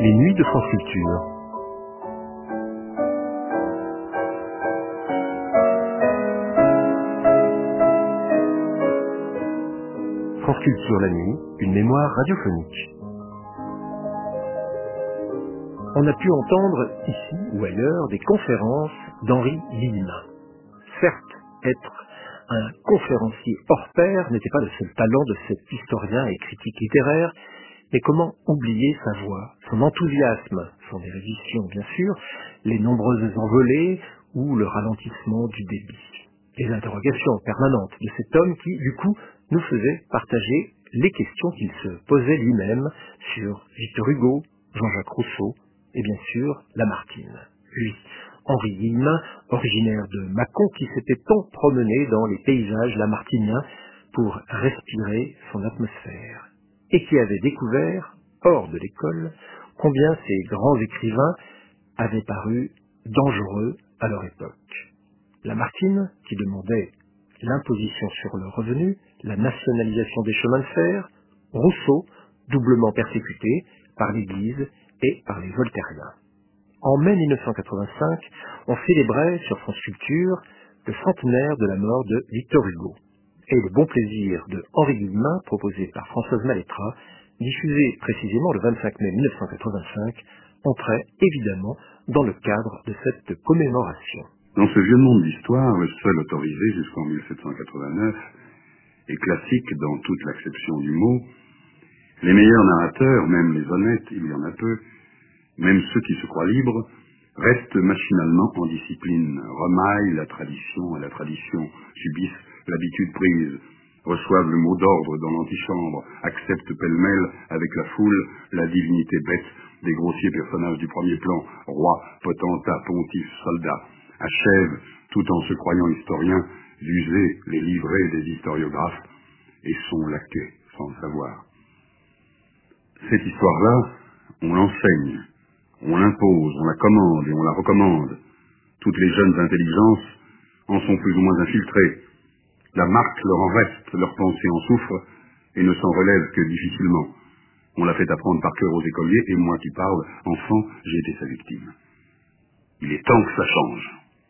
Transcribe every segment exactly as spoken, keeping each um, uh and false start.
Les nuits de France Culture. France Culture la nuit, une mémoire radiophonique. On a pu entendre ici ou ailleurs des conférences d'Henri Guillemin. Certes, être un conférencier hors pair n'était pas le seul talent de cet historien et critique littéraire, mais comment oublier sa voix, son enthousiasme, son érudition bien sûr, les nombreuses envolées ou le ralentissement du débit. Les interrogations permanentes de cet homme qui, du coup, nous faisait partager les questions qu'il se posait lui-même sur Victor Hugo, Jean-Jacques Rousseau et bien sûr Lamartine. Lui, Henri Guillemin, originaire de Mâcon, qui s'était tant promené dans les paysages lamartiniens pour respirer son atmosphère, et qui avait découvert, hors de l'école, combien ces grands écrivains avaient paru dangereux à leur époque. Lamartine, qui demandait l'imposition sur le revenu, la nationalisation des chemins de fer, Rousseau, doublement persécuté par l'Église et par les voltairiens. En mai mille neuf cent quatre-vingt-cinq, on célébrait sur France Culture le centenaire de la mort de Victor Hugo. Et le bon plaisir de Henri Guillemin, proposé par Françoise Malétra, diffusé précisément le vingt-cinq mai mille neuf cent quatre-vingt-cinq, entrait évidemment dans le cadre de cette commémoration. Dans ce vieux monde d'histoire, le seul autorisé jusqu'en mille sept cent quatre-vingt-neuf, et classique dans toute l'acception du mot, les meilleurs narrateurs, même les honnêtes, il y en a peu, même ceux qui se croient libres, restent machinalement en discipline, remaillent la tradition à la tradition, subissent l'habitude prise, reçoivent le mot d'ordre dans l'antichambre, acceptent pêle-mêle avec la foule la divinité bête des grossiers personnages du premier plan, rois, potentats, pontifes, soldats, achèvent, tout en se croyant historiens, d'user les livrets des historiographes et sont laquais, sans le savoir. Cette histoire-là, on l'enseigne, on l'impose, on la commande et on la recommande. Toutes les jeunes intelligences en sont plus ou moins infiltrées. La marque leur en reste, leur pensée en souffre et ne s'en relève que difficilement. On l'a fait apprendre par cœur aux écoliers et moi qui parle, enfant, j'ai été sa victime. Il est temps que ça change.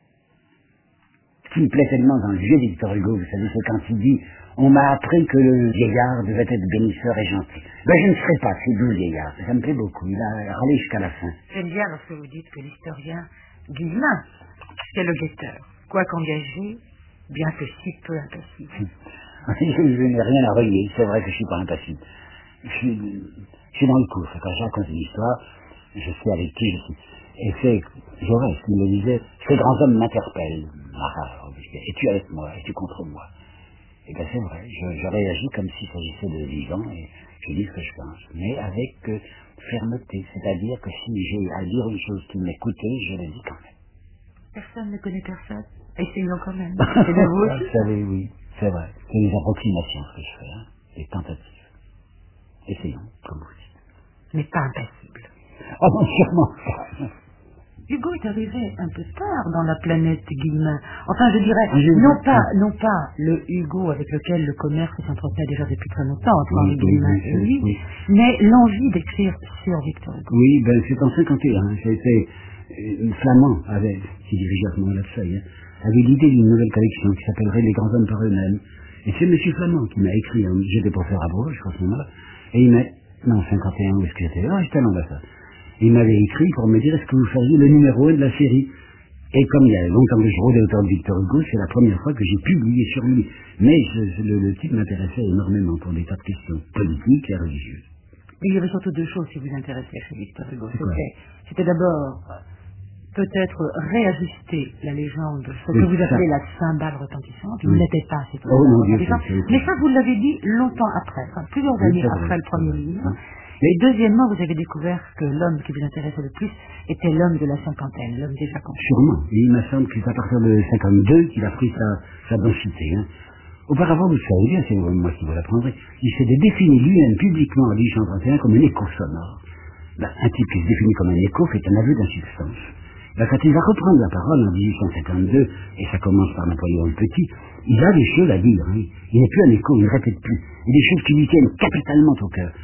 Ce qui me plaît tellement dans le vieux Victor Hugo, vous savez, c'est quand il dit « On m'a appris que le vieillard devait être bénisseur et gentil. » Ben je ne serai pas ces doux vieillards, ça me plaît beaucoup, il a râlé jusqu'à la fin. J'aime bien lorsque vous dites que l'historien Guillemin, c'est le guetteur, quoique engagé, bien que si peu impassible. je, je n'ai rien à relier, c'est vrai que je ne suis pas impassible. Je suis, je suis dans le cours, quand je raconte une histoire, je sais avec qui je suis. Et c'est Jaurès qui me disait, ces grands hommes m'interpellent. Ah, es-tu avec moi, es-tu contre moi? Et bien c'est vrai, je, je réagis comme s'il s'agissait de vivants et je dis ce que je pense, mais avec euh, fermeté, c'est-à-dire que si j'ai à dire une chose qui m'écoutait, je le dis quand même. Personne ne connaît personne, essayons quand même. C'est de vous aussi. Vous savez, oui, c'est vrai, c'est des approximations ce que je fais, hein, des tentatives. Essayons, comme vous dites. Mais pas impassible. Ah non, sûrement. Hugo est arrivé un peu tard dans la planète Guillemin. Enfin, je dirais, je non pas, non pas le Hugo avec lequel le commerce s'entretenait déjà depuis très longtemps entre Henri Guillemin et lui, oui. mais l'envie d'écrire sur Victor Hugo. Oui, ben c'est en cinquante et un. C'était euh, Flamand, avait, qui dirigeait à ce moment-là de feuille, hein, avait l'idée d'une nouvelle collection qui s'appellerait Les grands hommes par eux-mêmes. Et c'est M. Flamand qui m'a écrit, hein, j'étais pour faire à Bourges, je crois, à ce moment-là, et il m'a, non, cinquante et un, où est-ce que j'étais? Ah, j'étais à l'ambassade. Il m'avait écrit pour me dire est-ce que vous feriez le numéro un de la série. Et comme il y a longtemps que je rôdais autour de Victor Hugo, c'est la première fois que j'ai publié sur lui. Mais je, le, le type m'intéressait énormément pour des tas de questions politiques et religieuses. Il y avait surtout deux choses qui vous intéressaient chez Victor Hugo. C'était, c'était d'abord peut-être réajuster la légende, ce que oui, vous appelez ça. La cymbale retentissante. Vous oui. n'étiez pas cette oh, mon Dieu, c'est, c'est, mais ça, vous l'avez dit longtemps après, enfin, plusieurs oui, années vrai, après le premier livre. Oui. Et deuxièmement, vous avez découvert que l'homme qui vous intéressait le plus était l'homme de la cinquantaine, l'homme déjà conscient. Sûrement. Et il me semble que c'est à partir de cinquante-deux qu'il a pris sa, sa densité. Hein. Auparavant, vous savez bien, c'est moi qui vous l'apprendrai, il s'était défini lui-même publiquement en dix-huit cent trente et un comme un écho sonore. Ben, un type qui se définit comme un écho fait un aveu d'insubstance. Ben, quand il va reprendre la parole en dix-huit cent cinquante-deux, et ça commence par Napoléon le Petit, il a des choses à dire. Hein. Il n'est plus un écho, il ne répète plus. Il y a des choses qui lui tiennent capitalement au cœur.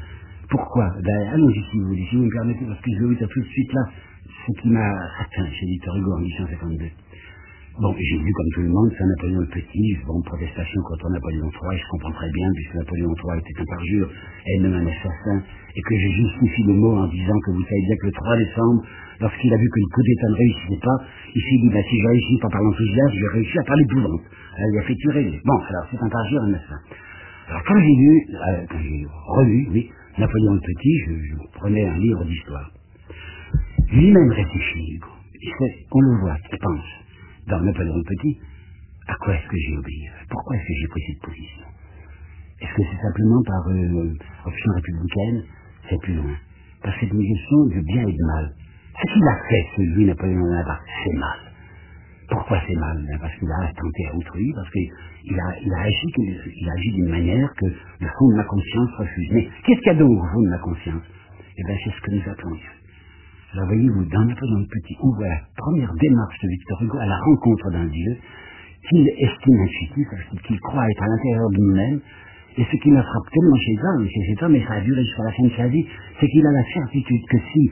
Pourquoi? Ben, allons-y si vous voulez, si vous me permettez, parce que je vais vous dire tout de suite là ce qui m'a atteint chez Victor Hugo en dix-huit cent cinquante-deux. Bon, j'ai vu comme tout le monde Saint-Napoléon le Petit, bon, protestation contre Napoléon trois, et je comprends très bien, puisque Napoléon trois était un parjure, et même un assassin, et que je justifie le mot en disant que vous savez bien que le trois décembre, lorsqu'il a vu que le coup d'État ne réussissait pas, il s'est dit, ben, si je réussis pas par l'enthousiasme, je vais réussir par l'épouvante. Alors, il a fait tuer les... Bon, alors, c'est un parjure, un assassin. Alors, quand j'ai lu, euh, quand j'ai relu, oui, Napoléon le Petit, je, je prenais un livre d'histoire. Lui-même réfléchit, Hugo. On le voit, il pense. Dans Napoléon le Petit, à quoi est-ce que j'ai obéi? Pourquoi est-ce que j'ai pris cette position? Est-ce que c'est simplement par euh, option républicaine? C'est plus loin. Par cette question de bien et de mal. Ce qu'il a fait, celui Napoléon Bonaparte, c'est mal. Pourquoi c'est mal? Parce qu'il a attenté à autrui, parce qu'il a, il a agi, il a agi d'une manière que le fond de ma conscience refuse. Mais qu'est-ce qu'il y a donc au fond de ma conscience? Eh bien, c'est ce que nous appelons Dieu. Alors voyez-vous, dans Napoléon le Petit, on voit la première démarche de Victor Hugo à la rencontre d'un Dieu qu'il estime intuitif, qu'il croit être à l'intérieur de nous-mêmes, et ce qui me frappe tellement chez l'homme, chez cet homme, et ça a duré jusqu'à la fin de sa vie, c'est qu'il a la certitude que si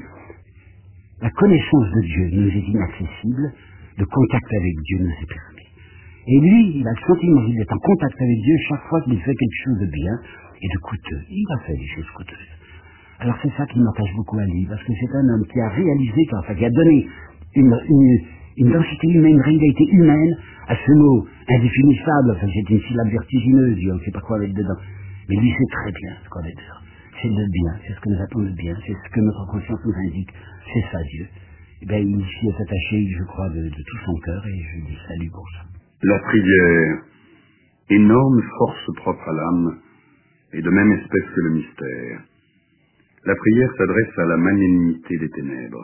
la connaissance de Dieu nous est inaccessible, le contact avec Dieu nous est permis. Et lui, il a le sentiment qu'il est en contact avec Dieu chaque fois qu'il fait quelque chose de bien et de coûteux. Il a fait des choses coûteuses. Alors c'est ça qui m'attache beaucoup à lui, parce que c'est un homme qui a réalisé, enfin, qui a donné une, une, une densité humaine, une réalité humaine à ce mot indéfinissable. Enfin, c'est une syllabe vertigineuse, on ne sait pas quoi mettre dedans. Mais lui sait très bien ce qu'on met dedans. C'est le bien, c'est ce que nous appelons le bien, c'est ce que notre conscience nous indique, c'est ça Dieu. Et bien il s'y est attaché, je crois, de, de tout son cœur, et je lui dis salut pour ça. La prière, énorme force propre à l'âme, et de même espèce que le mystère. La prière s'adresse à la magnanimité des ténèbres.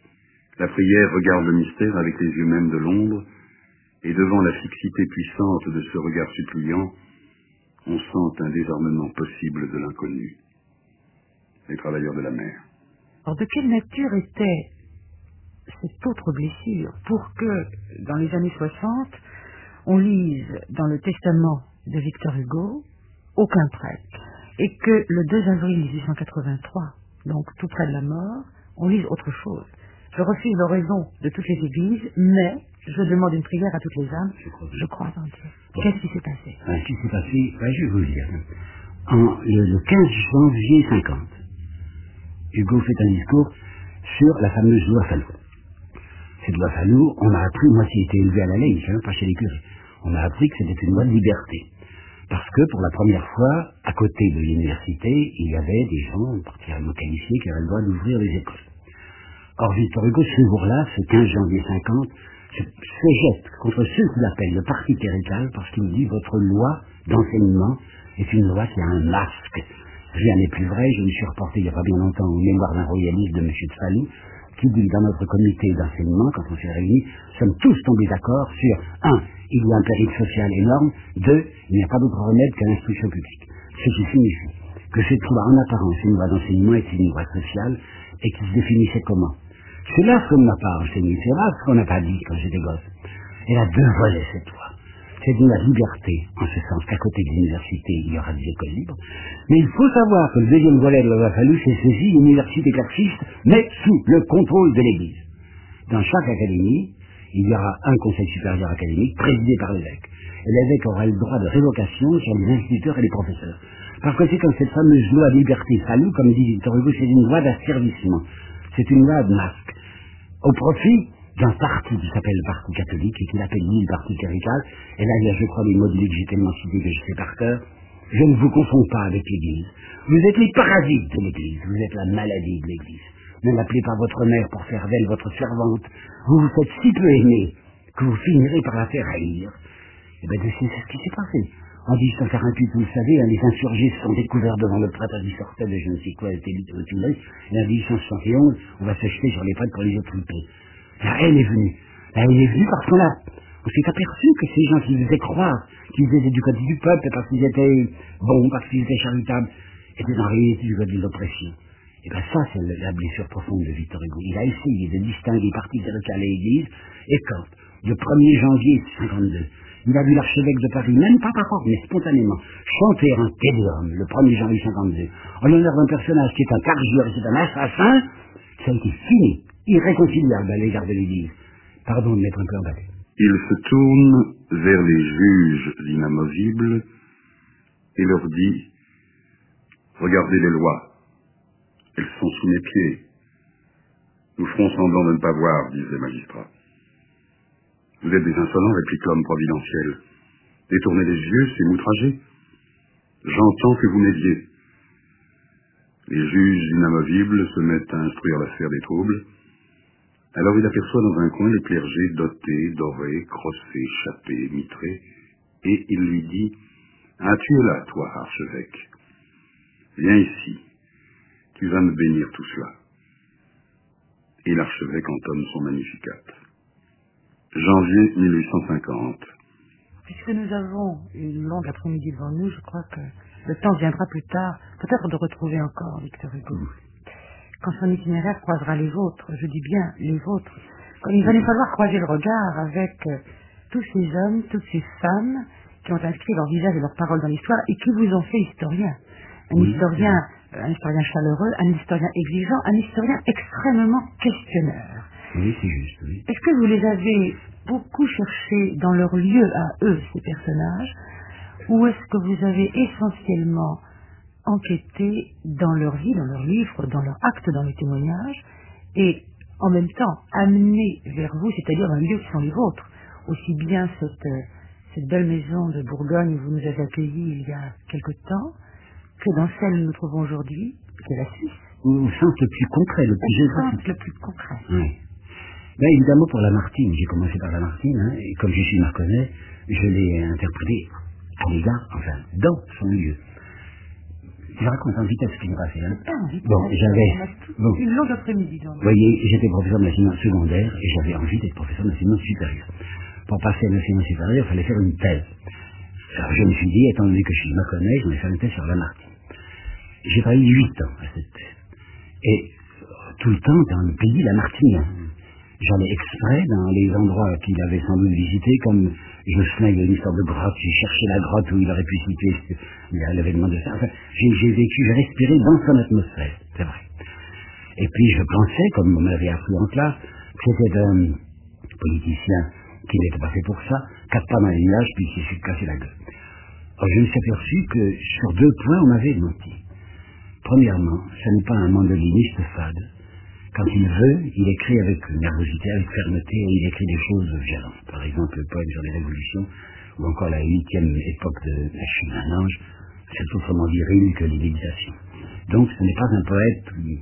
La prière regarde le mystère avec les yeux même de l'ombre, et devant la fixité puissante de ce regard suppliant, on sent un désarmement possible de l'inconnu. Les travailleurs de la mer. Alors, de quelle nature était cette autre blessure pour que, dans les années soixante, on lise dans le testament de Victor Hugo aucun prêtre, et que le deux avril mille huit cent quatre-vingt-trois, donc tout près de la mort, on lise autre chose. Je refuse l'oraison de toutes les églises, mais je demande une prière à toutes les âmes. Je crois, je crois en Dieu. Bon. Qu'est-ce qui s'est passé? Ce qui s'est passé, ben, je vais vous le dire. En, le, le quinze janvier cinquante, Hugo fait un discours sur la fameuse loi Fallou. Cette loi Fallou, on a appris, moi qui ai été élevé à la Lège, hein, pas chez les curés, on a appris que c'était une loi de liberté. Parce que, pour la première fois, à côté de l'université, il y avait des gens particulièrement qualifiés qui avaient le droit d'ouvrir les écoles. Or, Victor Hugo, ce jour-là, ce quinze janvier cinquante, se, se jette contre ceux qu'il appelle le parti clérical, parce qu'il dit votre loi d'enseignement est une loi qui a un masque. Rien n'est plus vrai, je me suis reporté il n'y a pas bien longtemps aux mémoires d'un royaliste de M. de Fallou, qui dit dans notre comité d'enseignement, quand on s'est réunis, nous sommes tous tombés d'accord sur, un, il y a un péril social énorme, deux, il n'y a pas d'autre remède qu'à l'instruction publique. Ce qui signifie que cette loi en apparence, une loi d'enseignement, est une loi sociale, et qui se définissait comment? C'est là ce qu'on n'a pas enseigné, c'est là ce qu'on n'a pas dit quand j'étais gosse. Elle a deux volets, cette loi. C'est de la liberté, en ce sens qu'à côté de l'université, il y aura des écoles libres. Mais il faut savoir que le deuxième volet de la loi Fallou, c'est ceci, l'université marxiste, mais sous le contrôle de l'Église. Dans chaque académie, il y aura un conseil supérieur académique présidé par l'évêque. Et l'évêque aura le droit de révocation sur les instituteurs et les professeurs. Par conséquent, cette fameuse loi liberté Fallou, comme dit Victor Hugo, c'est une loi d'asservissement. C'est une loi de masque. Au profit d'un parti qui s'appelle le Parti catholique et qu'il appelle lui le Parti clérical. Et là, il y a, je crois, des modules que j'ai tellement cités que je sais par cœur. Je ne vous confonds pas avec l'Église. Vous êtes les parasites de l'Église. Vous êtes la maladie de l'Église. Ne l'appelez pas votre mère pour faire d'elle votre servante. Vous vous faites si peu aimer que vous finirez par la faire haïr. Et bien, c'est ce qui s'est passé. En mille huit cent quarante-huit, vous le savez, hein, les insurgés se sont découverts devant le prêtre qui sortait de je ne sais quoi, était libre. Et en mille huit cent soixante et onze, on va se jeter sur les prêtres pour les occulter. La haine est venue. La haine est venue parce qu'on a, on s'est aperçu que ces gens qui faisaient croire qu'ils étaient du côté du peuple parce qu'ils étaient bons, parce qu'ils étaient charitables, étaient en réalité du côté de l'oppression. Et bien ça, c'est la blessure profonde de Victor Hugo. Il a essayé de distinguer parti clérical et Église, et quand, le premier janvier cinquante-deux, Il a vu l'archevêque de Paris, même pas par ordre, mais spontanément, chanter un téléum le premier janvier cinquante-deux, en l'honneur d'un personnage qui est un cargeur et c'est un assassin. Ça a été fini, irréconciliable à l'égard de l'Église. Pardon de m'être un peu emballé. Il se tourne vers les juges inamovibles et leur dit « Regardez les lois, elles sont sous mes pieds. Nous ferons semblant de ne pas voir, disent les magistrats. Vous êtes des insolents, réplique l'homme providentiel. Détournez les yeux, c'est m'outrager. J'entends que vous m'aidiez. » Les juges inamovibles se mettent à instruire l'affaire des troubles. Alors il aperçoit dans un coin le clergé doté, doré, crossé, chapé, mitré, et il lui dit « Ah, tu es là, toi, archevêque. Viens ici, tu vas me bénir tout cela. » Et l'archevêque entonne son magnificat. Janvier mille huit cent cinquante. Puisque nous avons une longue après-midi devant nous, je crois que le temps viendra plus tard, peut-être de retrouver encore Victor Hugo. Quand son itinéraire croisera les vôtres, je dis bien les vôtres, quand il va nous falloir croiser le regard avec euh, tous ces hommes, toutes ces femmes qui ont inscrit leur visage et leurs paroles dans l'histoire et qui vous ont fait historien. Un Oui. historien, euh, un historien chaleureux, un historien exigeant, un historien extrêmement questionneur. Oui, c'est juste, oui. Est-ce que vous les avez beaucoup cherchés dans leur lieu à eux, ces personnages, ou est-ce que vous avez essentiellement enquêté dans leur vie, dans leurs livres, dans leurs actes, dans les témoignages, et en même temps amené vers vous, c'est-à-dire un lieu qui sont les vôtres, aussi bien cette, euh, cette belle maison de Bourgogne où vous nous avez accueillis il y a quelque temps, que dans celle où nous nous trouvons aujourd'hui, qui est la Suisse. Au sens le plus concret, le plus géographique. Le plus concret. Oui. Ben, évidemment, pour Lamartine, j'ai commencé par Lamartine, hein, et comme je suis Marconnet, je l'ai interprété à l'égard, enfin, dans son lieu. Je raconte en vitesse ce qui s'est passé. Hein. Ah, envie de Bon, j'avais... Bon, une longue après-midi, donc. vous voyez, j'étais professeur de l'enseignement secondaire, et j'avais envie d'être professeur de l'enseignement supérieur. Pour passer à l'enseignement supérieur, il fallait faire une thèse. Alors je me suis dit, étant donné que je suis Marconnet, je vais faire une thèse sur Lamartine. J'ai travaillé huit ans à cette thèse. Et tout le temps, dans le pays Lamartine. J'allais exprès dans les endroits qu'il avait sans doute visités, comme Josselin, il y a une histoire de grotte, j'ai cherché la grotte où il aurait pu situer l'événement de ça. Enfin, j'ai, j'ai vécu, j'ai respiré dans son atmosphère, c'est vrai. Et puis je pensais, comme on m'avait appris en classe, que c'était un politicien qui n'était pas fait pour ça, quatre pas dans les nuages, puis il s'est su casser la gueule. Alors je me suis aperçu que sur deux points, on m'avait menti. Premièrement, ce n'est pas un mandoliniste fade. Quand il veut, il écrit avec nervosité, avec fermeté, et il écrit des choses violentes. Par exemple, le poème sur les révolutions, ou encore la huitième époque de la Chine d'un ange, c'est autrement viril que l'idéalisation. Donc, ce n'est pas un poète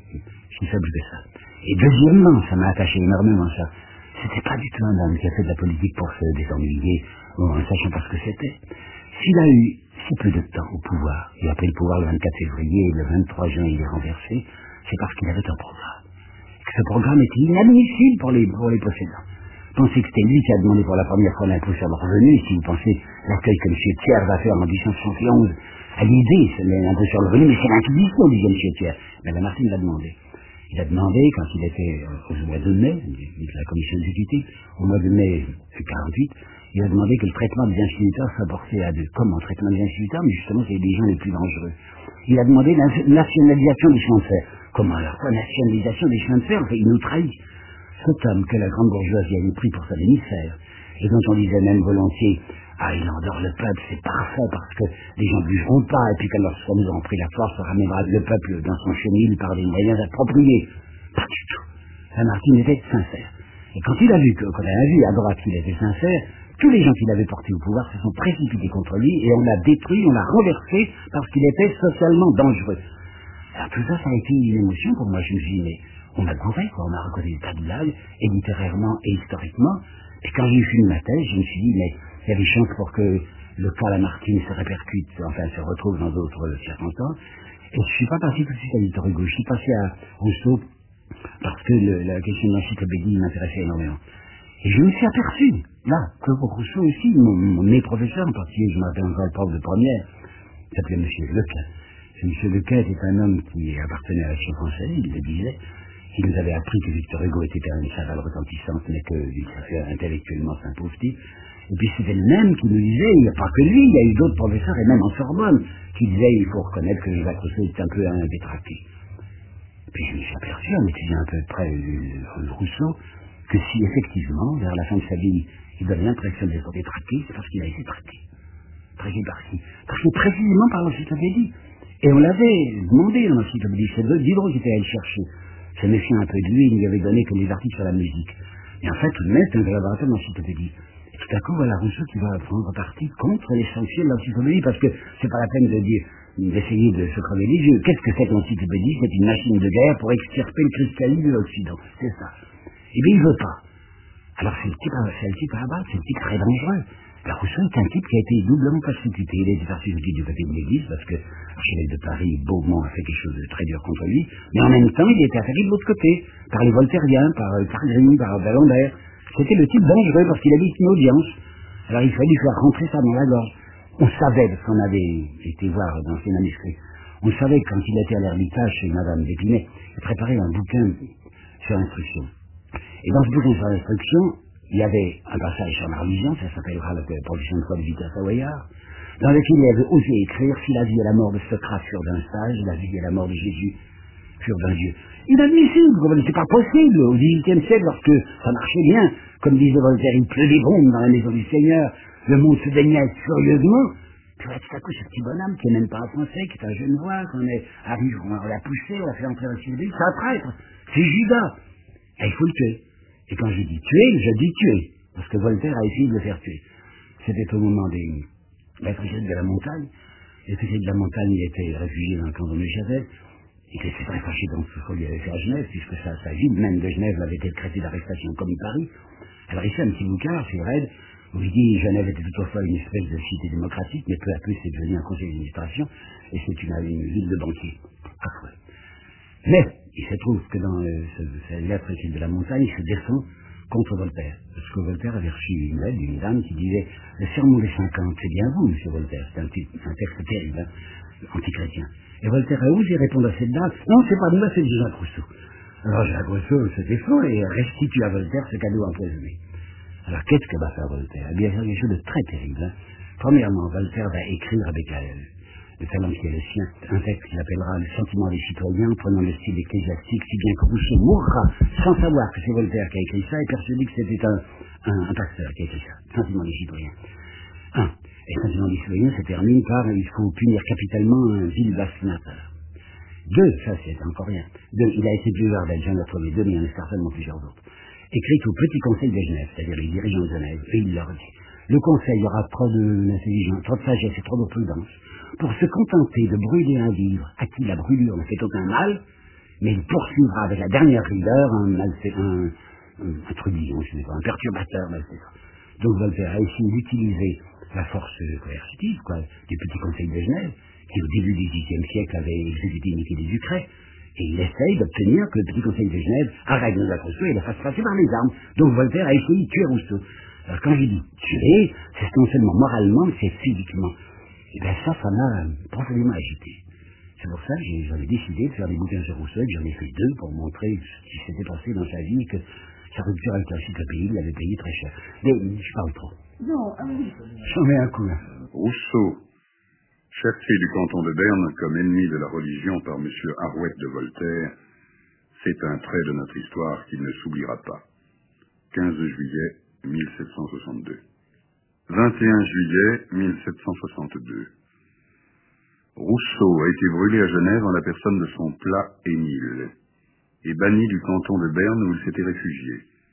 si faible que ça. Et deuxièmement, ça m'a attaché énormément ça. C'était pas du tout un homme qui a fait de la politique pour se désennuyer, en sachant pas ce que c'était. S'il a eu si peu de temps au pouvoir, et après le pouvoir le vingt-quatre février et le vingt-trois juin il est renversé, c'est parce qu'il avait un programme. Ce programme était inadmissible pour les, pour les possédants. Pensez que c'était lui qui a demandé pour la première fois l'impôt sur le revenu, et si vous pensez l'accueil que M. Thiers va faire en dix-huit cent soixante et onze à l'idée, c'est l'impôt sur le revenu, mais c'est l'inquisition, disait M. Thiers. Mais Lamartine l'a demandé. Il a demandé, quand il était au mois de mai, de la commission exécutive, au mois de mai quarante-huit, il a demandé que le traitement des instituteurs soit porté à deux. Comment traitement des instituteurs? Mais justement, c'est les gens les plus dangereux. Il a demandé la nationalisation des chemins de fer. Comment alors? La nationalisation des chemins de fer, enfin, il nous trahit. Cet homme que la grande bourgeoisie avait pris pour sa demi-sphère, et dont on disait même volontiers, ah, il endort le peuple, c'est parfait, parce que les gens ne bougeront pas, et puis que lorsque nous aurons pris la force, on ramènera le peuple dans son chenil par des moyens appropriés. Pas du tout. Lamartine était sincère. Et quand il a vu, qu'on a vu à droite qu'il était sincère, tous les gens qu'il avait portés au pouvoir se sont précipités contre lui, et on l'a détruit, on l'a renversé, parce qu'il était socialement dangereux. Alors tout ça, ça a été une émotion pour moi. Je me suis dit, mais on a gouré, quoi. On a reconnu des tas de blagues, et littérairement et historiquement. Et quand j'ai eu fini ma thèse, je me suis dit, mais il y a des chances pour que le cas Lamartine se répercute, enfin se retrouve dans d'autres circonstances. Et je suis pas passé tout de suite à Victor Hugo. Je suis passé à Rousseau, parce que le, la question de l'encyclopédie m'intéressait énormément. Et je me suis aperçu, là, que pour Rousseau aussi, mon, mon, mes professeurs, en particulier, je m'appelle encore le prof de première, il s'appelait M. Lequin. M. Lequin était un homme qui appartenait à l'action française, il le disait. Il nous avait appris que Victor Hugo était un chaval retentissante, mais qu'il savait intellectuellement s'imposer. Et puis c'était le même qui nous disait, il n'y a pas que lui, il y a eu d'autres professeurs, et même en Sorbonne, qui disaient, il faut reconnaître que Jacques Rousseau est un peu un détraqué. Et puis je me suis aperçu, en étudiant un peu près euh, Rousseau, que si effectivement, vers la fin de sa vie, il donne l'impression d'être détraqué, c'est parce qu'il a été traqué. Traqué par qui? Parce que précisément par l'encyclopédie. Et on l'avait demandé dans l'encyclopédie, c'est Diderot qui était allé le chercher. Se méfiant un peu de lui, il lui avait donné que les articles sur la musique. Et en fait, tout de même, c'est un collaborateur de l'encyclopédie. Et tout à coup, voilà Rousseau qui va prendre parti contre les sanctions de l'encyclopédie, parce que c'est pas la peine de dire, d'essayer de se crever les yeux. Qu'est-ce que c'est que l'encyclopédie? C'est une machine de guerre pour extirper le christianisme de l'Occident. C'est ça. Eh bien, il veut pas. Alors c'est le type à, c'est le type à abattre, c'est le type très dangereux. La Rousseau est un type qui a été doublement persécuté. Il a été persécuté du côté de l'Église, parce que l'archevêque de Paris, Beaumont, a fait quelque chose de très dur contre lui, mais en même temps, il a été attaqué de l'autre côté, par les Voltairiens, par euh, Cargrim, par D'Alembert. C'était le type dangereux, parce qu'il avait une audience. Alors il fallait lui faire rentrer ça dans la gorge. On savait, parce qu'on avait été voir dans ses manuscrits, on savait que quand il était à l'Ermitage chez Madame d'Épinay, il préparait un bouquin sur l'instruction. Et dans ce bouquin sur l'instruction, il y avait un passage sur la religion, ça s'appellera la profession de foi de Victor Savoyard, dans lequel il avait osé écrire si la vie et la mort de Socrate furent d'un sage, la vie et la mort de Jésus furent d'un Dieu. Inadmissible, c'est pas possible. Au dix-huitième siècle, lorsque ça marchait bien, comme disait Voltaire, il pleut des bombes dans la maison du Seigneur, le monde se baignait furieusement. Puis là, tout à coup, ce petit bonhomme qui n'est même pas un Français, qui est un Genevois, qu'on est arrivé, on l'a poussé, on l'a fait entrer dans le ciel, c'est un traître, c'est Judas. Et il faut le tuer. Et quand je dis tuer, je dis tuer, parce que Voltaire a essayé de le faire tuer. C'était au moment des la tragédie de la montagne. Les tragédies de la montagne, il était réfugié dans le canton de Neuchâtel. Il était très fâché dans ce qu'il avait fait à Genève, puisque sa, sa ville même de Genève l'avait été traitée d'arrestation comme Paris. Alors il fait un petit bouquin, c'est Red, où il dit Genève était autrefois une espèce de cité démocratique, mais peu à peu c'est devenu un conseil d'administration, et c'est une, une ville de banquiers. Affreux. Mais il se trouve que dans euh, ce, cette lettre écrite de la montagne, il se défend contre Voltaire. Parce que Voltaire avait reçu une lettre d'une dame qui disait « Le sermon des cinquante, c'est bien vous, monsieur Voltaire. » C'est un, un texte terrible, hein, anti-chrétien. Et Voltaire a osé répondre à cette dame « Non, c'est pas de moi, c'est de Jacques Rousseau. » Alors Jacques Rousseau se défend et restitue à Voltaire ce cadeau empoisonné. Alors qu'est-ce que va faire Voltaire? Eh bien, il y a quelque chose de très terrible. Hein. Premièrement, Voltaire va écrire avec elle, le talent qui est le sien, un texte qu'il appellera le sentiment des citoyens, prenant le style ecclésiastique, si bien que Rousseau mourra sans savoir que c'est Voltaire qui a écrit ça, et persuadé que c'était un, un, un pasteur qui a écrit ça. Sentiment des citoyens. Un. Et le sentiment des citoyens se termine par il faut punir capitalement un vil vaccinateur. Deux, ça c'est encore rien. Deux, il a été plusieurs belges, j'en ai trouvé deux, mais il y en a certainement plusieurs autres. Écrite au Petit Conseil de Genève, c'est-à-dire les dirigeants de Genève, et il leur dit le Conseil aura trop d'intelligence, trop de sagesse et trop de prudence pour se contenter de brûler un livre à qui la brûlure ne fait aucun mal, mais il poursuivra avec la dernière rigueur un, un, un, un trudillon, je sais pas, un perturbateur malfaiteur. Donc Voltaire a essayé d'utiliser la force coercitive, quoi, du Petit Conseil de Genève, qui au début du dix-huitième siècle avait exécuté Nicolas des Ducrets, et il essaye d'obtenir que le Petit Conseil de Genève arrête Jacques Rousseau et le fasse passer par les armes. Donc Voltaire a essayé de tuer Rousseau. Alors quand je dis tuer, c'est non seulement moralement, c'est physiquement. Et bien ça, ça m'a profondément agité. C'est pour ça que j'avais décidé de faire des bouquins sur Rousseau, et que j'en ai fait deux pour montrer ce qui s'était passé dans sa vie, que sa rupture avec l'encyclopédie l'avait payé très cher. Mais je parle trop. Non, ah oui. J'en mets un coup. Rousseau, chassé du canton de Berne comme ennemi de la religion par M. Arouet de Voltaire, c'est un trait de notre histoire qu'il ne s'oubliera pas. quinze juillet mille sept cent soixante-deux. vingt et un juillet mille sept cent soixante-deux. Rousseau a été brûlé à Genève en la personne de son plat Émile et banni du canton de Berne où il s'était réfugié.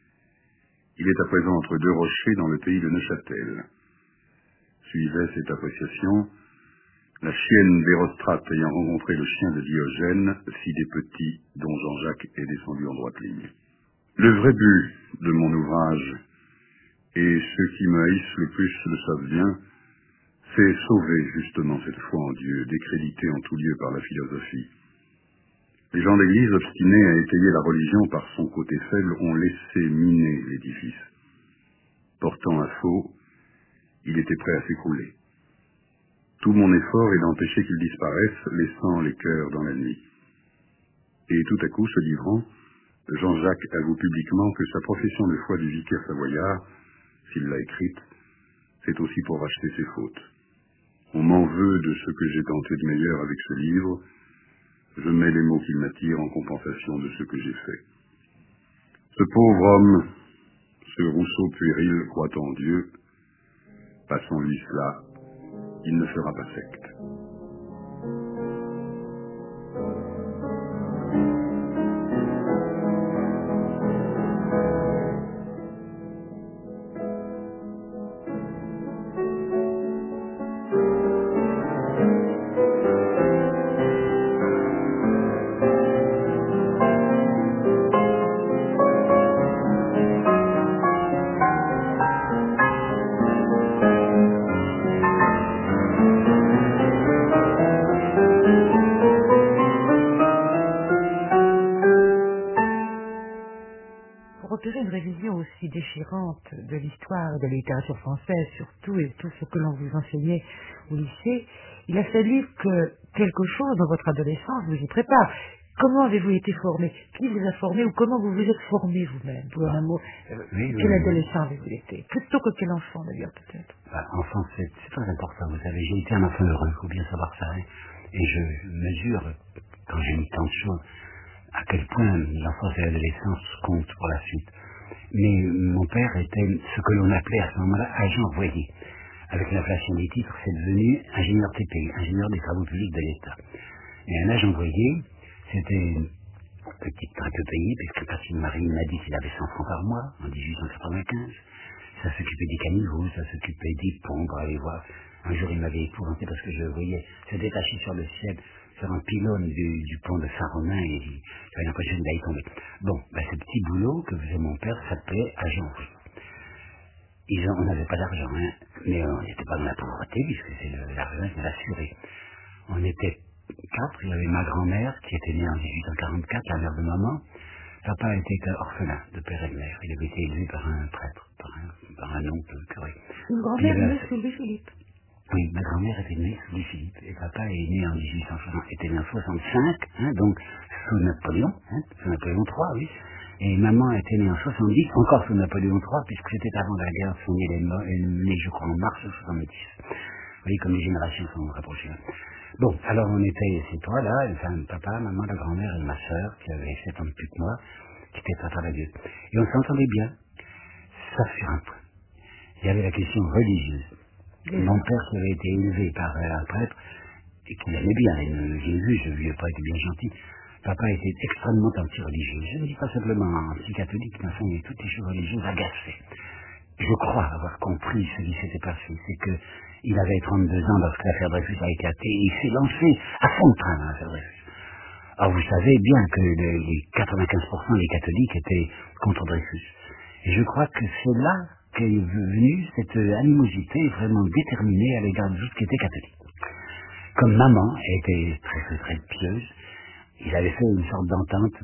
Il est à présent entre deux rochers dans le pays de Neuchâtel. Suivait cette appréciation la chienne d'Hérostrate ayant rencontré le chien de Diogène, si des petits dont Jean-Jacques est descendu en droite ligne. Le vrai but de mon ouvrage, et ceux qui me haïssent le plus le savent bien, c'est sauver justement cette foi en Dieu, décréditée en tout lieu par la philosophie. Les gens d'Église obstinés à étayer la religion par son côté faible ont laissé miner l'édifice. Portant un faux, il était prêt à s'écrouler. Tout mon effort est d'empêcher qu'il disparaisse, laissant les cœurs dans la nuit. Et tout à coup, se livrant, Jean-Jacques avoue publiquement que sa profession de foi du vicaire savoyard, s'il l'a écrite, c'est aussi pour racheter ses fautes. On m'en veut de ce que j'ai tenté de meilleur avec ce livre. Je mets les mots qui m'attirent en compensation de ce que j'ai fait. Ce pauvre homme, ce Rousseau puéril, croit en Dieu. Passons-lui cela, il ne fera pas secte. Une révision aussi déchirante de l'histoire et de la littérature française, surtout, et tout ce que l'on vous enseignait au lycée, il a fallu que quelque chose dans votre adolescence vous y prépare. Comment avez-vous été formé? Qui vous a formé ou comment vous vous êtes formé vous-même? Pour un mot, euh, oui, quel oui, adolescent avez-vous été? Plutôt que quel enfant d'ailleurs peut-être? Bah, enfant, c'est très important, vous savez, j'ai été un enfant heureux, il faut bien savoir ça, hein, et je mesure, quand j'ai mis tant de choses, à quel point l'enfance et l'adolescence comptent pour la suite. Mais mon père était ce que l'on appelait à ce moment-là agent voyer. Avec l'inflation des titres, c'est devenu ingénieur T P I, ingénieur des travaux publics de l'État. Et un agent voyer, c'était une petite traque de pays, puisque Patrick Marie m'a dit qu'il avait cent francs par mois, en dix-huit cent quatre-vingt-quinze. Ça s'occupait des caniveaux, ça s'occupait des ponts, pour aller voir. Un jour, il m'avait épouvanté parce que je voyais se détacher sur le ciel, sur un pylône du, du pont de Saint-Romain, et j'avais l'impression qu'il allait tomber. Bon, ben, ce petit boulot que faisait mon père s'appelait agent voyer. Ils ont, on n'avait pas d'argent, hein, mais on n'était pas dans la pauvreté, puisque c'est le- l'argent qui l'assurait. On était quatre, il y avait ma grand-mère, qui était née en dix-huit cent quarante-quatre, la mère de maman. Papa était orphelin de père et de mère. Il avait été élevé par un prêtre, par un, par un oncle curé. Une grand-mère née sous Louis-Philippe. Oui, ma grand-mère était née sous Louis-Philippe, et papa est né en dix-huit cent soixante, était né en soixante-cinq, hein, donc sous Napoléon, hein, sous Napoléon trois, oui. Et maman était née en soixante-dix, encore sous Napoléon trois, puisque c'était avant la guerre, son née, elle est née, je crois, en mars soixante-dix. Vous voyez comme les générations sont rapprochées. Bon, alors on était ces trois-là, enfin, papa, maman, la grand-mère et ma sœur, qui avait sept ans de plus que moi, qui était très travailleuse. Et on s'entendait bien, sauf sur un point. Il y avait la question religieuse. Mon père, qui avait été élevé par un prêtre, et qui l'aimait bien, et j'ai vu, je lui ai pas été bien gentil, papa était extrêmement anti-religieux. Je ne dis pas simplement anti-catholique, mais enfin, toutes les choses religieuses agaçaient. Je crois avoir compris ce qui s'était passé, c'est que il avait trente-deux ans lorsque l'affaire Dreyfus a éclaté, et il s'est lancé à fond de train dans l'affaire Dreyfus. Alors vous savez bien que les, les quatre-vingt-quinze pour cent des catholiques étaient contre Dreyfus. Et je crois que c'est là qu'est venue cette animosité vraiment déterminée à l'égard de tout ce qui était catholique. Comme maman était très très très pieuse, il avait fait une sorte d'entente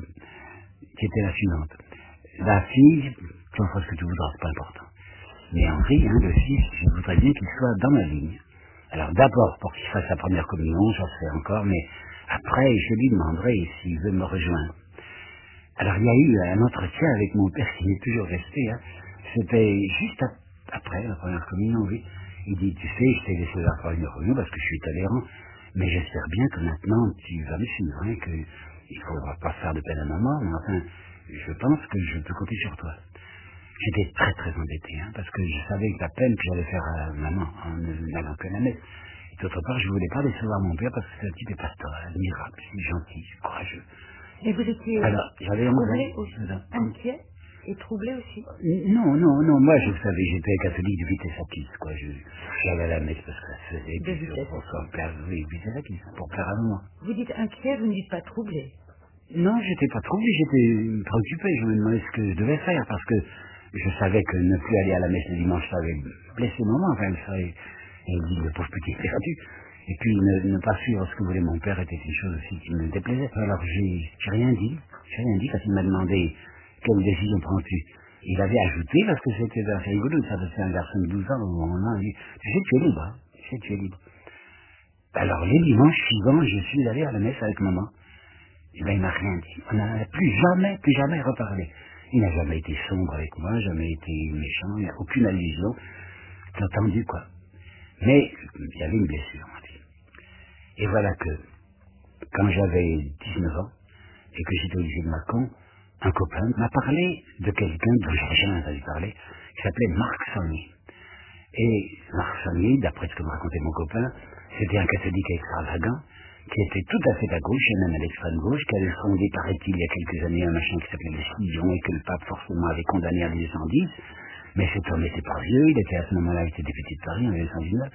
qui était la suivante. La fille, tu en feras ce que tu voudras, c'est pas important. Mais Henri, hein, le fils, je voudrais bien qu'il soit dans ma ligne. Alors d'abord pour qu'il fasse sa première communion, j'en sais encore, mais après je lui demanderai s'il veut me rejoindre. Alors il y a eu un entretien avec mon père qui est toujours resté, hein. C'était juste ap- après la première communion, oui. Il dit, tu sais, je t'ai laissé la première communion parce que je suis tolérant, mais j'espère bien que maintenant tu vas me suivre, hein, qu'il ne faudra pas faire de peine à maman, mais enfin, je pense que je peux compter sur toi. J'étais très très embêté, hein, parce que je savais que la peine que j'allais faire à maman en n'allant que la messe. Et d'autre part, je ne voulais pas décevoir mon père parce que c'est un type pasteur, admirable, si gentil, courageux. Et vous étiez Alors, j'avais troublé onze aussi, ans. inquiet et troublé aussi. Non, non, non, moi je savais, j'étais catholique de vitesse acquise, quoi. Je, j'allais à la messe parce que ça se faisait, De puis vitesse pour faire plaire, oui, vitesse acquise, pour plaire à maman. Vous dites inquiet, vous ne dites pas troublé. Non, j'étais pas troublé, j'étais préoccupé, je me demandais ce que je devais faire, parce que je savais que ne plus aller à la messe le dimanche, ça avait blessé maman, enfin, elle serait, elle dit, le pauvre petit perdu. Et puis, ne, ne pas suivre ce que voulait mon père était une chose aussi qui me déplaisait. Alors, j'ai, j'ai rien dit, j'ai rien dit quand il m'a demandé quelle décision prends-tu. Il avait ajouté, parce que c'était assez rigolo, ça faisait un garçon de douze ans, au moment où il dit, tu sais, tu es libre, hein, tu sais, tu es libre. Alors, les dimanches suivants, je suis allé à la messe avec maman. Et ben, il m'a rien dit. On n'en a plus jamais, plus jamais reparlé. Il n'a jamais été sombre avec moi, jamais été méchant, il n'y a aucune allusion. C'était entendu, quoi. Mais il y avait une blessure, on dit. Et voilà que, quand j'avais dix-neuf ans, et que j'étais au lycée de Mâcon, un copain m'a parlé de quelqu'un dont je n'avais jamais entendu parler, qui s'appelait Marc Sangnier. Et Marc Sangnier, d'après ce que me racontait mon copain, c'était un catholique extravagant, qui était tout à fait à gauche, et même à l'extrême gauche, qui avait fondé, paraît-il, il y a quelques années, un machin qui s'appelait le Sillon, et que le pape forcément avait condamné en mille huit cent dix, mais cet homme n'était pas vieux, il était à ce moment-là, il était député de Paris en mille huit cent dix-neuf,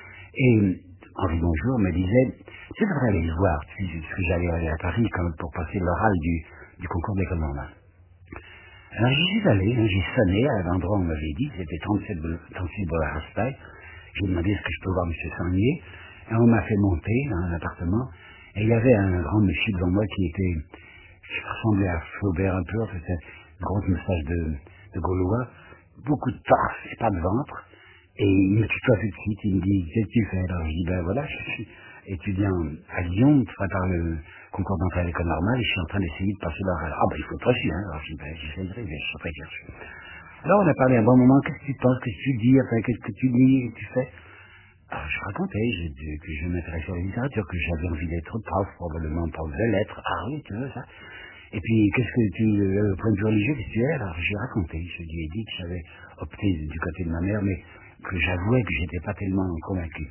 et Henri Bonjour me disait, tu devrais aller le voir, tu sais, parce que j'allais aller à Paris quand, pour passer l'oral du, du concours d'école normale. Alors j'y suis allé, hein, j'ai sonné à l'endroit où on m'avait dit, c'était trente-sept boulevard Raspail. J'ai demandé est-ce que je peux voir M. Sangnier, et on m'a fait monter dans l'appartement, et il y avait un grand monsieur devant moi qui était, qui ressemblait à Flaubert un peu, en fait, une grosse moustache de, de Gaulois, beaucoup de torse et pas de ventre, et il me tutoie tout de suite, il me dit, qu'est-ce que tu fais? Alors je dis, ben voilà, je suis étudiant à Lyon, je prépare le concours d'entrée à l'école normale, et je suis en train d'essayer de passer l'oral. Ah ben il faut être reçu, hein. Alors je dis, ben j'essaierai, mais je serai bien reçu. Alors on a parlé un bon moment, qu'est-ce que tu penses, qu'est-ce que tu dis, enfin qu'est-ce que tu lis, qu'est-ce que tu fais? Alors je racontais je, de, que je m'intéressais à la littérature, que j'avais envie d'être prof, probablement prof de lettres. Ah oui, tu veux ça? Et puis, qu'est-ce que tu, euh, point de vue religieux, qu'est-ce que tu es? Alors j'ai raconté, je lui ai dit que j'avais opté du côté de ma mère, mais que j'avouais que j'étais pas tellement convaincu.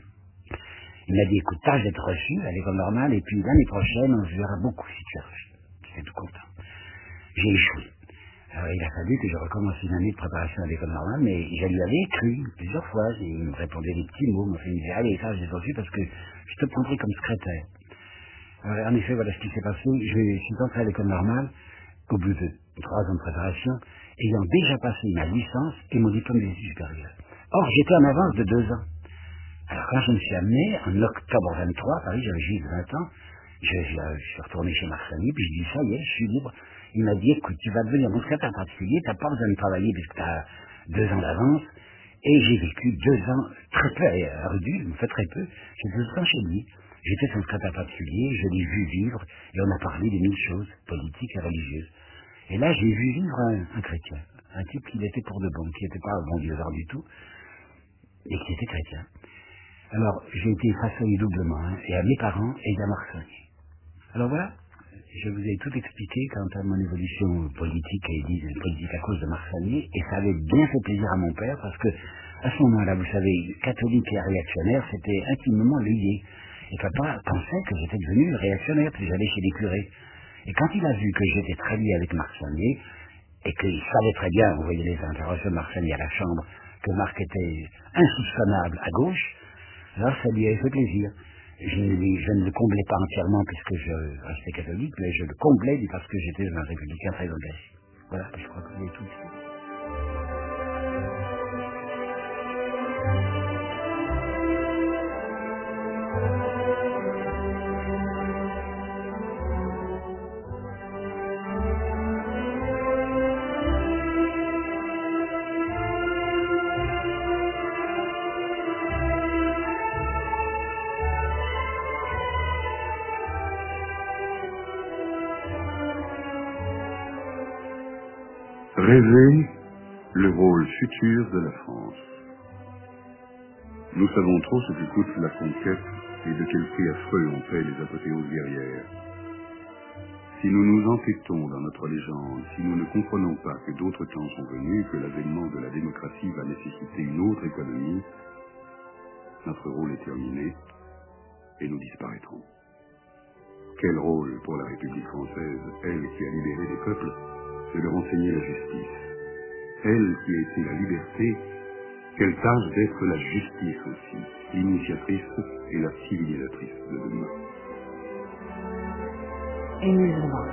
Il m'a dit, écoute, tâche d'être reçu à l'école normale, et puis l'année prochaine, on se verra beaucoup si tu es reçu. J'étais tout content. J'ai échoué. Alors, il a fallu que je recommence une année de préparation à l'école normale, mais je lui avais écrit plusieurs fois, et il me répondait des petits mots, il me disait, allez, ça, j'ai reçu parce que je te prendrai comme secrétaire. Alors, en effet, voilà ce qui s'est passé. Je suis entré à l'école normale, au bout de trois ans de préparation, ayant déjà passé ma licence et mon diplôme d'études supérieures. Or, j'étais en avance de deux ans. Alors, quand je me suis amené, en octobre vingt-trois, à Paris, j'avais juste vingt ans, je, je, je suis retourné chez Marcel, puis je dis, ça y est, je suis libre. Il m'a dit, écoute, tu vas devenir mon secrétaire particulier, tu n'as pas besoin de travailler puisque tu as deux ans d'avance. Et j'ai vécu deux ans très peu à Rudul, mais fait très peu. J'ai deux ans chez lui. J'étais son secrétaire particulier, je l'ai vu vivre, et on a parlé de mille choses, politiques et religieuses. Et là, j'ai vu vivre un, un chrétien, un type qui était pour de bon, qui n'était pas un bon dieu du tout, et qui était chrétien. Alors, j'ai été façonné doublement, hein, et à mes parents, et à Marc Sangnier. Alors voilà, je vous ai tout expliqué quant à mon évolution politique, et dit politique à cause de Marc Sangnier, et ça avait bien fait plaisir à mon père, parce que, à ce moment-là, vous savez, catholique et réactionnaire, c'était intimement lié. Et papa pensait que j'étais devenu réactionnaire, puis j'allais chez les curés. Et quand il a vu que j'étais très lié avec Marc Sangnier, et qu'il savait très bien, vous voyez les interventions de Marc Sangnier à la Chambre, que Marc était insoupçonnable à gauche, alors ça lui avait fait plaisir. Je, je ne le comblais pas entièrement puisque je restais catholique, mais je le comblais parce que j'étais un républicain très engagé. Voilà, je crois que vous avez tout dit. Rêver le rôle futur de la France. Nous savons trop ce que coûte la conquête et de quel prix affreux on paie les apothéoses guerrières. Si nous nous entêtons dans notre légende, si nous ne comprenons pas que d'autres temps sont venus, que l'avènement de la démocratie va nécessiter une autre économie, notre rôle est terminé et nous disparaîtrons. Quel rôle pour la République française, elle qui a libéré les peuples, de leur enseigner la justice. Elle qui a été la liberté, quelle tâche d'être la justice aussi, l'initiatrice et la civilisatrice de demain. Émile Zola.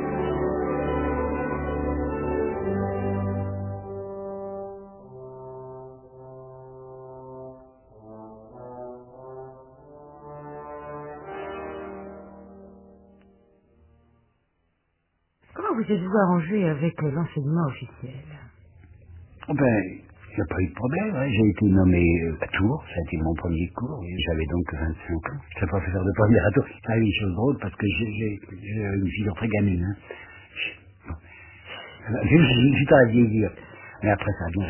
Comment vous êtes-vous arrangé avec euh, l'enseignement officiel? Oh ben, il n'y a pas eu de problème, hein. J'ai été nommé euh, à Tours, ça a été mon premier cours, et j'avais donc vingt-cinq ans. J'étais professeur de première à Tours. Ah oui, chose drôle, parce que j'ai, j'ai, j'ai une figure très gamine, hein. Bon. J'ai j'ai du temps à vieillir, mais après ça a bien réussi.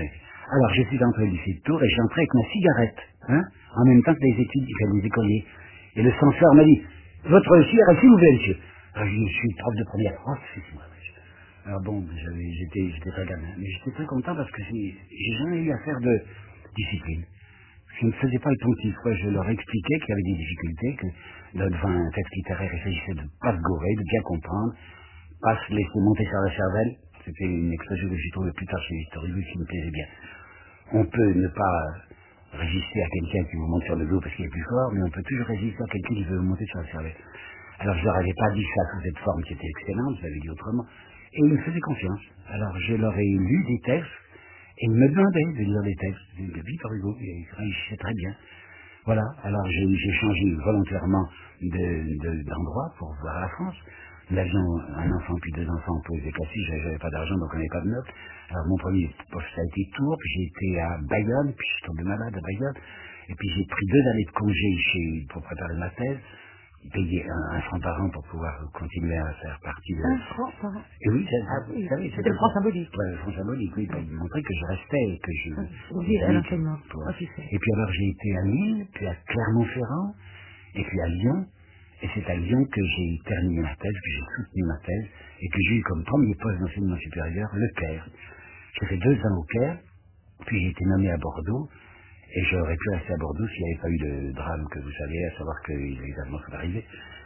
Alors, je suis entré du lycée de Tours et j'entrais avec ma cigarette, hein, en même temps que les étudiants, les écoliers. Et le censeur m'a dit, votre cigarette, s'il vous plaît, monsieur. Alors, je suis prof de première. Oh, excusez-moi, monsieur. Alors bon, j'avais, j'étais, j'étais très gamin, mais j'étais très content parce que j'ai, j'ai jamais eu affaire de discipline. Je ne faisais pas le pontif, quoi. Je leur expliquais qu'il y avait des difficultés, que devant un texte littéraire, il s'agissait de ne pas se gourer, de bien comprendre, pas se laisser monter sur la cervelle. C'était une expression que j'ai trouvée plus tard chez Victor Hugo qui me plaisait bien. On peut ne pas résister à quelqu'un qui vous monte sur le dos parce qu'il est plus fort, mais on peut toujours résister à quelqu'un qui veut vous monter sur la cervelle. Alors je leur avais pas dit ça sous cette forme qui était excellente, je l'avais dit autrement, et ils me faisaient confiance. Alors je leur ai lu des textes, et ils me demandaient de lire des textes de Victor Hugo, et ils réussissaient très bien. Voilà, alors j'ai, j'ai changé volontairement de, de, d'endroit pour voir la France. Nous avions un enfant puis deux enfants pour les éclater, j'avais pas d'argent donc on n'avait pas de notes. Alors mon premier poste ça a été Tours, puis j'ai été à Bayonne, puis je suis tombé malade à Bayonne, et puis j'ai pris deux années de congé chez, pour préparer ma thèse, payer un, un franc par an pour pouvoir continuer à faire partie de... Un franc par an. Et oui, ça, Ah oui, vous savez, c'était le franc symbolique. Ouais, le franc symbolique, oui, pour montrer que je restais et que je... Oui, à l'enseignement. Pour- officiel. Et puis alors j'ai été à Lille, puis à Clermont-Ferrand, et puis à Lyon, et c'est à Lyon que j'ai terminé ma thèse, que j'ai soutenu ma thèse, et que j'ai eu comme premier poste d'enseignement supérieur le Caire. J'ai fait deux ans au Caire, puis j'ai été nommé à Bordeaux, et j'aurais pu rester à Bordeaux s'il n'y avait pas eu le drame que vous savez, à savoir que les Allemands sont arrivés,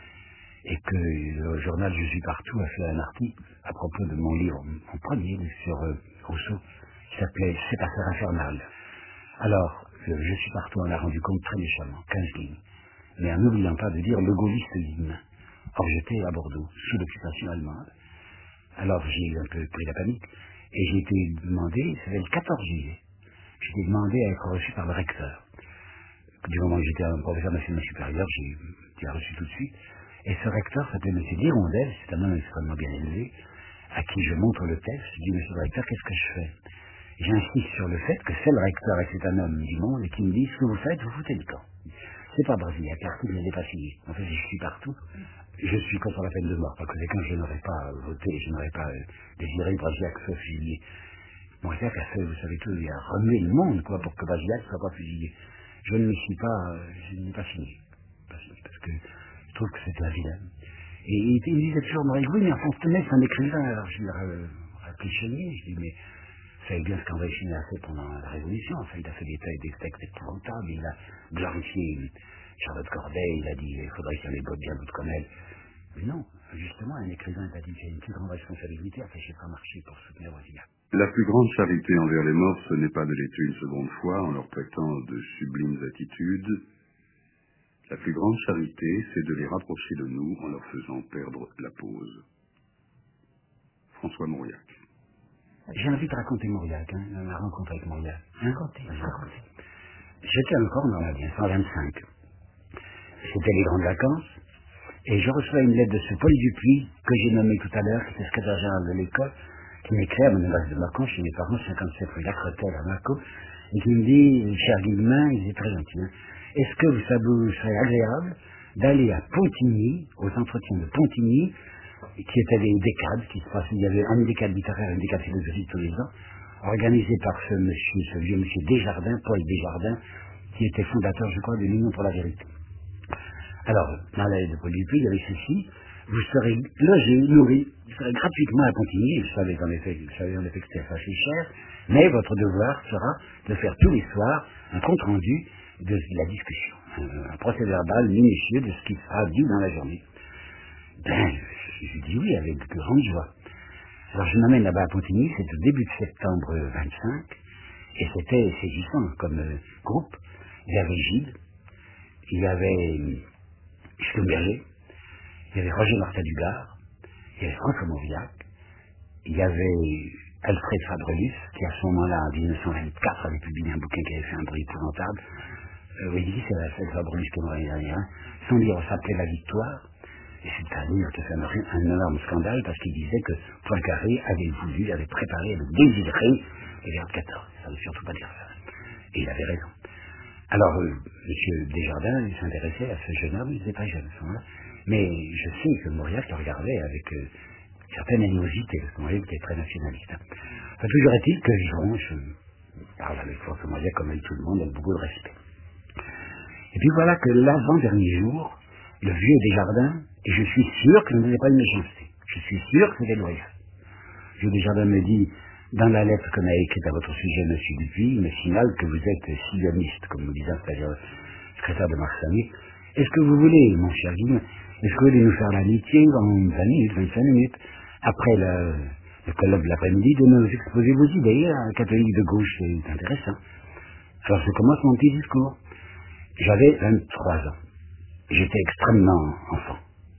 et que le journal Je suis partout a fait un article à propos de mon livre, mon premier livre sur euh, Rousseau, qui s'appelait Cette affaire infernale. Alors, euh, Je suis partout en a rendu compte très méchamment, quinze lignes, mais en n'oubliant pas de dire le gaulliste ligne. Or j'étais à Bordeaux, sous l'occupation allemande. Alors j'ai un peu pris la panique, et j'ai été demandé, c'était le quatorze juillet, j'ai été demandé à être reçu par le recteur. Du moment où j'étais un professeur national supérieur, j'ai été reçu tout de suite. Et ce recteur s'appelait M. Dirondel, c'est un homme extrêmement bien élevé, à qui je montre le texte. Je dis, monsieur le recteur, qu'est-ce que je fais? J'insiste sur le fait que c'est le recteur et c'est un homme du monde et qui me dit, ce que vous faites, vous foutez le camp. C'est pas Brasilia, car l'article n'est pas signé. En fait, je suis partout. Je suis contre la peine de mort, parce que quand je n'aurais pas voté, je n'aurais pas euh, désiré Brasilia soit fusillé. Brasilia a fait, vous savez tout, il a remué le monde, quoi, pour que Brasilia ne soit pas fusillé. Je ne me suis pas, euh, je n'ai pas signé. Pas signé, parce que je trouve que c'est un vilain. Et il, il me disait toujours, Maurice, oui, mais enfin, ce mec, c'est un écrivain. Alors je lui ai réfléchi, je dis, mais vous savez bien ce qu'André-Chine a fait pendant la Révolution. Enfin, il a fait des, des textes épouvantables, il a glorifié Charlotte Corday, il a dit, il faudrait qu'il y en ait bien d'autres comme elle. Mais non, justement, un écrivain t'a dit qu'il y a une plus grande responsabilité à faire chez marché pour soutenir Brasilia. La plus grande charité envers les morts, ce n'est pas de les tuer une seconde fois en leur prêtant de sublimes attitudes. La plus grande charité, c'est de les rapprocher de nous en leur faisant perdre la pause. François Mauriac. J'ai envie de raconter Mauriac, hein, ma rencontre avec Mauriac. Hein Racontez, racontez. J'étais encore dans la cent vingt-cinq. C'était les grandes vacances, et je reçois une lettre de ce Paul Dupuis, que j'ai nommé tout à l'heure, qui était secrétaire général de l'école, qui m'écrit à mon adresse de Mâcon, chez mes parents, cinquante-sept rue Lacretelle à Mâcon, et qui me dit, cher Guillemin, il est très gentil, hein, est-ce que ça vous serait agréable d'aller à Pontigny, aux entretiens de Pontigny, qui étaient des décades, qui se passaient, il y avait un décade littéraire et un décade philosophique tous les ans, organisé par ce monsieur, ce vieux monsieur Desjardins, Paul Desjardins, qui était fondateur, je crois, de l'Union pour la vérité. Alors, dans la lettre de Paul Dupuis, il y avait ceci, vous serez logé, nourri, vous serez gratuitement à Pontigny, je savais en effet, je savais en effet que c'était assez cher, mais votre devoir sera de faire tous les soirs un compte rendu de la discussion, un, un procès verbal minutieux de ce qui sera dit dans la journée. Ben, je, je dis oui avec grande joie. Alors je m'amène là-bas à Pontigny, c'est au début de septembre vingt-cinq, et c'était saisissant comme euh, groupe. Il y avait Gide, il y avait Schlumberger, il y avait Roger Martin Dugard, il y avait François Mauriac, il y avait Alfred Fabrelus, qui à ce moment-là, en mille neuf cent vingt-quatre, avait publié un bouquin qui avait fait un bruit épouvantable. Euh, oui, c'est Alfred Fabrelus qui est mort l'année dernière. Son livre s'appelait La Victoire, et c'est un livre qui a fait un, un énorme scandale parce qu'il disait que Poincaré avait voulu, avait préparé, avait désiré Léon quatorze. Ça ne veut surtout pas dire ça. Et il avait raison. Alors, euh, M. Desjardins il s'intéressait à ce jeune homme, il n'était pas jeune à ce moment-là, mais je sais que Mauriac le regardait avec euh, une certaine animosité, parce que Mauriac était très nationaliste. Hein. Enfin, toujours est-il que bon, je parle avec force Mauriac comme avec tout le monde, avec beaucoup de respect. Et puis voilà que l'avant-dernier jour, le vieux Desjardins, et je suis sûr que ce n'était pas une méchanceté, je suis sûr que c'était loyal. Le vieux Desjardins me dit, dans la lettre qu'on a écrite à votre sujet, M. Dupuis, il me signale que vous êtes sioniste, comme nous disait le secrétaire de Marsanet. Est-ce que vous voulez, mon cher Guillaume, est-ce que vous voulez nous faire l'amitié en vingt minutes, vingt-cinq minutes, après le, le colloque de l'après-midi, de nous exposer vos idées à un catholique de gauche, c'est intéressant. Alors je commence mon petit discours. J'avais vingt-trois ans. J'étais extrêmement enfant.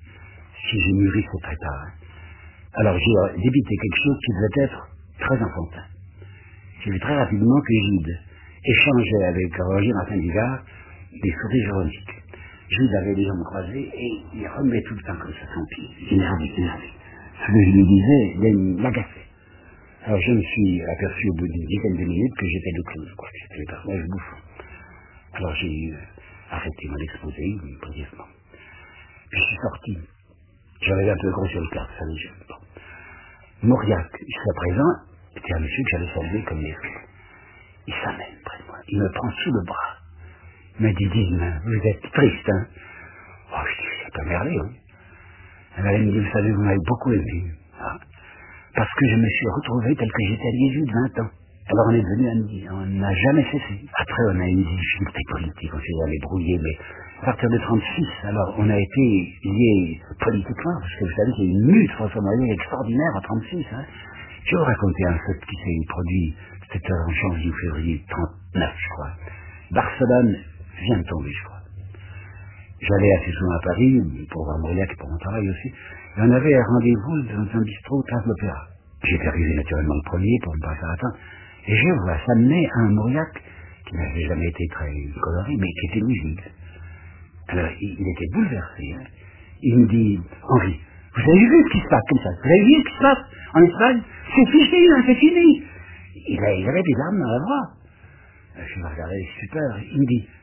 Si j'ai mûri, c'est très tard. Hein. Alors j'ai débité quelque chose qui devait être très enfantin. J'ai vu très rapidement que Gide échangeait avec Roger Martin-Bigard des sourires ironiques. Gide avait les jambes croisées et il remuait tout le temps comme ça son pied. Énervé, énervé. Ce que je lui disais, il m'agaçait. Alors je me suis aperçu au bout d'une dizaine de minutes que j'étais le clown, quoi, que j'étais le personnage bouffon. Alors j'ai euh, arrêté mon exposé, brièvement. Puis je suis sorti. J'avais un peu gros sur le cœur, vous savez, je... Bon. Mauriac, jusqu'à présent, était un monsieur que j'avais salué comme les filles. Il s'amène près de moi, il me prend sous le bras. Il m'a dit, dis-moi, vous êtes triste, hein? Oh, je dis, c'est pas merveilleux, hein? Alors il me dit, vous savez, vous m'avez beaucoup aimé. Ah. Parce que je me suis retrouvé tel que j'étais à dix-huit, vingt ans. Alors on est devenu amis, on n'a jamais cessé. Après on a eu une difficulté politique, on s'est jamais brouillé, mais à partir de trente-six, alors on a été liés politiquement, parce que vous savez qu'il y a eu une lutte François Maillet extraordinaire en trente-six. Hein. Je vais vous raconter un fait qui s'est produit, c'était en janvier ou février trente-neuf, je crois. Barcelone vient de tomber, je crois. J'allais assez souvent à Paris, pour voir Mauriac et pour mon travail aussi, et on avait un rendez-vous dans un bistrot Place de l'Opéra. J'étais arrivé naturellement le premier pour ne pas faire attendre. Et je vois s'amener un Mauriac qui n'avait jamais été très coloré, mais qui était lucide. Alors, il, il était bouleversé. Hein. Il me dit, Henri, vous avez vu ce qui se passe comme ça? Vous avez vu ce qui se passe en Espagne? C'est fichu, hein, c'est fini. Il, a, il avait des larmes dans la voix. Je me regardais, super. Il me dit,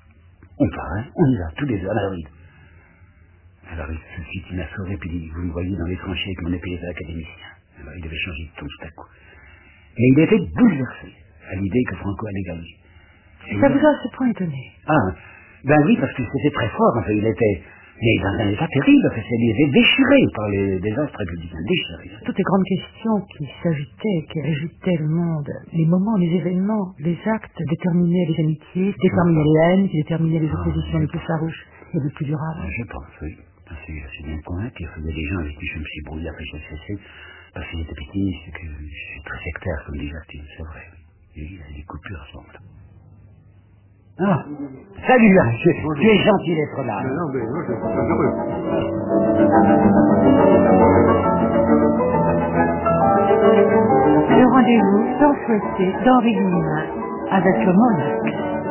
on part, hein, on y va, tous les deux, à Madrid. Alors, il se suit, il m'a sauvé, puis il dit, vous me voyez dans les tranchées avec mon épée d'académicien. Alors, il devait changer de ton tout à coup. Mais il était bouleversé à l'idée que Franco allait gagner. Et ça vous a à ce point étonné? Ah, ben oui, parce que c'était très fort. Enfin, il était mais dans un état terrible. Enfin, il était déchiré par les désastres républicains. Déchiré. Toutes les grandes questions qui s'agitaient, qui agitaient le monde, les moments, les événements, les actes déterminaient les amitiés, déterminaient les haines, qui déterminaient les oppositions les plus farouches et les plus durables. Je pense, oui. Je suis bien convaincu. Il y a des gens avec qui je me suis brouillé après j'ai cessé. Parce qu'il était pétiniste et que je suis très sectaire, comme dit Jacques, c'est vrai. Et il y a des coupures à ce moment-là. Ah, salut, là, tu es gentil d'être là. Non, non, mais moi, je suis heureux. Le rendez-vous sans souhaiter d'Henri Guillemin avec le Mauriac.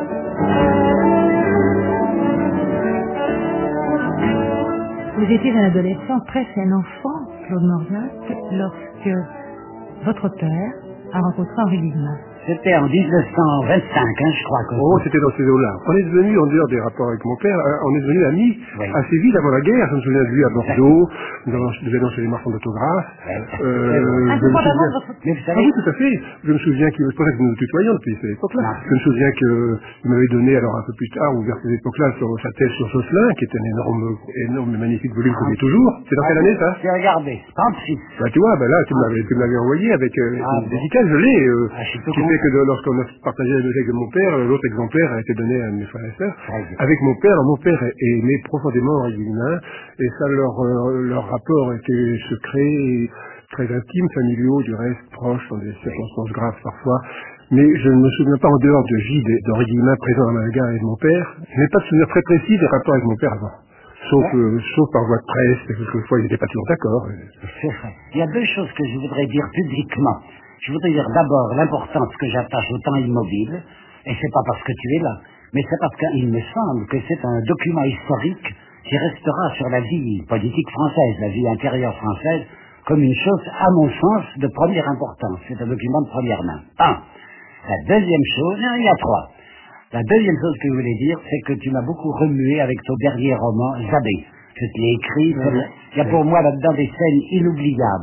Vous étiez un adolescent, presque un enfant, Claude Mauriac, lorsque votre père a rencontré Henri Guillemin. C'était en dix-neuf cent vingt-cinq, hein, je crois. Que... Oh, c'était dans ces eaux-là. On est devenu, en dehors des rapports avec mon père, on est devenu amis oui. assez vite avant la guerre. Je me souviens de lui à Bordeaux, nous allions chez les marchands d'autographes. Oui. Euh, ah, je me souviens... Mais vous savez... Ah oui, tout à fait. Je me souviens qu'il... C'est pour ça que nous nous tutoyons depuis cette époque-là. Non. Je me souviens qu'il m'avait donné, alors un peu plus tard, ou vers cette époque-là, sur sa thèse sur Josselin, qui est un énorme, énorme et magnifique volume que j'ai toujours. C'est dans quelle année, ça? J'ai regardé, trente-six. Bah, tu vois, bah là, tu me l'avais, tu me l'avais envoyé avec euh, ah, une bon. dédicace, je l'ai, euh, ah, je qui fait que de, lorsqu'on a partagé la bibliothèque de mon père, l'autre exemplaire a été donné à mes frères et sœurs. Ah, avec mon père, alors mon père aimait profondément Henri Guillemin, et ça, leur, euh, leur rapport était secret, très intime, familiaux, du reste, proches, dans des circonstances graves parfois. Mais je ne me souviens pas en dehors de Gide et d'Henri Guillemin présent à Malaga et de mon père. Je n'ai pas de souvenir très précis des rapports avec mon père avant. Sauf, ouais. euh, sauf par voie de presse, parce que quelquefois ils n'étaient pas toujours d'accord. C'est vrai. Il y a deux choses que je voudrais dire publiquement. Je voudrais dire d'abord l'importance que j'attache au temps immobile, et c'est pas parce que tu es là, mais c'est parce qu'il me semble que c'est un document historique qui restera sur la vie politique française, la vie intérieure française, comme une chose, à mon sens, de première importance. C'est un document de première main. Un. La deuxième chose, il y a trois. La deuxième chose que je voulais dire, c'est que tu m'as beaucoup remué avec ton dernier roman, Zabé. Je te l'ai écrit. Il y a pour moi là-dedans des scènes inoubliables.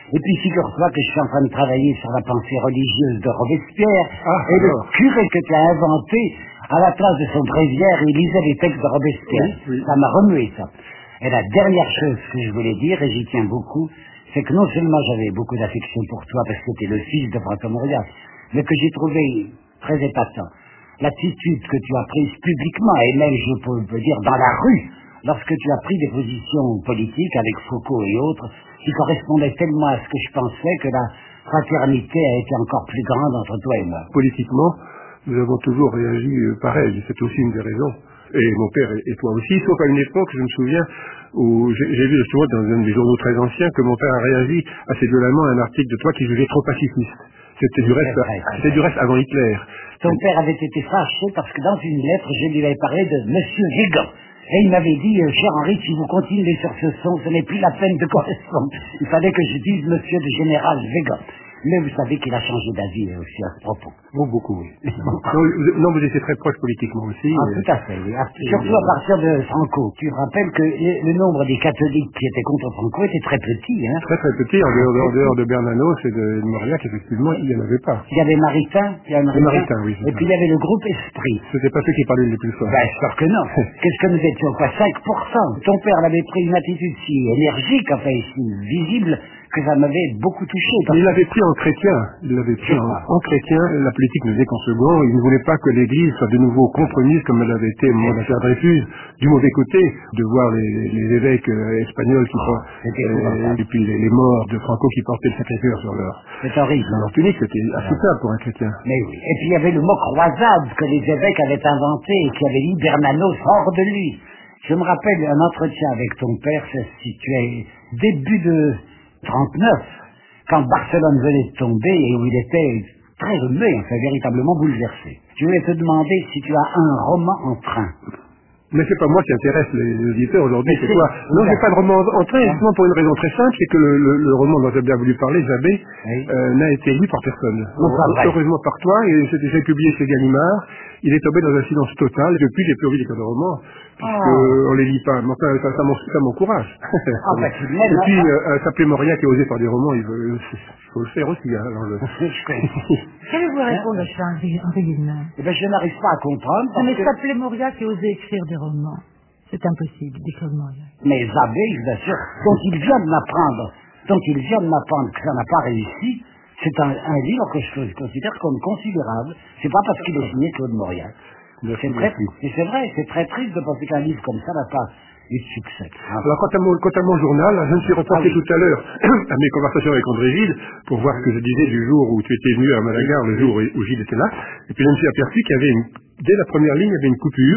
Et puis figure-toi que je suis en train de travailler sur la pensée religieuse de Robespierre, Ah, et le alors. curé que tu as inventé, à la place de son bréviaire, il lisait les textes de Robespierre. Oui, oui. Ça m'a remué, ça. Et la dernière chose que je voulais dire, et j'y tiens beaucoup, c'est que non seulement j'avais beaucoup d'affection pour toi, parce que tu es le fils de François Mauriac, mais que j'ai trouvé très épatant l'attitude que tu as prise publiquement, et même, je peux, peux dire, dans la rue, lorsque tu as pris des positions politiques avec Foucault et autres, qui correspondaient tellement à ce que je pensais que la fraternité a été encore plus grande entre toi et moi. Politiquement, nous avons toujours réagi euh, pareil, c'est aussi une des raisons. Et mon père et, et toi aussi, sauf à une époque, je me souviens, où j'ai j'ai vu justement dans un des journaux très anciens que mon père a réagi assez violemment à un article de toi qui jugeait trop pacifiste. C'était du reste, vrai, c'était du reste avant Hitler. Ton père avait été fâché parce que dans une lettre, je lui avais parlé de Monsieur Végan. Et il m'avait dit, euh, cher Henri, si vous continuez sur ce son, ce n'est plus la peine de correspondre. Il fallait que je dise Monsieur le Général Végan. Mais vous savez qu'il a changé d'avis euh, aussi à ce propos. Bon, beaucoup, oui. non, vous, non, vous étiez très proche politiquement aussi. Ah, et... tout à fait, oui. Ah, surtout à partir de Franco. Tu te rappelles que le, le nombre des catholiques qui étaient contre Franco était très petit, hein. Très très petit, en dehors, en dehors de Bernanos et de, de Mauriac, effectivement, il n'y en avait pas. Il y avait Maritain, il y avait Les Maritain, Maritains, oui. et puis il y avait le groupe Esprit. C'était pas ceux qui parlaient les plus forts. Ben, sûr que non. Qu'est-ce que nous étions, quoi, cinq pour cent. Ton père avait pris une attitude si énergique, enfin, si visible, que ça m'avait beaucoup touché. Mais il l'avait pris en chrétien. Il l'avait pris en, en chrétien. La politique ne faisait qu'en second. Il ne voulait pas que l'Église soit de nouveau compromise, comme elle avait été au moment de l'affaire Dreyfus, du mauvais côté, de voir les, les évêques euh, espagnols qui Oh, euh, et puis les, les morts de Franco qui portaient le Sacré-Cœur sur leur, c'est horrible. sur leur tunique. C'était insupportable pour un chrétien. Mais oui. Et puis il y avait le mot croisade que les évêques avaient inventé et qui avait mis Bernanos hors de lui. Je me rappelle un entretien avec ton père, ça se situait début de trente-neuf, quand Barcelone venait de tomber et où il était très remué, enfin véritablement bouleversé. Je voulais te demander si tu as un roman en train. Mais c'est pas moi qui intéresse les auditeurs aujourd'hui, Mais c'est c'est- toi. Non, c'est- j'ai pas de roman en train, Hein? justement pour une raison très simple, c'est que le, le, le roman dont j'ai bien voulu parler, Zabé, Oui. euh, n'a été lu par personne. Non, pas vrai. Heureusement par toi, et c'était déjà publié chez Gallimard. Il est tombé dans un silence total. Depuis, j'ai plus envie d'écrire de romans, puisque Oh. on les lit pas. Mais enfin, ça, ça, m'en- ça m'encourage. Ah, bah, tu m'aides, et puis, hein. euh, s'appeler Mauriac et oser faire des romans, il veut, faut le faire aussi. Hein, alors, je- Je comprends. Qu'allez-vous répondre à ça, Henri Henri Guillemin? Eh ben, je n'arrive pas à comprendre parce Mais que... s'appeler Mauriac et oser écrire des romans. C'est impossible d'écrire Mauriac. Mais Zabé, je vous assure, dont il vient de m'apprendre, dont il vient de m'apprendre que ça n'a pas réussi, c'est un, un livre que je considère comme considérable. C'est pas parce qu'il est signé Claude Mauriac. Merci, C'est très, merci. et c'est vrai, c'est très triste de penser qu'un livre comme ça n'a pas eu de succès. Hein. Alors, quant à, mon, quant à mon journal, je me suis reporté Ah oui. tout à l'heure à mes conversations avec André Gide pour voir ce que je disais du jour où tu étais venu à Malaga, le jour où, où Gide était là. Et puis, je me suis aperçu qu'il y avait une, dès la première ligne, il y avait une coupure.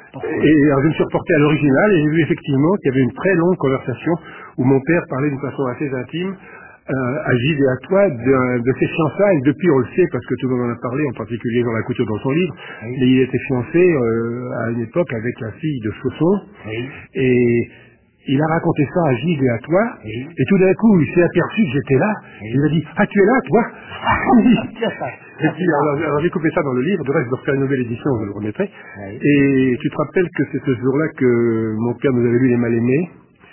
Et alors, je me suis reporté à l'original et j'ai vu effectivement qu'il y avait une très longue conversation où mon père parlait d'une façon assez intime euh, à Gide et à toi de, de ces fiançailles. Depuis, on le sait, parce que tout le monde en a parlé, en particulier dans la couture dans son livre, Oui. mais il était fiancé euh, à une époque avec la fille de Chausson. Oui. Et il a raconté ça à Gide et à toi, Oui. et tout d'un coup, il s'est aperçu que j'étais là. Oui. Il a dit « Ah, tu es là, toi ?» Tiens, ça. Et puis, alors, alors, j'ai coupé ça dans le livre, de reste, je vais refaire une nouvelle édition, je le remettrai. Oui. Et tu te rappelles que c'est ce jour-là que mon père nous avait lu Les Mal-Aimés,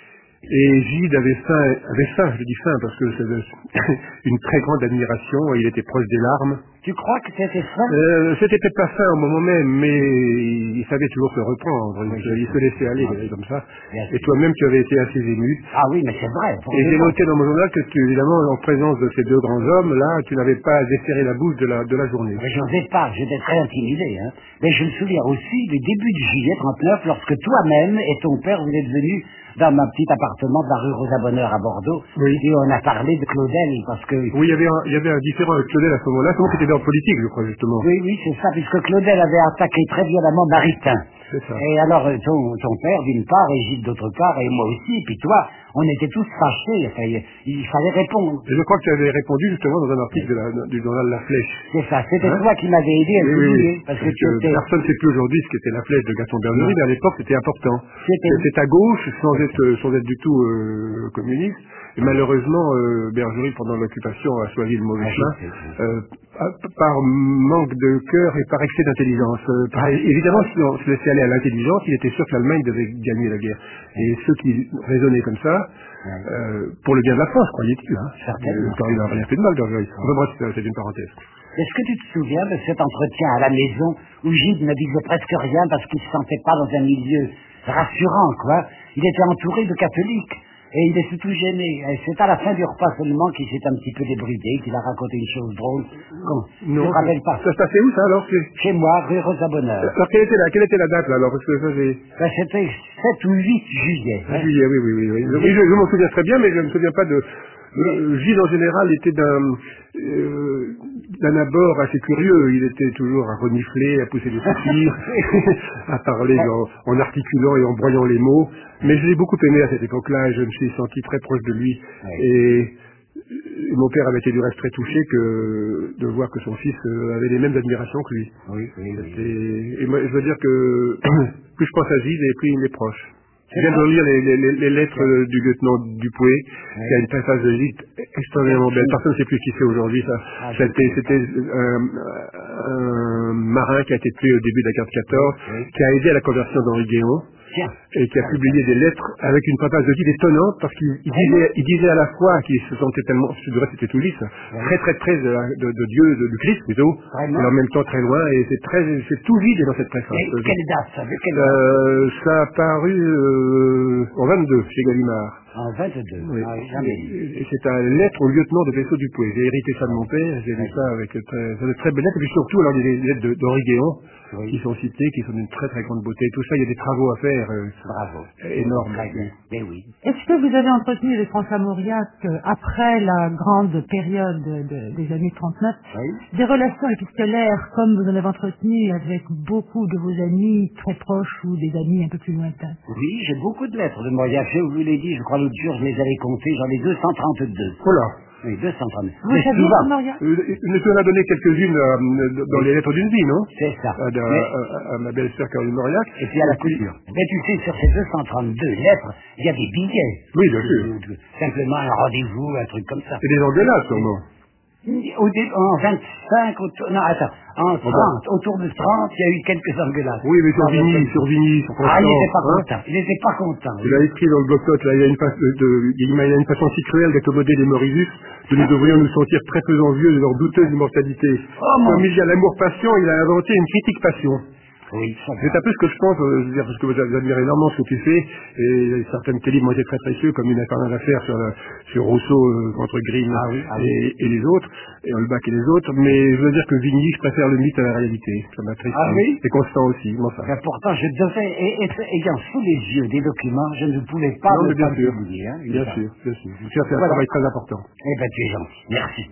et Gide avait faim, avait faim, je dis faim parce que c'est de- une très grande admiration, et il était proche des larmes. Tu crois que c'était ça? Euh, c'était peut-être pas fin au moment même, mais il savait toujours se reprendre, il, Oui, se, je il se laissait aller, des comme ça. Bien Et sûr. toi-même, tu avais été assez ému. Ah oui, mais c'est vrai. pour Et de j'ai bon. noté dans mon journal que tu, évidemment, en présence de ces deux grands hommes, là, tu n'avais pas desserré la bouche de la, de la journée. Mais je n'osais pas, j'étais très intimidé. Hein. Mais je me souviens aussi du début du juillet trente-neuf, lorsque toi-même et ton père, vous êtes venus dans ma petit appartement de la rue Rosa Bonheur à Bordeaux, Oui. et on a parlé de Claudel, parce que... Oui, il y avait un, il y avait un différent avec Claudel à ce moment-là, c'est moi qui étais dans la politique, je crois, justement. Oui, oui, c'est ça, puisque Claudel avait attaqué très violemment Maritain. C'est ça. Et alors, euh, ton, ton père, d'une part, et Gilles d'autre part, et moi aussi, et puis toi, on était tous fâchés, enfin, il, il fallait répondre. Et je crois que tu avais répondu justement dans un article de la, du journal La Flèche. C'est ça, c'était Hein? toi qui m'avais aidé à Oui, le oui, publier, oui. parce que Parce tu que étais... personne ne sait plus aujourd'hui ce qu'était La Flèche de Gaston Bergerie, Non. mais à l'époque c'était important. C'était- C'était à gauche, sans être, sans être du tout euh, communiste, Et malheureusement, euh, Bergerie, pendant l'occupation, a choisi le mauvais chemin, euh, par manque de cœur et par excès d'intelligence. Euh, par, évidemment, si on se laissait aller à l'intelligence, il était sûr que l'Allemagne devait gagner la guerre. Et ceux qui raisonnaient comme ça, euh, pour le bien de la France, croyait-il, hein, certainement. Quand il n'a rien fait de mal, Bergerie. Enfin, bref, c'est une parenthèse. Est-ce que tu te souviens de cet entretien à la maison où Gide ne disait presque rien parce qu'il ne se sentait pas dans un milieu rassurant, quoi. Il était entouré de catholiques et il était tout gêné. Et c'est à la fin du repas seulement qu'il s'est un petit peu débridé, qu'il a raconté une chose drôle. Bon, non, je ne rappelle pas. Ça se passait où, ça, alors? Chez moi, rue Rosa Bonheur. Alors, quelle était la, quelle était la date, là, alors? Parce que ça, j'ai... Ben, c'était sept ou huit juillet. Hein. Juillet, oui, oui, oui. oui. oui je, je m'en souviens très bien, mais je ne me souviens pas de... Euh, Gilles, en général, était d'un euh, d'un abord assez curieux. Il était toujours à renifler, à pousser des soupirs, à parler en, en articulant et en broyant les mots. Mais je l'ai beaucoup aimé à cette époque-là. Je me suis senti très proche de lui. Et, et mon père avait été du reste très touché que de voir que son fils avait les mêmes admirations que lui. Oui, oui, oui. Et, et moi, je veux dire que plus je pense à Gilles, et plus il m'est proche. Je viens de lire les, les, les lettres ouais. du lieutenant Dupuy, oui. qui a une passage de Gide extraordinairement belle. Personne ne sait plus qui c'est aujourd'hui. Ça. Ah, c'était c'était un, un marin qui a été tué au début de la guerre de quatorze, oui. qui a aidé à la conversion d'Henri Guéon, Tiens. et qui a publié des lettres avec une passage de Gide étonnante, parce qu'il il disait, il disait à la fois qu'il se sentait tellement, du reste c'était tout lisse, oui. très très très de, de, de Dieu, de, du Christ plutôt, Vraiment? et en même temps très loin, et c'est très, c'est tout vide dans cette préface. Et quelle date ça, quelle date euh, Ça a paru euh, en vingt-deux chez Gallimard. En vingt-deux, oui. Ah, jamais. Et c'est un lettre au lieutenant de vaisseau Dupuy. J'ai hérité ça de mon père, j'ai lu ça avec très, de très belles lettres, et puis surtout alors des lettres d'Henri Guéon, oui. qui sont citées, qui sont d'une très très grande beauté. Tout ça, il y a des travaux à faire. Euh, Bravo. Énormes. Mais oui. Est-ce que vous avez entretenu avec François Mauriac, après la grande période de, des années trente-neuf, oui. des relations épistolaires comme vous en avez entretenu avec beaucoup de vos amis très proches ou des amis un peu plus lointains? Oui, j'ai beaucoup de lettres de Mauriac. Je vous l'ai dit, je crois l'autre jour, je les avais comptées, j'en ai deux cent trente-deux. Voilà. Oui, deux cent trente-deux. Vous saviez, Mauriac? Il nous en a donné quelques-unes euh, dans oui. les lettres d'une vie, non? C'est ça. À, à, Mais... à, à ma belle-sœur Caroline Mauriac. Et puis à la couture. Mais tu sais, sur ces deux cent trente-deux lettres, il y a des billets. Oui, bien sûr. Simplement un rendez-vous, un truc comme ça. Et des engueulades, sûrement. Au dé, en vingt-cinq, autour, non, attends, en trente, autour de trente, il y a eu quelques engueulades. Oui, mais sur Vigny, sur Vigny, sur Constant. Ah, il n'était pas hein content, il n'était pas content. Il a écrit dans le bloc-notes, là, il y a une façon, de, il y a une façon si cruelle d'accommoder les Mauritius, que nous devrions nous sentir très peu envieux de leur douteuse immortalité. Oh, Comme il y a l'amour patient, il a inventé une critique passion. Oui, c'est un peu ce que je pense, euh, je veux dire, parce que vous admirez énormément ce que tu fais, et certaines tes livres ont été très précieux, comme une infernale affaire sur, la, sur Rousseau euh, contre Grimm ah oui, ah oui. et, et les autres, et Holbach et les autres, mais je veux dire que Vigny, je préfère le mythe à la réalité, ça m'attriste. Ah oui? Et Constant aussi, bon ça. Mais pourtant, je devais, et, et, ayant sous les yeux des documents, je ne pouvais pas non, me bien sûr, publier, hein, bien sûr, bien sûr. Tu as fait un voilà. travail très important. Eh ben, tu es gentil, merci.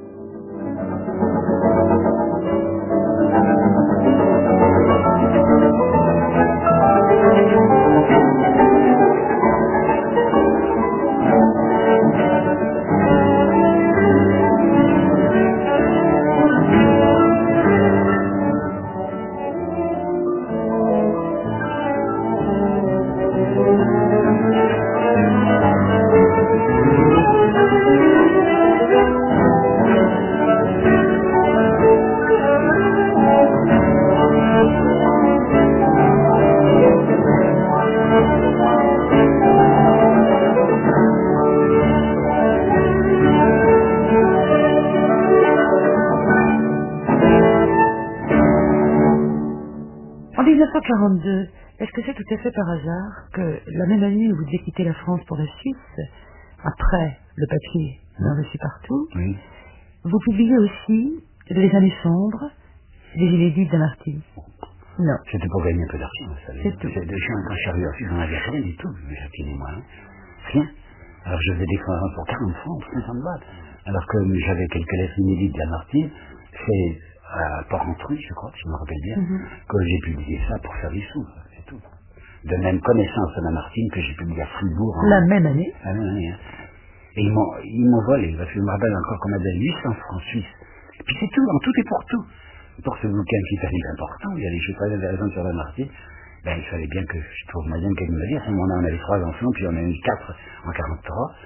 En dix-neuf cent quarante-deux, est-ce que c'est tout à fait par hasard que la même année où vous devez quitter la France pour la Suisse, après le papier non reçu partout, oui. vous publiez aussi Les années sombres, des inédits de Lamartine? Non. C'était pour gagner un peu d'argent, vous savez. C'est tout. Quand je suis arrivé en Suisse, j'en avais rien du tout, Jacqueline et moi. Hein. Rien. Alors je faisais des conférences pour quarante francs, pour cinquante bahts. Alors que j'avais quelques lettres inédites de Lamartine, c'est à Port-Entruy, je crois, si je me rappelle bien, mm-hmm. que j'ai publié ça pour faire des sous, c'est tout. De même connaissance de Lamartine que j'ai publié à Fribourg. En... La même année La même année, hein. Et ils m'ont, ils m'ont volé, parce que je me rappelle encore qu'on avait huit cents francs suisses. Et puis c'est tout, en tout et pour tout. Pour ce bouquin qui est assez important, il y a des choses très intéressantes sur Lamartine, ben il fallait bien que je trouve moyen qu'elle me le dise. À ce moment-là, on avait trois enfants, puis on a eu quatre en quarante-trois.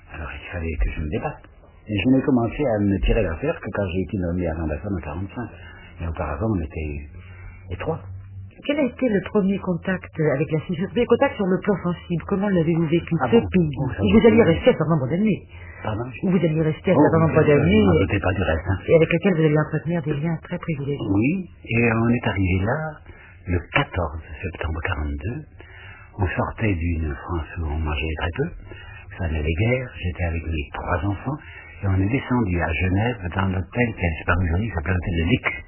Alors il fallait que je me débatte. Et je n'ai commencé à me tirer l'affaire que quand j'ai été nommé à l'ambassade en quarante-cinq. Mais auparavant, on était les trois. Quel a été le premier contact avec la Suisse? Le premier contact sur le plan sensible, comment l'avez-vous vécu Ah ce bon? pays? Oh, ça Si me vous alliez fait- rester un certain nombre d'années, Pardon? où vous alliez rester un Oh, certain nombre je ne d'années, m'en et, doutais pas du reste. Hein. et avec lequel vous alliez entretenir des liens très privilégiés. Oui, et on est arrivé là le quatorze septembre quarante-deux. On sortait d'une France où on mangeait très peu, ça n'avait guère, j'étais avec mes trois enfants, et on est descendu à Genève dans l'hôtel qui a disparu aujourd'hui, qui s'appelle l'hôtel de l'Écu.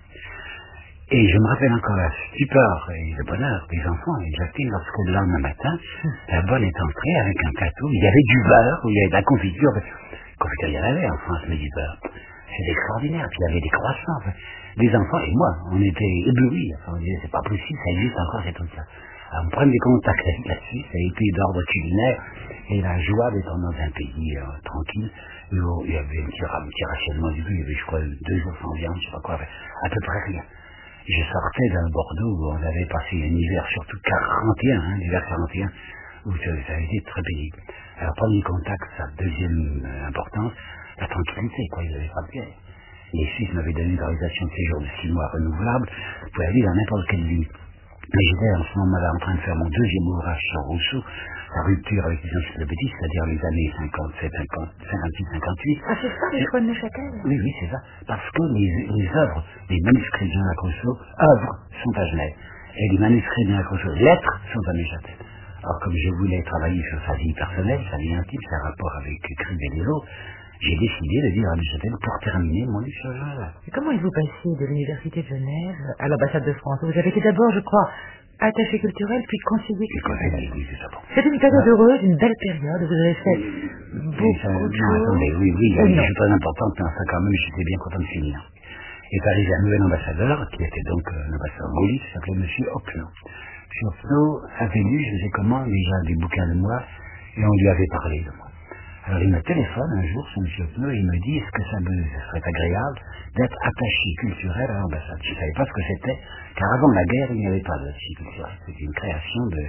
Et je me rappelle encore la stupeur et le bonheur des enfants et de Jacqueline lorsque le lendemain matin, la bonne est entrée avec un plateau, il y avait du beurre, il y avait de la confiture, confiture il y en avait en France, mais du beurre. C'était extraordinaire, puis il y avait des croissants. Enfin, les enfants et moi, on était éblouis, enfin, on disait c'est pas possible, ça existe encore ces trucs-là. Alors, mon premier contact avec la Suisse a été d'ordre culinaire et la joie d'être dans un pays euh, tranquille où il y avait un petit, un petit rationnement du tout, il y avait je crois deux jours sans viande, je sais pas quoi, enfin, à peu près rien. Je sortais d'un Bordeaux où on avait passé un hiver surtout quarante et un, hein, l'hiver quarante et un, où ça, ça a été très pénible. Alors premier contact, sa deuxième euh, importance, la tranquillité, quoi, il n'y avait pas de guerre. Les Suisses m'avaient donné une autorisation de séjour de six mois renouvelable, vous pouvez aller dans n'importe quelle ville. Mais j'étais en ce moment-là en train de faire mon deuxième ouvrage sur Rousseau, la rupture avec les encyclopédies, c'est-à-dire les années cinquante-sept, cinquante-six, cinquante-huit. Ah, c'est ça, les choix de Neuchâtel? Oui, oui, c'est ça. Parce que les, les œuvres, les manuscrits de Jean-Jacques Rousseau, œuvres, sont à Genève. Et les manuscrits de Jean-Jacques Rousseau, lettres, sont à Neuchâtel. Alors, comme je voulais travailler sur sa vie personnelle, sa vie intime, ses rapports avec Crive et les autres, j'ai décidé de vivre à Neuchâtel pour terminer mon livre sur Jean-Jacques. Et comment êtes-vous passé de l'Université de Genève à l'ambassade de France? Vous avez été d'abord, je crois, attaché culturel, puis conseiller Et culturel. conseiller, oui, c'est ça. Bon. C'était une période Ah. heureuse, une belle période, vous avez fait beaucoup Oui, ça, de non, choses. attendez, oui, oui, il y a Euh, des non. choses très importantes, mais enfin, quand même, j'étais bien content de finir. Est arrivé un nouvel ambassadeur, qui était donc euh, l'ambassadeur gaulliste, qui s'appelait M. Opno. M. Opno avait lu, je sais comment, déjà des bouquins de moi, et on lui avait parlé de moi. Alors il me téléphone un jour, ce M. Opno, et il me dit, est-ce que ça me serait agréable d'être attaché culturel à l'ambassade? Je ne savais pas ce que c'était, car avant la guerre, il n'y avait pas d'attaché culturel. C'était une création de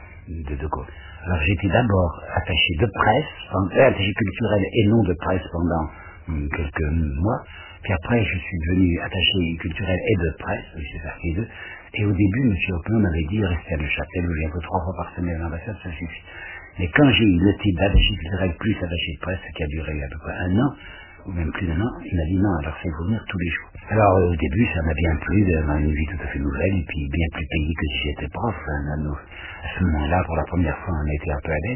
de De Gaulle. Alors j'étais d'abord attaché de presse, euh, attaché culturel et non de presse pendant hum, quelques mois, puis après je suis devenu attaché culturel et de presse, oui, c'est ça, les deux, et au début M. Opno m'avait dit restez à Neuchâtel, vous viendrez trois fois par semaine à l'ambassade, ça suffit. Mais quand j'ai eu le titre d'attaché culturel plus attaché de presse, qui a duré à peu près un an, ou même plus d'un an, il m'a dit non, alors c'est vous venir tous les jours. Alors euh, au début, ça m'a bien plu d'avoir une vie tout à fait nouvelle, et puis bien plus payée que si j'étais prof. Hein, à ce moment-là, pour la première fois, on a été un peu à l'aise.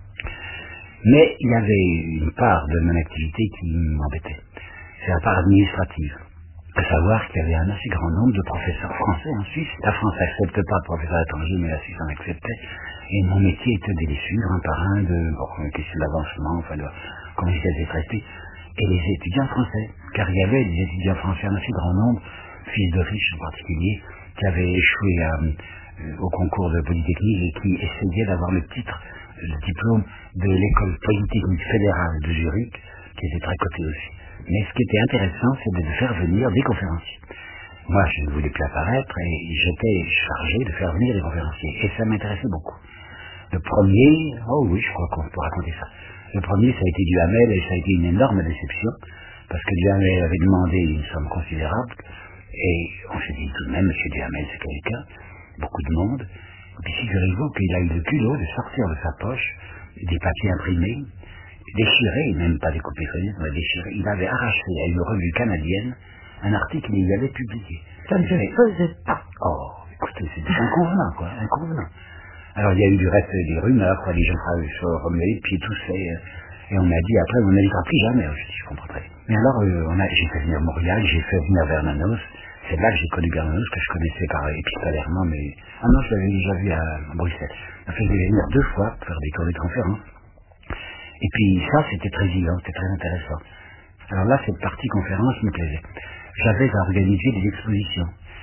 Mais il y avait une part de mon activité qui m'embêtait. C'est la part administrative. À savoir qu'il y avait un assez grand nombre de professeurs français en Suisse. La France n'accepte pas de professeurs étrangers, mais la Suisse en acceptait. Et mon métier était de les suivre un par un, de bon, une question d'avancement, enfin de comment ils étaient traités. Et les étudiants français, car il y avait des étudiants français un assez grand nombre, fils de riches en particulier, qui avaient échoué à, euh, au concours de Polytechnique et qui essayaient d'avoir le titre, le diplôme de l'école Polytechnique fédérale de Zurich, qui était très coté aussi. Mais ce qui était intéressant, c'était de faire venir des conférenciers. Moi, je ne voulais plus apparaître et j'étais chargé de faire venir des conférenciers. Et ça m'intéressait beaucoup. Le premier, oh oui, je crois qu'on peut raconter ça. Le premier, ça a été Duhamel et ça a été une énorme déception parce que Duhamel avait demandé une somme considérable et on s'est dit tout de même, monsieur Duhamel, c'est quelqu'un, beaucoup de monde. Et puis figurez-vous qu'il a eu le culot de sortir de sa poche des papiers imprimés, déchirés, même pas découpés, mais déchirés. Il avait arraché à une revue canadienne un article qu'il y avait publié. Ça ne se faisait pas. Oh, écoutez, c'était inconvenant, quoi, inconvenant. Alors il y a eu du reste des rumeurs, quoi, les gens se remuaient, puis tout ça, et on m'a dit après, on n'allait plus jamais. Je dis, je comprends très bien. Mais alors, euh, on a, j'ai fait venir Montréal, j'ai fait venir Bernanos, c'est là que j'ai connu Bernanos, que je connaissais par épistolairement, mais, ah non, je l'avais déjà vu à Bruxelles. En fait, je l'ai venir deux fois pour faire des tournées de conférences. Et puis ça, c'était très vivant, c'était très intéressant. Alors là, cette partie conférence me plaisait. J'avais à organiser des expositions.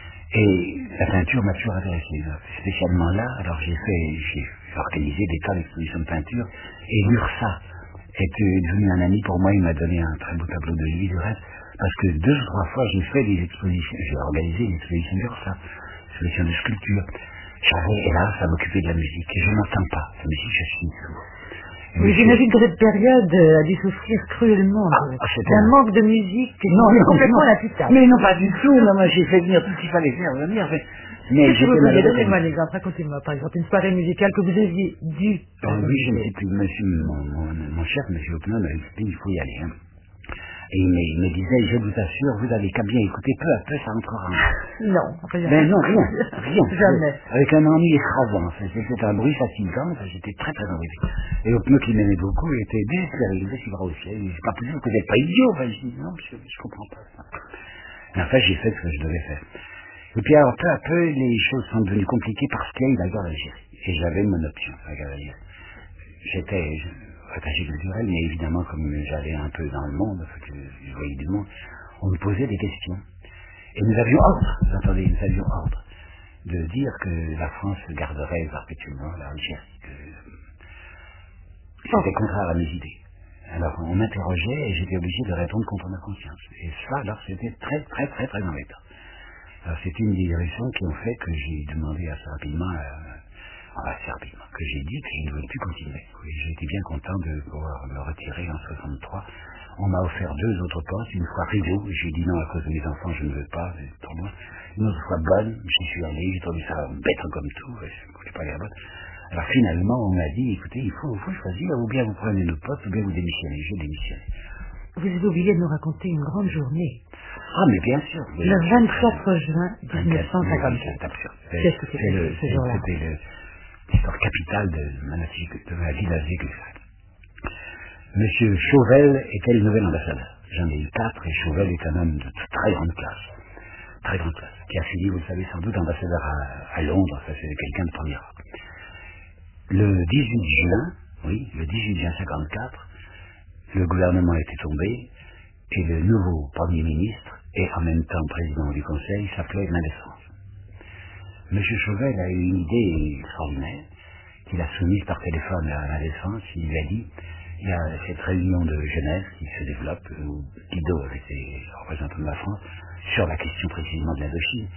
Et la peinture m'a toujours intéressé, spécialement là. Alors j'ai fait, j'ai organisé des tas d'expositions de peinture. Et l'URSA est devenu un ami pour moi. Il m'a donné un très beau tableau de lui du reste. Parce que deux ou trois fois, j'ai fait des expositions. J'ai organisé des expositions d'URSA, expositions de sculpture. J'avais, et là, ça m'occupait de la musique. Et je n'entends pas la musique, je suis sourd. Oui, j'imagine que cette période euh, a dû souffrir cruellement Ah, ah, c'était d'un un- manque de musique Non, non, complètement non. lapidaire. Mais non, pas du tout. Non, moi, j'ai fait venir tout ce qu'il fallait faire venir. Mais, mais Qu'est-ce que j'étais vous voulez malheureux. Donnez-moi un exemple, racontez-moi par exemple une soirée musicale que vous aviez dû Ah oui, je ne organiser. sais plus. Monsieur, mon, mon, mon chef, monsieur Hopman, m'a expliqué il faut y aller. Hein. Et il me, il me disait, je vous assure, vous avez qu'à bien écouter, peu à peu, ça entrera. Non, rien. Ben non, rien, rien. Jamais. Avec un ennui écrasant. C'était un bruit fatigant, j'étais très très ennuyé. Et Hopman, qui m'aimait beaucoup, il était désespéré, il disait, au ciel, c'est pas possible que vous n'êtes pas idiot. Enfin, je dis, non, monsieur, je comprends pas ça. Mais enfin, j'ai fait ce que je devais faire. Et puis alors, peu à peu, les choses sont devenues compliquées parce qu'il y a eu la guerre d'Algérie. Et j'avais mon option, la guerre d'Algérie. J'étais attaché culturel, mais évidemment, comme j'allais un peu dans le monde, enfin, que je voyais du monde, on me posait des questions. Et nous avions ordre, vous entendez, nous avions ordre de dire que la France garderait perpétuellement l'Algérie, que c'était contraire à mes idées. Alors on m'interrogeait et j'étais obligé de répondre contre ma conscience. Et ça, alors, c'était très, très, très, très embêtant. Alors c'est une des raisons qui ont fait que j'ai demandé assez rapidement, euh, assez rapidement, que j'ai dit que je ne voulais plus continuer. Oui, j'ai été bien content de pouvoir me retirer en soixante-trois. On m'a offert deux autres postes, une fois Rio, j'ai dit non à cause de mes enfants, je ne veux pas, c'est pour moi. Une autre fois Bonne, j'y suis allé, j'ai trouvé ça bête comme tout, je ne voulais pas aller à Bonne. Alors finalement, on m'a dit, écoutez, il faut, faut choisir, ou bien vous prenez notre poste, ou bien vous démissionnez. J'ai démissionné. Vous avez oublié de nous raconter une grande journée. Ah, mais bien sûr. Oui, Le vingt-quatre juin mille neuf cent cinquante-quatre. C'est absurde. Qu'est-ce que c'était le- ce jour-là? C'était le- l'histoire capitale de ma native, de ma vie d'Azéglesade. Monsieur Chauvel était le nouvel ambassadeur. J'en ai eu quatre, et Chauvel est un homme de très grande classe. Très grande classe. Qui a fini, vous le savez sans doute, ambassadeur à, à Londres. Ça, c'est quelqu'un de premier rang. Le dix-huit juin, oui, le dix-huit juin cinquante-quatre, le gouvernement était tombé, et le nouveau Premier ministre, et en même temps président du Conseil, s'appelait Mendès France. Monsieur Chauvel a eu une idée extraordinaire, qu'il a soumise par téléphone à Mendès France. Il lui a dit, il y a cette réunion de Genève qui se développe, où Guido avait été représentant de la France, sur la question précisément de l'Indochine.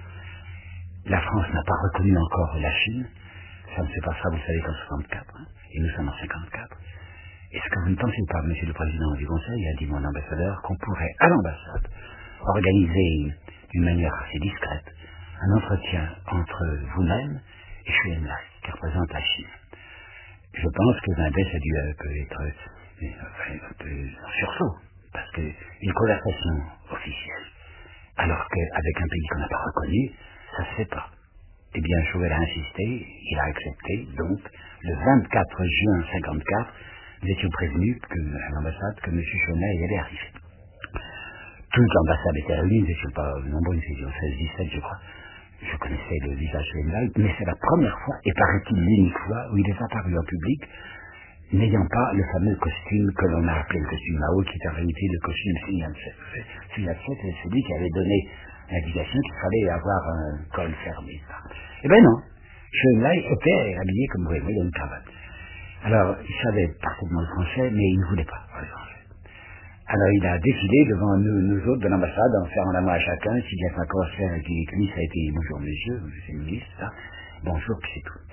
La France n'a pas reconnu encore la Chine. Ça ne se passera, vous savez, qu'en soixante-quatre, hein, et nous sommes en cinquante-quatre. Est-ce que vous ne pensez pas, monsieur le président du Conseil, a dit mon ambassadeur, qu'on pourrait, à l'ambassade, organiser d'une manière assez discrète un entretien entre vous-même et Xu Enlai, qui représente la Chine. Je pense que Mendès a dû un peu être euh, un peu en sursaut, parce qu'une conversation officielle, alors qu'avec un pays qu'on n'a pas reconnu, ça se fait pas. Eh bien, Chauvel a insisté, il a accepté, donc, le vingt-quatre juin cinquante-quatre, nous étions prévenus que, à l'ambassade que M. Chauvel allait arriver. Toute l'ambassade était réunie, nous n'étions pas nombreux, nous étions seize dix-sept, je crois. Je connaissais le visage de Chauvel, mais c'est la première fois, et paraît-il l'unique fois, où il est apparu en public, n'ayant pas le fameux costume que l'on a appelé le costume Mao, qui est en réalité le costume Sun Yat-sen. Sun Yat-sen, c'est celui qui avait donné l'indication qu'il fallait avoir un col fermé. Ça. Eh bien non, Chauvel était habillé comme vous voyez, dans une cravate. Alors, il savait parfaitement le français, mais il ne voulait pas parler français. Alors, il a défilé devant nous, nous autres de l'ambassade, en serrant la main à chacun, si bien qu'un concert avec lui, ça a été bonjour monsieur, monsieur le ministre, ça, bonjour, puis c'est tout.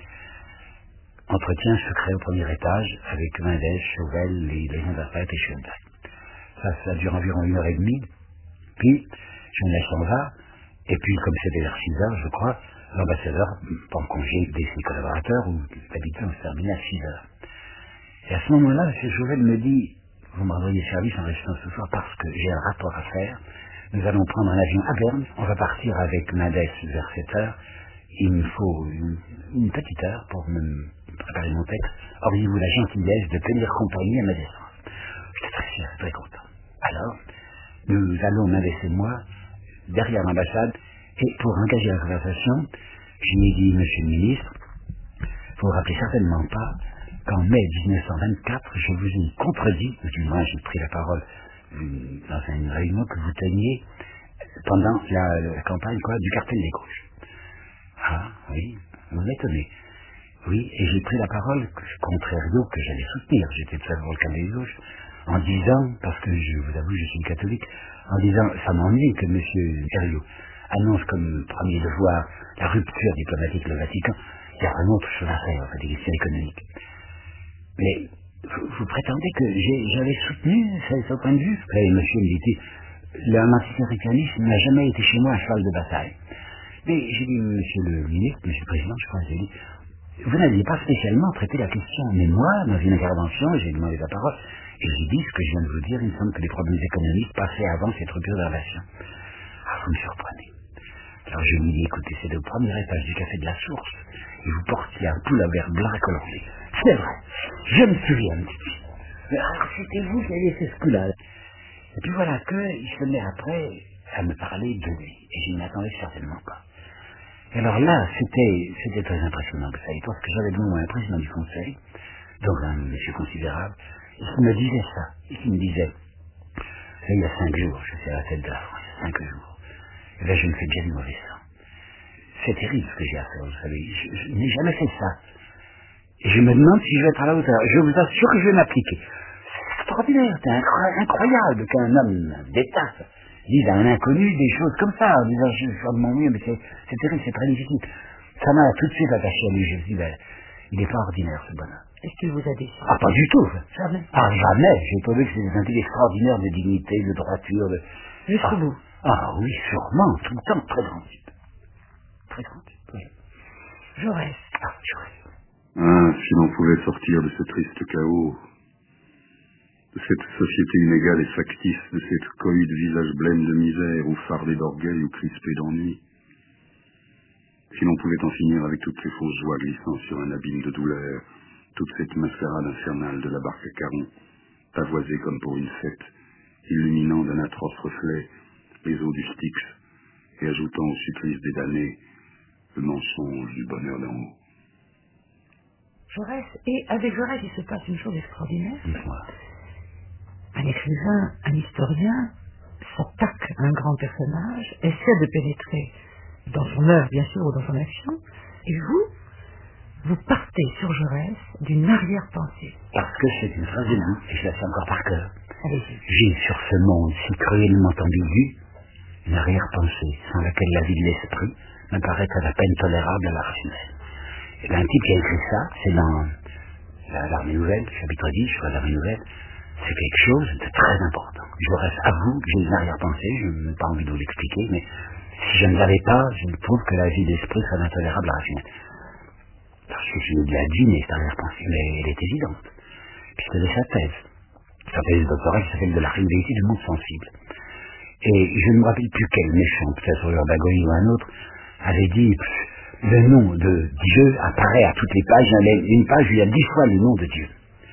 Entretien secret au premier étage, avec Mendès, Chauvel, les, les interprètes et Chauvel. Ça, ça dure environ une heure et demie, puis Chauvel s'en va, et puis, comme c'était vers six heures, je crois, l'ambassadeur prend congé de ses collaborateurs, où d'habitude on se terminait à six heures. Et à ce moment-là, M. Chauvel me dit, vous me rendriez service en restant ce soir parce que j'ai un rapport à faire. Nous allons prendre un avion à Berne. On va partir avec Mendès vers sept heures. Il me faut une, une petite heure pour me préparer mon texte. Auriez-vous la gentillesse de tenir compagnie à ma descente? J'étais très fier, très content. Alors, nous allons, Mendès et moi, derrière l'ambassade, et pour engager la conversation, je lui ai dit, monsieur le ministre, vous ne vous rappelez certainement pas qu'en mai mille neuf cent vingt-quatre, je vous ai contredit, ou du moins j'ai pris la parole dans une réunion que vous teniez pendant la, la campagne quoi, du cartel des gauches. Ah, oui, vous m'étonnez. Oui, et j'ai pris la parole contre Herriot, que j'allais soutenir, j'étais tout à fait pour le cartel des gauches, en disant, parce que je vous avoue, je suis catholique, en disant, ça m'ennuie que M. Herriot annonce comme premier devoir la rupture diplomatique avec le Vatican. Il y a vraiment autre chose à faire, en fait, des questions économiques. Mais vous, vous prétendez que j'avais soutenu ce, ce point de vue? Et monsieur me dit, l'anticléricalisme n'a jamais été chez moi un cheval de bataille. Mais j'ai dit, monsieur le ministre, monsieur le président, je crois, j'ai dit, vous n'aviez pas spécialement traité la question. Mais moi, dans une intervention, j'ai demandé la parole, et j'ai dit ce que je viens de vous dire, il me semble que les problèmes économiques passaient avant cette rupture de relation. Ah, vous me surprenez. Alors je lui ai dit, écoutez, c'est le premier étage du café de la Source, et vous portiez un pull à verre blanc à coloré. C'est vrai, je me souviens, mais alors c'était vous qui aviez fait ce coup-là. Et puis voilà qu'il se met après à me parler de lui, et je ne m'attendais certainement pas. Et alors là, c'était c'était très impressionnant, vous savez, parce que j'avais devant moi un président du conseil, donc un monsieur considérable, et qui me disait ça, et qui me disait, là, il y a cinq jours, je suis à la tête de la France, il y a cinq jours, et là je me fais déjà du mauvais sang. C'est terrible ce que j'ai à faire, vous savez, je, je n'ai jamais fait ça. Et je me demande si je vais être à la hauteur. Je vous assure que je vais m'appliquer. C'est extraordinaire, c'est incro- incroyable qu'un homme d'État dise à un inconnu des choses comme ça, en disant, je suis de mon mieux, mais c'est, c'est terrible, c'est très difficile. Ça m'a tout de suite attaché à lui, je me suis dit, ben, il n'est pas ordinaire, ce bonhomme. Est-ce qu'il vous a dit ça? Ah, pas du tout. Jamais. Ah, jamais. J'ai trouvé que c'était un type extraordinaire de dignité, de droiture, de... Jusqu'au ah. bout. Ah oui, sûrement, tout le temps, très grand type. Très grand type, oui. Jaurès. Ah, Jaurès. Ah, si l'on pouvait sortir de ce triste chaos, de cette société inégale et factice, de cette cohue de visages blêmes de misère, ou fardés d'orgueil, ou crispés d'ennui. Si l'on pouvait en finir avec toutes ces fausses joies glissant sur un abîme de douleur, toute cette mascarade infernale de la barque à Caron, pavoisée comme pour une fête, illuminant d'un atroce reflet les eaux du Styx, et ajoutant au supplice des damnés le mensonge du bonheur d'en haut. Jaurès, et avec Jaurès, il se passe une chose extraordinaire. Dites-moi. Un écrivain, un historien, s'attaque à un grand personnage, essaie de pénétrer dans son œuvre, bien sûr, ou dans son action, et vous, vous partez sur Jaurès d'une arrière-pensée. Parce que c'est une phrase humaine, et je la sais encore par cœur. Allez-y. J'ai sur ce monde si cruellement ambigu une arrière-pensée sans laquelle la vie de l'esprit me paraît à la peine tolérable à la race humaine. Et bien, un type qui a écrit ça, c'est dans la, l'Armée Nouvelle, chapitre dix, je crois, l'Armée Nouvelle, c'est quelque chose de très important. Jaurès avoue que j'ai une arrière-pensée, je n'ai pas envie de vous l'expliquer, mais si je ne l'avais pas, je trouve que la vie d'esprit serait intolérable à la race humaine. Parce que je l'ai deviné, cette arrière-pensée, mais elle est évidente, puisque c'est sa thèse. Sa thèse de doctorat qui s'appelle de la réalité du monde sensible. Et je ne me rappelle plus quel méchant, peut-être Urbagoy ou un autre, avait dit le nom de Dieu apparaît à toutes les pages, il y a une page où il y a dix fois le nom de Dieu.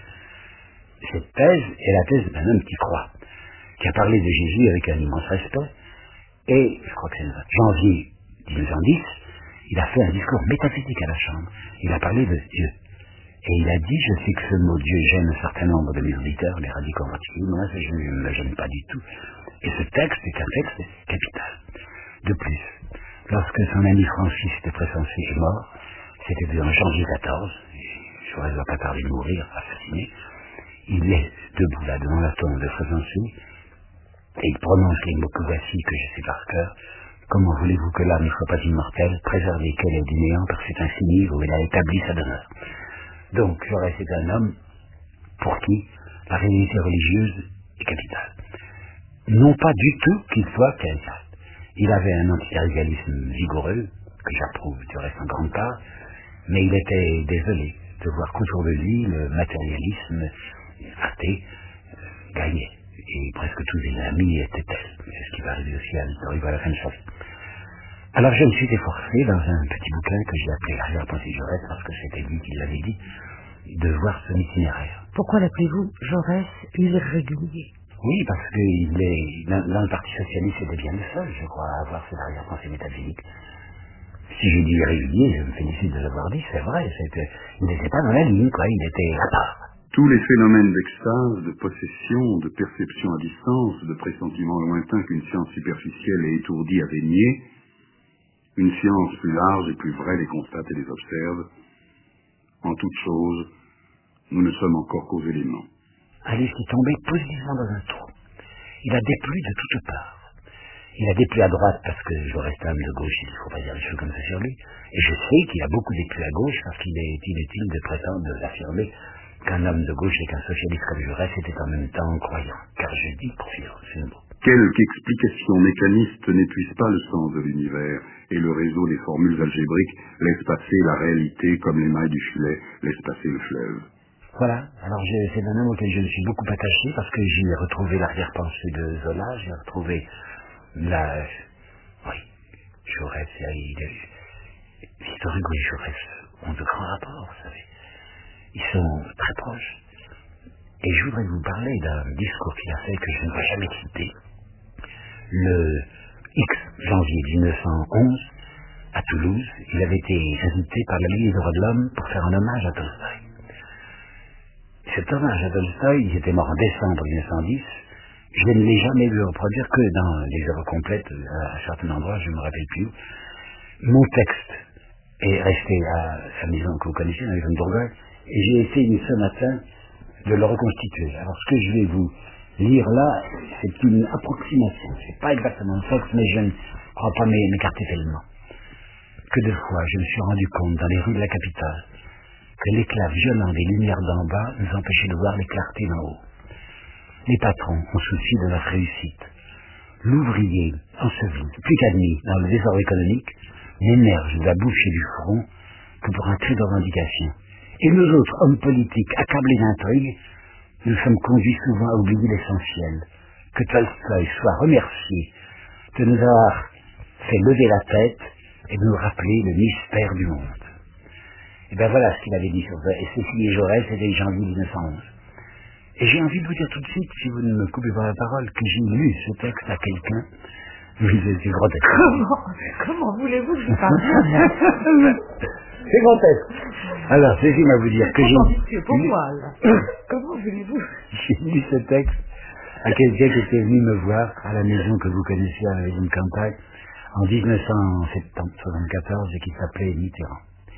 Cette thèse est la thèse d'un homme qui croit, qui a parlé de Jésus avec un immense respect, et je crois que c'est en janvier mille neuf cent dix, il a fait un discours métaphysique à la Chambre, il a parlé de Dieu. Et il a dit, je sais que ce mot Dieu gêne un certain nombre de mes auditeurs, les radicaux en particulier, moi ça, je ne me gêne pas du tout. Et ce texte est un texte capital. De plus, lorsque son ami Francis de Pressensé est mort, c'était en janvier quatorze, je ne dois pas tarder de mourir, assassiné, il est debout là devant la tombe de Pressensé, et il prononce les mots que voici, que je sais par cœur. Comment voulez-vous que l'âme ne soit pas immortelle, préservée qu'elle est du néant, parce que c'est un signe où elle a établi sa demeure. Donc, Jaurès est un homme pour qui la réalité religieuse est capitale. Non pas du tout qu'il soit chrétien. Il avait un anticléricalisme vigoureux, que j'approuve du reste en grande part, mais il était désolé de voir qu'autour de lui, le matérialisme athée euh, gagnait. Et presque tous les amis étaient tels. C'est ce qui va arriver aussi à Victor Hugo à la fin de sa vie. Alors je me suis efforcé dans un petit bouquin que j'ai appelé L'arrière-pensée de Jaurès, parce que c'était lui qui l'avait dit, de voir son itinéraire. Pourquoi l'appelez-vous Jaurès irrégulier? Oui, parce que il est, dans, dans le Parti Socialiste, c'était bien le seul, je crois, à avoir cette arrière-pensée métaphysique. Si je dis irrégulier, je me félicite de l'avoir dit, c'est vrai, c'était, il n'était pas dans la ligne, quoi, il était à part. Tous les phénomènes d'extase, de possession, de perception à distance, de pressentiment lointain qu'une science superficielle et étourdie avait nié, une science plus large et plus vraie les constate et les observe. En toute chose, nous ne sommes encore qu'aux éléments. Alice est tombé positivement dans un trou. Il a déplu de toutes parts. Il a déplu à droite parce que je reste un homme de gauche, il ne faut pas dire des choses comme ça sur lui. Et je sais qu'il a beaucoup déplu à gauche parce qu'il est inutile de prétendre, de l'affirmer, qu'un homme de gauche et qu'un socialiste comme Jaurès était en même temps croyant. Car je dis croyant, c'est le mot. Quelque explication mécaniste n'épuise pas le sens de l'univers, et le réseau des formules algébriques laisse passer la réalité comme les mailles du filet laissent passer le fleuve. Voilà, alors je, c'est un homme auquel je me suis beaucoup attaché parce que j'y ai retrouvé l'arrière-pensée de Zola, j'ai retrouvé la... Oui, Jaurès, il est... Victor Hugo et Jaurès ont de grands rapports, vous savez. Ils sont très proches. Et je voudrais vous parler d'un discours qu'il a fait que je ne vais jamais quitter. Le X janvier mille neuf cent onze, à Toulouse, il avait été invité par la Ligue des droits de l'homme pour faire un hommage à Tolstoï. Cet hommage à Tolstoï, il était mort en décembre mille neuf cent dix. Je ne l'ai jamais vu reproduire que dans les œuvres complètes, à certains endroits, je ne me rappelle plus. Mon texte est resté à sa maison que vous connaissez, dans la maison de Bourgogne, et j'ai essayé ce matin de le reconstituer. Alors ce que je vais vous lire là, c'est une approximation. C'est pas exactement le texte, mais je ne crois pas m'écarter tellement. Que de fois je me suis rendu compte dans les rues de la capitale que l'éclat violent des lumières d'en bas nous empêchait de voir les clartés d'en haut. Les patrons ont souci de leur réussite. L'ouvrier, enseveli, plus qu'admis dans le désordre économique, n'émerge de la bouche et du front que pour un cri de revendication. Et nous autres, hommes politiques, accablés d'intrigue, nous sommes conduits souvent à oublier l'essentiel. Que Tolstoï soit remercié de nous avoir fait lever la tête et de nous rappeler le mystère du monde. Et bien voilà ce qu'il avait dit sur ça. Et Cécile et Jaurès, c'était janvier mille neuf cent onze. Et j'ai envie de vous dire tout de suite, si vous ne me coupez pas la parole, que j'ai lu ce texte à quelqu'un. C'est grotesque. Comment, comment voulez-vous que je parle? C'est grotesque. Alors, Cécile va vous dire que j'ai... C'est pour moi, là. Comment voulez-vous? J'ai lu ce texte à quelqu'un qui était venu me voir à la maison que vous connaissez à la maison de campagne en mille neuf cent soixante-quatorze et qui s'appelait Mitterrand.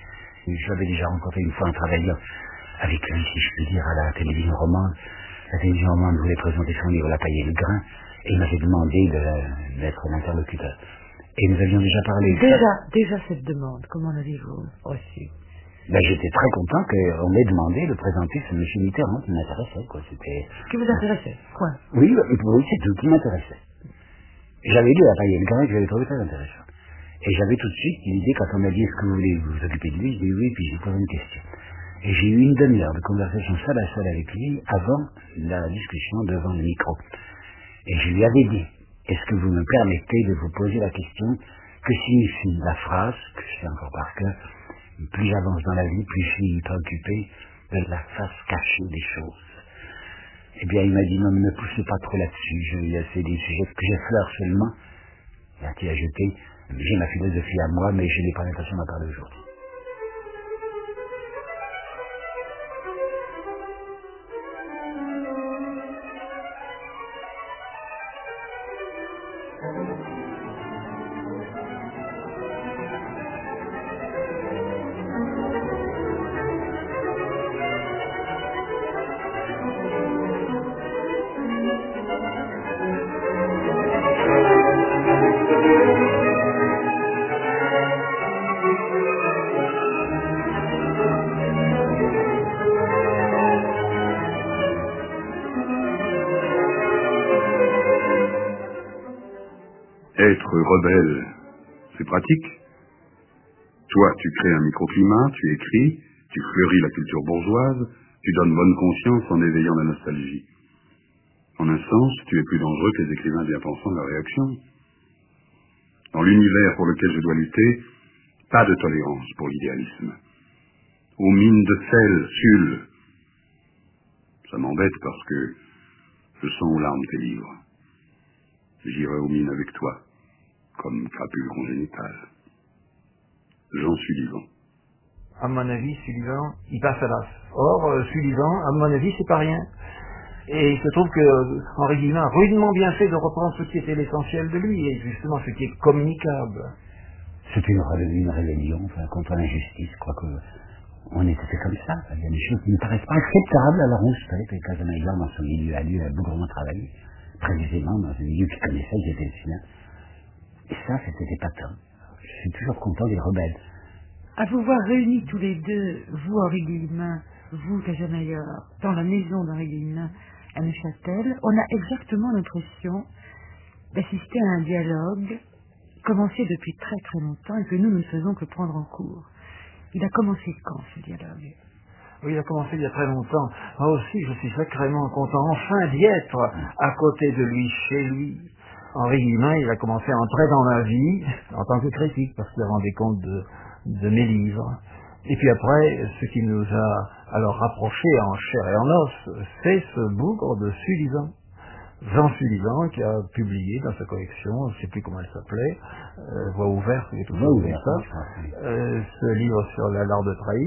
Et je l'avais déjà rencontré une fois en travaillant avec lui, si je puis dire, à la télévision romande. La télévision romande voulait présenter son livre La paille et le grain, et il m'avait demandé de, d'être l'interlocuteur. Et nous avions déjà parlé... Déjà, déjà cette demande, comment l'avez-vous reçue? Ben, j'étais très content qu'on m'ait demandé de présenter ce monsieur Mitterrand qui m'intéressait, quoi. C'était... Qui vous intéressait, quoi? Oui, oui, c'est tout, qui m'intéressait. J'avais lu La paille et le grain que j'avais trouvé très intéressant. Et j'avais tout de suite l'idée, quand on m'a dit est-ce que vous voulez vous occuper de lui, je dis oui, puis j'ai posé une question. Et j'ai eu une demi-heure de conversation seule à seule avec lui avant la discussion devant le micro. Et je lui avais dit, est-ce que vous me permettez de vous poser la question, que signifie la phrase, que je sais encore par cœur, plus j'avance dans la vie, plus je suis préoccupé de la face cachée des choses. Eh bien, il m'a dit, non, ne me poussez pas trop là-dessus, je, c'est des sujets que j'effleure seulement. Et a-t-il ajouté, j'ai ma philosophie à moi, mais je n'ai pas l'intention d'en parler aujourd'hui. Être rebelle, c'est pratique. Toi, tu crées un microclimat, tu écris, tu fleuris la culture bourgeoise, tu donnes bonne conscience en éveillant la nostalgie. En un sens, tu es plus dangereux que les écrivains bien pensants de la réaction. Dans l'univers pour lequel je dois lutter, pas de tolérance pour l'idéalisme. Aux mines de sel, Sul. Ça m'embête parce que je sens aux larmes tes livres. J'irai aux mines avec toi, comme crapule congénitale. J'en suis vivant. À mon avis, Sullivan, il passe à l'as. Or, euh, Sullivan, à mon avis, c'est pas rien. Et il se trouve que euh, Henri Guillemin a rudement bien fait de reprendre ce qui était l'essentiel de lui, et justement ce qui est communicable. C'est une, une rébellion enfin, contre l'injustice, je crois que on était fait comme ça. Il y a des choses qui ne paraissent pas acceptables, alors on se fait, et Casanova, dans son milieu à lui, a beaucoup travaillé, précisément dans un milieu qu'il connaissait, qui était le sien. Et ça, c'était épatant. Je suis toujours content des rebelles. À vous voir réunis tous les deux, vous, Henri Guillemin, vous, Casamaier, dans la maison d'Henri Guillemin à Neuchâtel, on a exactement l'impression d'assister à un dialogue commencé depuis très très longtemps et que nous, nous ne faisons que prendre en cours. Il a commencé quand, ce dialogue? Oui, il a commencé il y a très longtemps. Moi aussi, je suis sacrément content enfin d'y être à côté de lui, chez lui. Henri Guillemin, il a commencé à entrer dans ma vie en tant que critique, parce qu'il rendait compte de, de mes livres. Et puis après, ce qui nous a alors rapprochés en chair et en os, c'est ce bougre de Sullivan. Jean Sullivan, qui a publié dans sa collection, je ne sais plus comment elle s'appelait, euh, Voix ouverte, et tout ça, euh, ce livre sur l'art de trahir.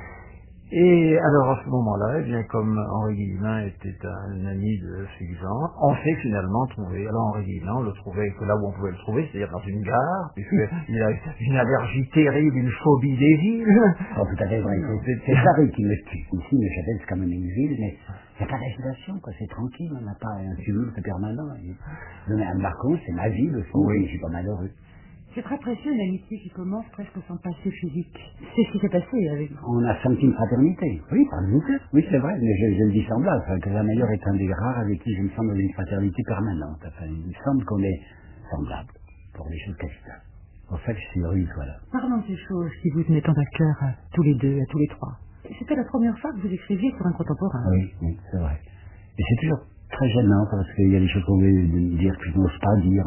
Et alors à ce moment-là, eh bien comme Henri Guillemin était un ami de Sullivan, on s'est finalement trouvé. Alors Henri Guillemin, on le trouvait que là où on pouvait le trouver, c'est-à-dire dans une gare, puisqu'il a une allergie terrible, une phobie des villes. Oh, tout à fait vrai. C'est Paris qui me tue. Ici, Neuchâtel, c'est quand même une ville, mais il n'y a pas d'agitation, quoi. C'est tranquille, on n'a pas un tumulte permanent. Le Marcon, c'est ma ville aussi, oui. Je suis pas malheureux. C'est très précieux, une amitié qui commence presque sans passé physique. C'est ce qui s'est passé avec vous. On a senti une fraternité. Oui, par vous. Oui, c'est vrai, mais je, je le dis semblable. Enfin, Casamaier est un des rares avec qui je me sens dans une fraternité permanente. Enfin, il me semble qu'on est semblables pour les choses capitales. C'est pour ça que je suis heureux, voilà. Parlons de ces choses qui vous tenaient tant à cœur, à tous les deux, à tous les trois. C'était la première fois que vous écriviez sur un contemporain. Oui, oui, c'est vrai. Et c'est toujours très gênant parce qu'il y a des choses qu'on veut dire que je n'ose pas dire.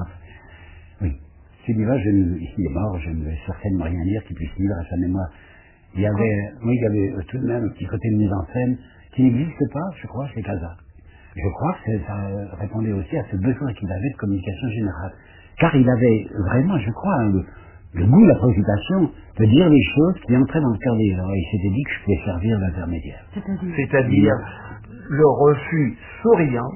Oui. Sullivan, je ne, il est mort, je ne vais certainement rien dire qui puisse nuire à sa mémoire. Il y avait, oui, il y avait euh, tout de même un petit côté de mise en scène qui n'existe pas, je crois, chez Casa. Je crois que ça répondait aussi à ce besoin qu'il avait de communication générale. Car il avait vraiment, je crois, hein, le, le goût, la préoccupation de dire les choses qui entraient dans le cœur des gens. Et il s'était dit que je pouvais servir d'intermédiaire. C'est-à-dire le refus souriant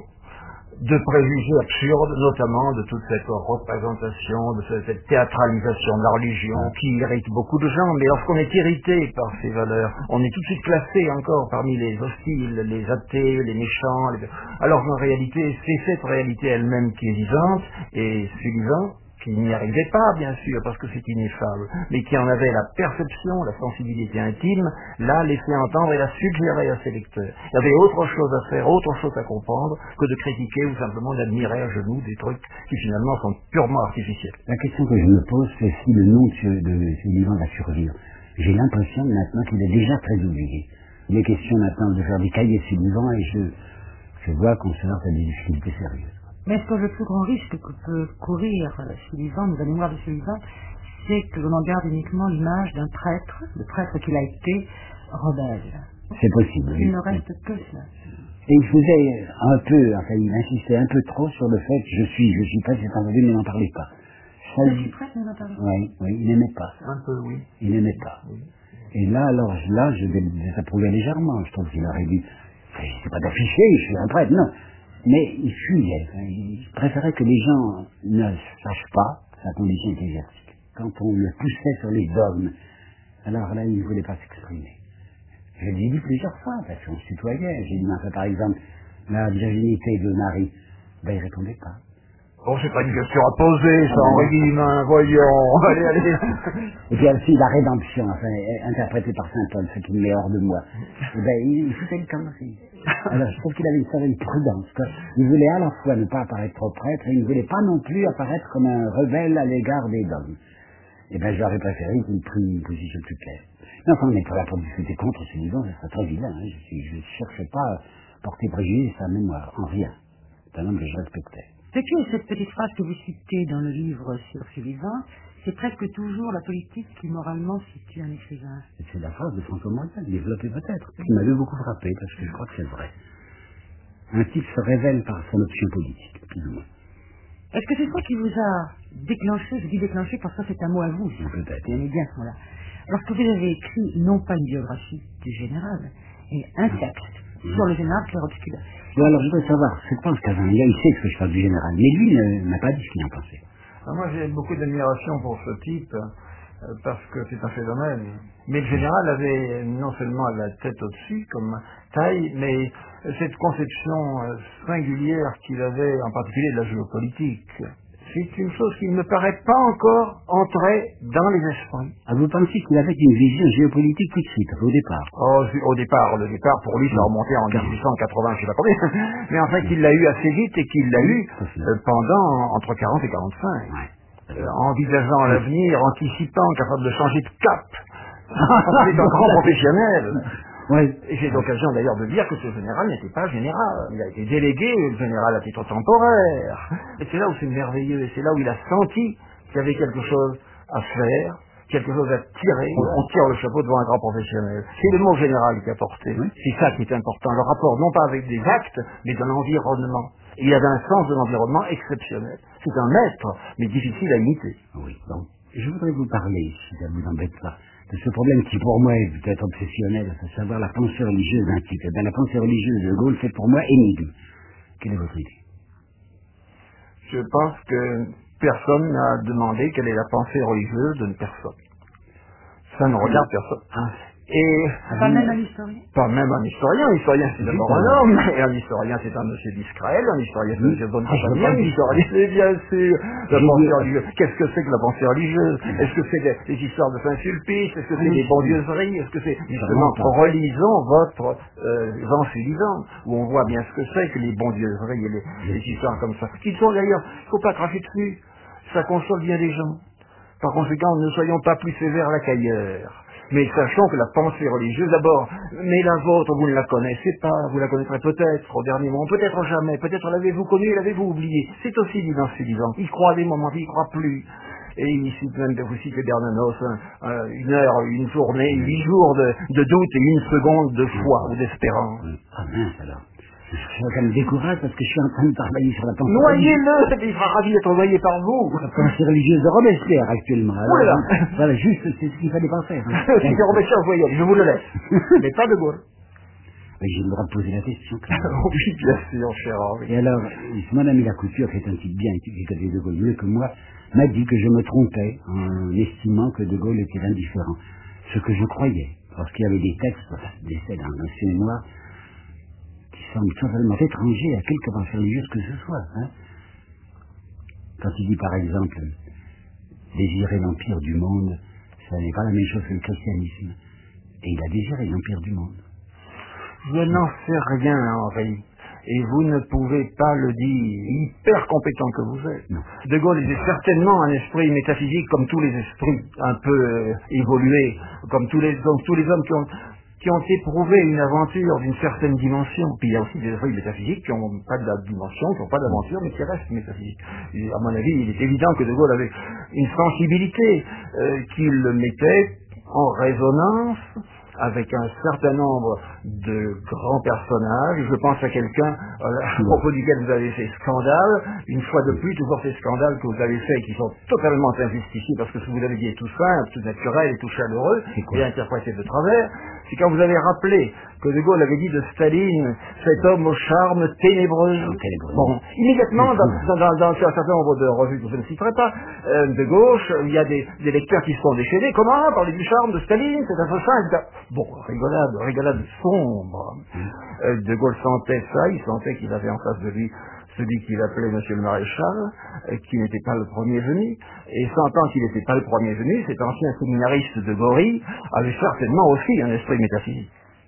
de préjugés absurdes, notamment de toute cette représentation, de cette théâtralisation de la religion qui irrite beaucoup de gens. Mais lorsqu'on est irrité par ces valeurs, on est tout de suite classé encore parmi les hostiles, les athées, les méchants. Les... Alors qu'en réalité, c'est cette réalité elle-même qui est vivante, et Sullivan, qui n'y arrivait pas, bien sûr, parce que c'est ineffable, mais qui en avait la perception, la sensibilité intime, l'a laissé entendre et l'a suggéré à ses lecteurs. Il y avait autre chose à faire, autre chose à comprendre, que de critiquer ou simplement d'admirer à genoux des trucs qui finalement sont purement artificiels. La question que je me pose, c'est si le nom de Sullivan va survivre. J'ai l'impression maintenant qu'il est déjà très oublié. Il est question maintenant de faire des cahiers Sullivan et je, je vois qu'on se lance à des difficultés sérieuses. Mais est-ce que le plus grand risque que peut courir Sullivan, de la mémoire de Sullivan, c'est que l'on en garde uniquement l'image d'un prêtre, le prêtre qu'il a été, rebelle? C'est possible. Il ne reste que cela. Et il faisait un peu, enfin il insistait un peu trop sur le fait que je suis, je suis prêtre, c'est entendu, mais n'en parlez pas. Ça, je suis prêtre, mais n'en parlez pas. Oui, oui, il n'aimait pas. Un peu, oui. Il n'aimait pas. Oui. Et là, alors, là, je désapprouvais légèrement. Je trouve qu'il aurait dû, c'est pas d'afficher, je suis un prêtre, non. Mais il fuyait, il préférait que les gens ne sachent pas sa condition ecclésiastique. Quand on le poussait sur les dogmes, alors là, il ne voulait pas s'exprimer. Je l'ai dit plusieurs fois, parce qu'on se tutoyait. J'ai dit, enfin, par exemple, la virginité de Marie. Ben, il répondait pas. Oh, c'est pas une question à poser, ça, Henri Guillemin, voyons, allez, allez. Et puis aussi, la rédemption, enfin, interprétée par saint Paul, ce qui me met hors de moi. Et ben, il, il foutait le camp aussi. Alors, je trouve qu'il avait une certaine prudence, quoi. Il voulait à la fois ne pas apparaître trop prêtre, et il ne voulait pas non plus apparaître comme un rebelle à l'égard des dogmes. Et ben, j'aurais préféré qu'il prenne une position plus claire. Non, enfin, on n'est pas là pour discuter contre Sullivan, ça serait très vilain, hein. Je ne cherche pas à porter préjudice à sa mémoire, en rien. C'est un homme que je respectais. Ce qui est cette petite phrase que vous citez dans le livre sur Sullivan, c'est presque toujours la politique qui moralement situe un écrivain. C'est la phrase de François Morel, développée peut-être, qui m'avait beaucoup frappé, parce que je crois que c'est vrai. Un type se révèle par son option politique, plus ou moins. Est-ce que c'est ça qui vous a déclenché, je dis déclenché parce que c'est un mot à vous, peut-être. Bien bien ce mot-là. Lorsque vous avez écrit, non pas une biographie du général, mais un texte mmh. sur le général clair-obscur. Bon, alors je voudrais savoir, je pense qu'Azaria, il sait ce que je parle du général, mais lui n'a pas dit ce qu'il en pensait. Alors moi j'ai beaucoup d'admiration pour ce type, euh, parce que c'est un phénomène. Mais le général avait non seulement la tête au-dessus comme taille, mais cette conception euh, singulière qu'il avait en particulier de la géopolitique. c'est une chose qui ne me paraît pas encore entrer dans les esprits. Ah, vous pensez qu'il avait une vision géopolitique tout de suite, au départ? Oh, au départ, le départ, pour lui, ça remontait en dix-huit cent quatre-vingts, je sais pas combien. Mais en fait, il l'a eu assez vite et qu'il l'a eu euh, pendant, entre quarante et quarante-cinq. Ouais. Euh, envisageant l'avenir, anticipant, capable de changer de cap. C'est un grand professionnel. Ouais. Et j'ai l'occasion d'ailleurs de dire que ce général n'était pas général. Il a été délégué, le général à titre temporaire. Et c'est là où c'est merveilleux, et c'est là où il a senti qu'il y avait quelque chose à faire, quelque chose à tirer. On tire le chapeau devant un grand professionnel. C'est le mot général qui a porté. Oui. C'est ça qui est important. Le rapport, non pas avec des actes, mais de l'environnement. Et il avait un sens de l'environnement exceptionnel. C'est un maître, mais difficile à imiter. Oui, bon. Je voudrais vous parler, si ça vous embête pas, de ce problème qui pour moi est peut-être obsessionnel, à savoir la pensée religieuse d'un type. Ben, la pensée religieuse de Gaulle fait pour moi énigme. Quelle est votre idée? Je pense que personne n'a demandé quelle est la pensée religieuse d'une personne. Ça ne regarde personne. Ah, Et Pas même un historien? pas même un historien. Un historien, c'est d'abord Oui, un homme. Et un historien, c'est un monsieur d'Israël. Un historien, c'est un monsieur de bonne Ah, je compagnie. vois Un pas. historien, c'est bien sûr la Je pensée vois. religieuse. Qu'est-ce que c'est que la pensée religieuse? Est-ce que c'est les, les histoires de Saint-Sulpice? Est-ce que Ah, c'est oui, des oui. bondieuseries? Est-ce que c'est justement, Vraiment pas. relisons votre euh, Jean Suivant, où on voit bien ce que c'est que les bondieuseries et les, les histoires comme ça. Qui sont d'ailleurs, il ne faut pas cracher dessus. Ça console bien les gens. Par conséquent, ne soyons pas plus sévères là qu'ailleurs. Mais sachons que la pensée religieuse, d'abord, mais la vôtre, vous ne la connaissez pas, vous la connaîtrez peut-être au dernier moment, peut-être jamais, peut-être l'avez-vous connue, l'avez-vous oubliée. C'est aussi dit dans ce livre. Il croit à des moments, il ne croit plus. Et il cite même, vous citez Bernanos, hein, euh, une heure, une journée, huit jours de, de doute et une seconde de foi ou d'espérance. ah mince alors. Ça me décourage parce que je suis en train de travailler sur la pensée religieuse. Noyez-le, il sera ravi d'être envoyé par vous. La pensée religieuse de Robespierre actuellement. Alors, Oula. hein, voilà, juste, c'est ce qu'il fallait pas faire. Hein. Si c'est Robespierre, vous voyez, je vous le laisse. Mais pas de Gaulle. Mais j'ai le droit de poser la question, quand même. Oui, bien sûr, cher Henri. Et alors, mon ami Lacouture, qui est un type bien qui connaît De Gaulle mieux que moi, m'a dit que je me trompais en estimant que De Gaulle était indifférent. Ce que je croyais, parce qu'il y avait des textes, d'essais dans l'ancien mémoire, qui semblent totalement étrangers à quelque pensée religieuse que ce soit. Hein. Quand il dit, par exemple, désirer l'empire du monde, ça n'est pas la même chose que le christianisme. Et il a désiré l'empire du monde. Je n'en sais rien, Henri. Et vous ne pouvez pas le dire, hyper compétent que vous êtes. Non. De Gaulle était certainement un esprit métaphysique comme tous les esprits, un peu euh, évolués, comme tous les, comme tous les hommes qui ont, qui ont éprouvé une aventure d'une certaine dimension. Puis il y a aussi des esprits métaphysiques qui n'ont pas de la dimension, qui n'ont pas d'aventure, mais qui restent métaphysiques. Et à mon avis, il est évident que De Gaulle avait une sensibilité euh, qui le mettait en résonance avec un certain nombre de grands personnages. Je pense à quelqu'un euh, à propos duquel vous avez fait scandale, une fois de plus, toujours ces scandales que vous avez faits qui sont totalement injustifiés parce que ce que vous avez dit est tout simple, tout naturel et tout chaleureux, et interprété de travers, c'est quand vous avez rappelé que De Gaulle avait dit de Staline, cet homme au charme ténébreux. Bon, immédiatement, dans, dans, dans un certain nombre de revues que je ne citerai pas, euh, de gauche, il y a des, des lecteurs qui se sont déchaînés. Comment parler du charme de Staline, c'est assassin, et cetera. Bon, rigolade, rigolade sombre. Euh, de Gaulle sentait ça, il sentait qu'il avait en face de lui celui qu'il appelait Monsieur le Maréchal, euh, qui n'était pas le premier venu, et sentant qu'il n'était pas le premier venu, cet ancien séminariste de Gory avait certainement aussi un esprit métaphysique.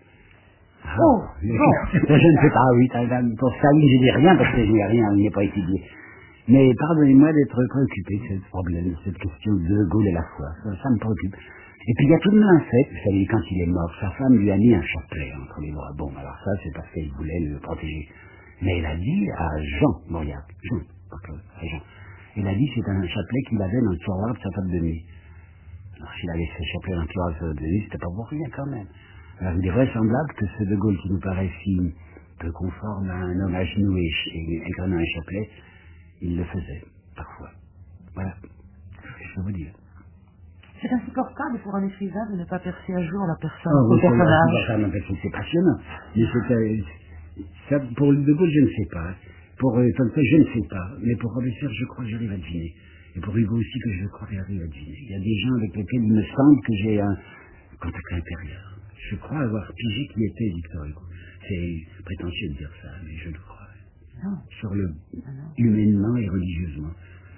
Ah, oh, non. Je ne sais pas, oui, pour ça, oui, je dis rien parce que je n'ai rien, il n'est pas étudié. Mais pardonnez-moi d'être préoccupé de ce problème, de cette question de Gaulle et la foi. Ça, ça me préoccupe. Et puis il y a tout de même un fait, vous savez, quand il est mort, sa femme lui a mis un chapelet entre les bras. Bon, alors ça, c'est parce qu'elle voulait le protéger. Mais elle a dit à Jean Mauriac, Jean, pas Claude, à Jean, elle a dit que c'était un chapelet qu'il avait dans le tiroir de sa table de nuit. Alors s'il avait ce chapelet dans le tiroir de sa table de nuit, c'était pas pour rien quand même. Alors il est vraisemblable que ce De Gaulle qui nous paraît si peu conforme à un homme à genoux et, et incarnant un chapelet, il le faisait, parfois. Voilà, je peux vous dire. C'est insupportable pour un écrivain de ne pas percer à jour la personne, oh, le personnage. C'est passionnant. Mais c'est, ça, pour De Gaulle, je ne sais pas. Pour euh, Tolstoï, je ne sais pas. Mais pour Robespierre, je crois que j'arrive à deviner. Et pour Hugo aussi, que je crois que j'arrive à deviner. Il y a des gens avec lesquels il me semble que j'ai un contact intérieur. Je crois avoir pigé qui était Victor Hugo. C'est prétentieux de dire ça, mais je le crois. Non. Sur le non, non. humainement et religieusement.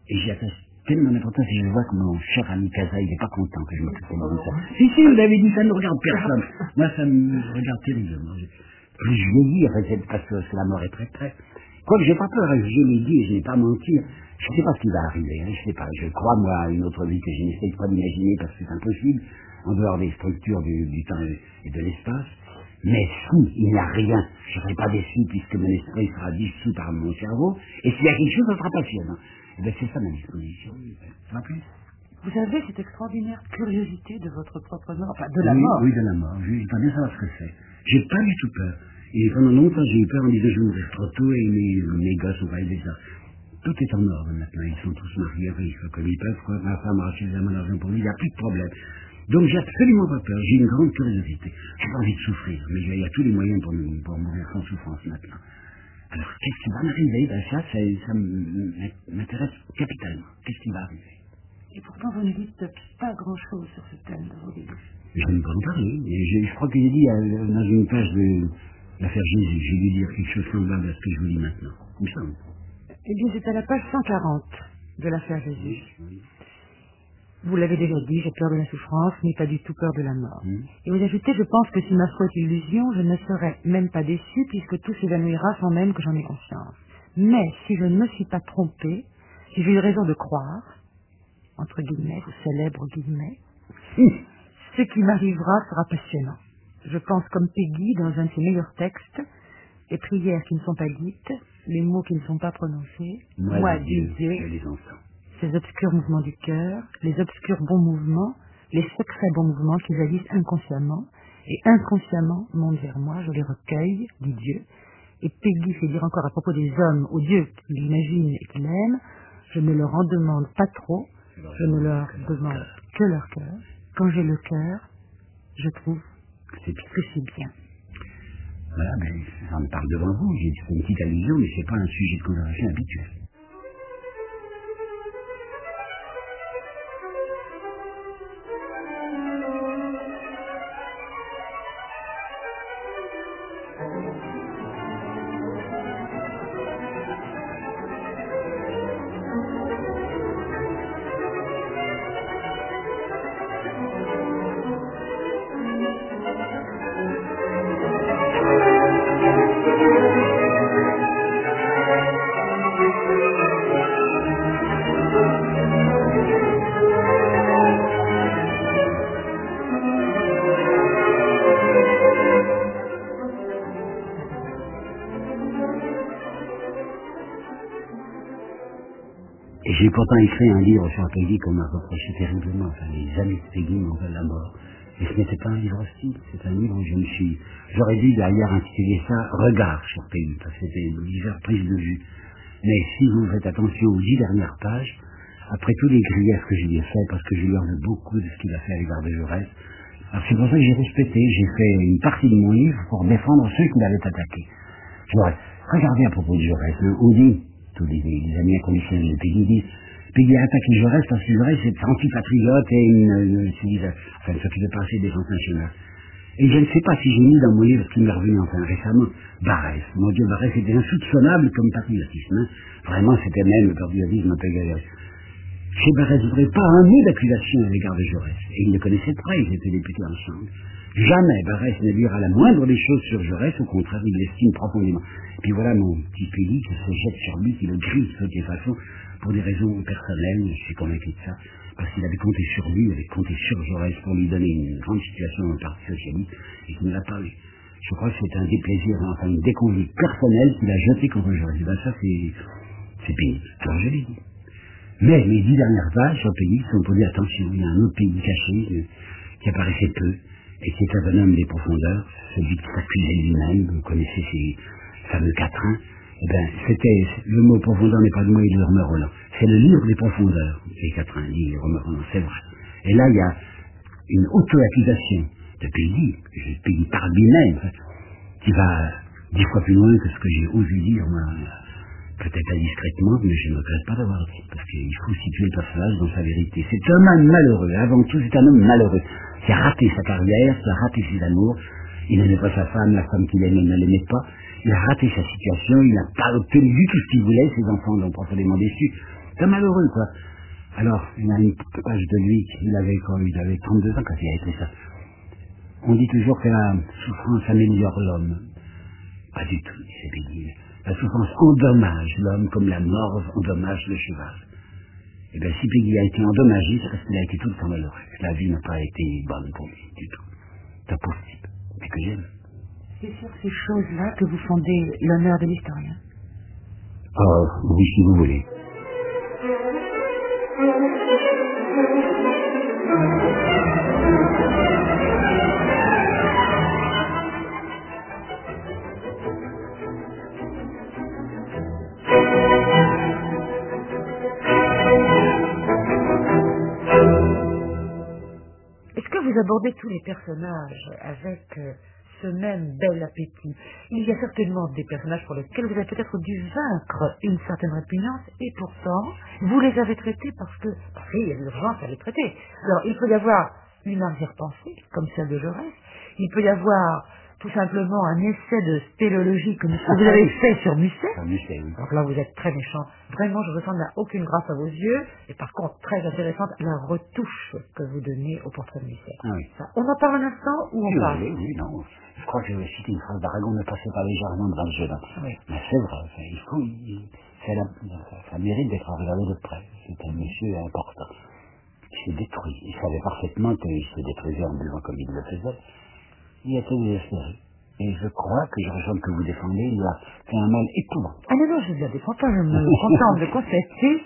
Et j'y attache tellement d'importance et je vois que mon cher ami Casa, il n'est pas content que je me fasse comme ça. Si, si, vous l'avez dit, ça ne regarde personne. Moi, ça me regarde terriblement. Plus je vieillis, parce que la mort est très près. Quoique j'ai pas peur, je l'ai dit et je n'ai pas menti. Je ne sais pas ce qui va arriver, hein, je sais pas. Je crois, moi, à une autre vie que je n'essaie pas d'imaginer parce que c'est impossible, en dehors des structures du, du temps et de l'espace. Mais si il n'y a rien, je ne serai pas déçu puisque mon esprit sera dissous par mon cerveau, et s'il y a quelque chose, ça sera passionnant. Et bien, c'est ça ma disposition. Pas plus. Vous avez cette extraordinaire curiosité de votre propre mort, enfin de la oui, mort. Oui, de la mort. Je n'ai pas bien savoir ce que c'est. J'ai pas du tout peur. Et pendant longtemps, j'ai eu peur en disant je vais mourir trop tôt et mes, mes gosses vont élever ça. Tout est en ordre maintenant. Ils sont tous mariés, riches, comme ils peuvent. Quoi. Ma femme a suffisamment d'argent pour lui, il n'y a plus de problème. Donc j'ai absolument pas peur. J'ai une grande curiosité. J'ai pas envie de souffrir, mais il y a tous les moyens pour, pour mourir sans souffrance maintenant. Alors, qu'est-ce qui va m'arriver? Ben, ça, ça, ça m'intéresse capitalement. Qu'est-ce qui va arriver? Et pourtant, vous ne dites pas grand-chose sur ce thème de vos livres. Je ne peux en parler. Je, je crois que j'ai dit euh, dans une page de l'affaire Jésus, j'ai dû dire quelque chose semblable à ce que je vous dis maintenant. Il me semble. Eh bien, c'est à la page cent quarante de l'affaire Jésus. Oui. Vous l'avez déjà dit, j'ai peur de la souffrance, mais pas du tout peur de la mort. Mmh. Et vous ajoutez, je pense que si ma foi est illusion, je ne serai même pas déçu, puisque tout s'évanouira sans même que j'en ai conscience. Mais si je ne me suis pas trompé, si j'ai eu raison de croire, entre guillemets, ou célèbre guillemets, mmh. ce qui m'arrivera sera passionnant. Je pense comme Peggy dans un de ses meilleurs textes, les prières qui ne sont pas dites, les mots qui ne sont pas prononcés, moi, moi Dieu, Dieu, je les entends. Ces obscurs mouvements du cœur, les obscurs bons mouvements, les secrets bons mouvements qu'ils agissent inconsciemment, et inconsciemment montent vers moi, je les recueille, dit Dieu, et Peggy fait dire encore à propos des hommes au Dieu qu'il imagine et qu'il aime, je ne leur en demande pas trop, je ne leur demande que leur cœur. Quand j'ai le cœur, je trouve que c'est bien. Voilà, mais j'en parle devant vous, j'ai fait une petite allusion, mais c'est pas un sujet de conversation habituel. Et j'ai pourtant écrit un livre sur Peggy qu'on m'a reproché terriblement. Enfin, les amis de Peggy m'en veulent la mort. Et ce n'était pas un livre hostile, c'est un livre où je me suis... J'aurais dû d'ailleurs intituler ça « Regard sur Peggy », parce que c'était une légère prise de vue. Mais si vous faites attention aux dix dernières pages, après tous les griefs que je lui ai faits, parce que je lui en veux beaucoup de ce qu'il a fait à l'égard de Jaurès, alors c'est pour ça que j'ai respecté, j'ai fait une partie de mon livre pour défendre ceux qui l'avaient attaqué. J'aurais regardé à propos de Jaurès, on dit... tous les, les amis inconditionnels de Peggy disent Peggy a attaqué Jaurès parce que Jaurès est antipatriote et une, une, une, enfin, ne s'occupe pas assez des défense nationale. Et je ne sais pas si j'ai mis dans mon livre ce qui m'est revenu enfin récemment, Barrès. Mon Dieu, Barrès était insoupçonnable comme patriotisme. Hein. Vraiment, c'était même le patriotisme un peu galère. Chez Barrès, il n'y aurait pas un mot d'accusation à l'égard de Jaurès. Et il le connaissait de près, ils étaient députés ensemble. Jamais Barrès ne dira la moindre des choses sur Jaurès, au contraire, il l'estime profondément. Et puis voilà mon petit Peggy qui se jette sur lui, qui le grille de toutes les façons, pour des raisons personnelles, je suis convaincu de ça, parce qu'il avait compté sur lui, il avait compté sur Jaurès pour lui donner une grande situation dans le Parti Socialiste, et qu'il ne l'a pas eu. Je crois que c'est un déplaisir, enfin une déconduite personnelle qu'il a jeté contre Jaurès. Et ben ça, c'est, c'est pénible. Alors je l'ai dit. Mais les dix dernières pages sur Peggy sont posées attention. Il y a un autre Peggy caché, qui apparaissait peu, et qui est un bonhomme des profondeurs, celui qui s'accusait lui-même, vous connaissez ces fameux quatrains. Eh bien, c'était, le mot profondeur n'est pas le mot de Romain Roland, c'est le livre des profondeurs, les quatrains, dit Romain Roland, c'est vrai. Et là, il y a une auto-accusation de Peggy, Peggy par lui-même, qui va dix fois plus loin que ce que j'ai osé dire, moi, peut-être indiscrètement, mais je ne regrette pas d'avoir dit, parce qu'il faut situer le personnage dans sa vérité. C'est un homme malheureux, avant tout, c'est un homme malheureux, qui a raté sa carrière, qui a raté ses amours, il n'aimait pas sa femme, la femme qu'il aimait ne l'aimait pas, il a raté sa situation, il n'a pas obtenu du tout ce qu'il voulait, ses enfants l'ont profondément déçu, C'est un malheureux, quoi. Alors, il y a une page de lui, il avait, quoi, il avait trente-deux ans quand il a écrit ça. On dit toujours que la souffrance améliore l'homme. Pas du tout, dit Sépéguy. La souffrance endommage l'homme comme la morve endommage le cheval. Eh bien, si Peggy a été endommagé, c'est parce qu'il a été tout le temps malheureux. La vie n'a pas été bonne pour lui du tout. C'est impossible. Mais que j'aime. C'est sur ces choses-là que vous fondez l'honneur de l'historien. Oh, oui, si vous voulez. Est-ce que vous abordez tous les personnages avec euh, ce même bel appétit? Il y a certainement des personnages pour lesquels vous avez peut-être dû vaincre une certaine répugnance, et pourtant, vous les avez traités parce que, parce qu'il y a l'urgence à les traiter. Alors, il peut y avoir une arrière-pensée, comme celle de Jaurès, il peut y avoir tout simplement un essai de spéléologie que vous avez fait sur Musset. Sur Musset, oui. Donc là, vous êtes très méchant. Vraiment, je ressens n'a aucune grâce à vos yeux. Et par contre, très intéressante, la retouche que vous donnez au portrait de Musset. Ah oui. Ça, on en parle un instant ou on Oui, parle oui, oui, non. Je crois que je vais citer une phrase d'Aragon, ne passez pas légèrement devant le jeune homme. Oui. Mais c'est vrai, enfin, il faut, il, c'est la, ça, ça mérite d'être regardé de près. C'est un monsieur important. Il s'est détruit. Il savait parfaitement qu'il se détruisait en buvant comme il le faisait. Il a été désespéré. Et je crois que je rejoins que vous défendez, il a fait un mal épouvant. Ah non, non, je ne la défends pas. Je me contente de constater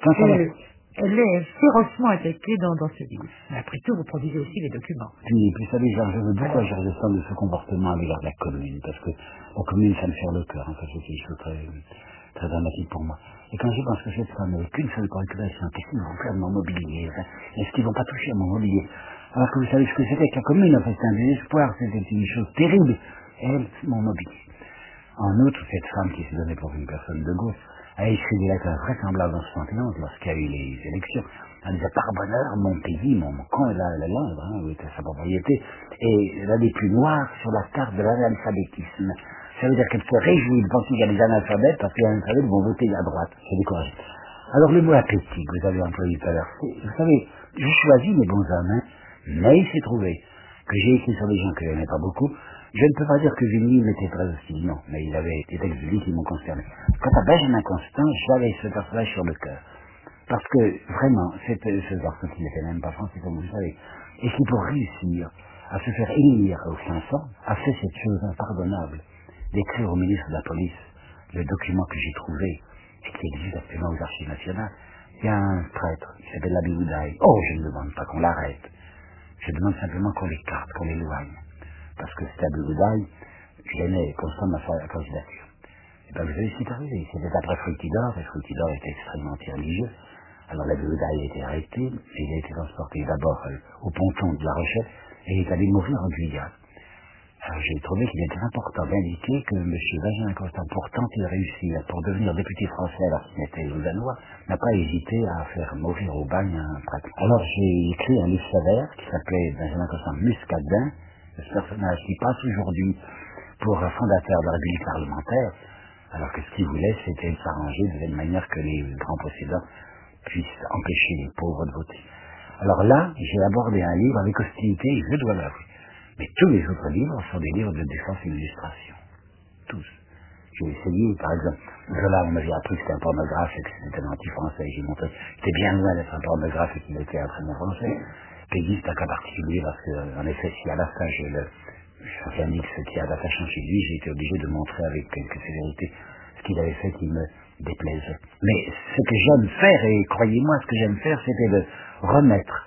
qu'elle est férocement attaquée dans, dans ce livre. Mais après tout, vous produisez aussi les documents. Puis, puis vous savez, genre, je veux beaucoup agir de ça, de ce comportement à l'égard de la commune, parce que la commune, ça me serre le cœur. Enfin, c'est quelque chose de très, très dramatique pour moi. Et quand je pense que cette femme n'avait qu'une seule préoccupation, qu'est-ce qu'ils vont faire de mon mobilier? Enfin, est-ce qu'ils vont pas toucher à mon mobilier? Alors que vous savez ce que c'était que la commune, en fait, c'était un désespoir, c'était une chose terrible. Elle, mon mobilier. En outre, cette femme qui se donnait pour une personne de gauche a écrit des lettres invraisemblables en soixante et onze lorsqu'il y a eu les élections. Elle disait par bonheur, mon pays, mon camp, la, la Londres, hein, où était sa propriété, et l'un des plus noirs sur la carte de l'analphabétisme. Ça veut dire qu'elle se réjouit de penser qu'il y a des analphabètes parce que les analphabètes vont voter à droite. C'est découragé. Alors le mot appétit que vous avez employé tout à l'heure, vous savez, je choisis mes bons hommes, mais il s'est trouvé que j'ai écrit sur des gens que je n'aimais pas beaucoup. Je ne peux pas dire que Vigny m'était très hostile, non, mais il avait des textes de lui qui m'ont concerné. Quant à Benjamin Constant, j'avais ce personnage sur le cœur. Parce que, vraiment, c'était ce garçon qui n'était même pas français, comme vous savez, et qui, pour réussir à se faire élire aux cinq cents, a fait cette chose impardonnable, d'écrire au ministre de la police le document que j'ai trouvé, et qui existe actuellement aux archives nationales. Il y a un prêtre, qui s'appelle l'abbé Boudaille. Oh, je ne demande pas qu'on l'arrête. Je demande simplement qu'on l'écarte, qu'on l'éloigne. Parce que cet abbé Boudaille gênait constamment sa candidature. Et bien, vous savez ce qui est arrivé. C'était après Fructidor, et Fructidor était extrêmement anti-religieux. Alors l'abbé Boudaille a été arrêté, et il a été transporté d'abord euh, au ponton de La Rochelle, et il est allé mourir en Guyane. Alors j'ai trouvé qu'il était important d'indiquer que M. Benjamin Constant, pour tenter de réussir, pour devenir député français alors qu'il était lausannois, n'a pas hésité à faire mourir au bagne un prêtre. Alors j'ai écrit un livre sévère qui s'appelait Benjamin Constant Muscadin, ce personnage qui passe aujourd'hui pour un fondateur de la République parlementaire, alors que ce qu'il voulait, c'était s'arranger de telle manière que les grands possédants puissent empêcher les pauvres de voter. Alors là, j'ai abordé un livre avec hostilité, je dois l'avouer. Mais tous les autres livres sont des livres de défense et d'illustration. Tous. J'ai essayé, par exemple, Zola, on m'avait appris que c'était un pornographe et que c'était un anti-français. J'ai montré que c'était bien loin d'être un pornographe et qu'il était un très bon français. Peggy, c'est un cas particulier parce que, en effet, si à la fin, je le, j'indique ce qu'il y a d'attachant chez lui, j'ai été obligé de montrer avec quelque sévérité ce qu'il avait fait qui me déplaisait. Mais ce que j'aime faire, et croyez-moi, ce que j'aime faire, c'était de remettre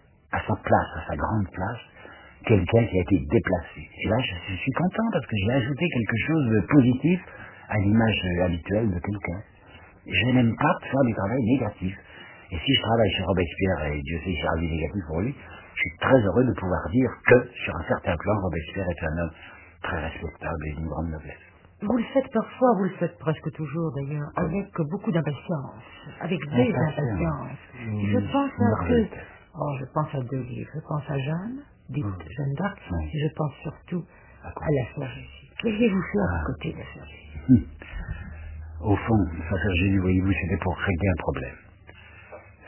à sa place, à sa grande place, quelqu'un qui a été déplacé. Et là, je suis content parce que j'ai ajouté quelque chose de positif à l'image habituelle de quelqu'un. Je n'aime pas faire du travail négatif. Et si je travaille chez Robespierre, et Dieu sait que j'ai un avis négatif pour lui, je suis très heureux de pouvoir dire que, sur un certain plan, Robespierre est un homme très respectable et d'une grande noblesse. Vous le faites parfois, vous le faites presque toujours d'ailleurs, avec beaucoup d'impatience, avec des impatiences. Mmh, Je pense à deux, Marguerite. oh, je pense à deux livres. Je pense à Jeanne, dite Mmh. Jeanne d'Arc, Oui. et je pense surtout À quoi? à la sœur Jésus. Qu'auriez-vous fait à Ah. côté de la sœur Jésus? Hum. Au fond, sa sœur Jésus, voyez-vous, c'était pour régler un problème.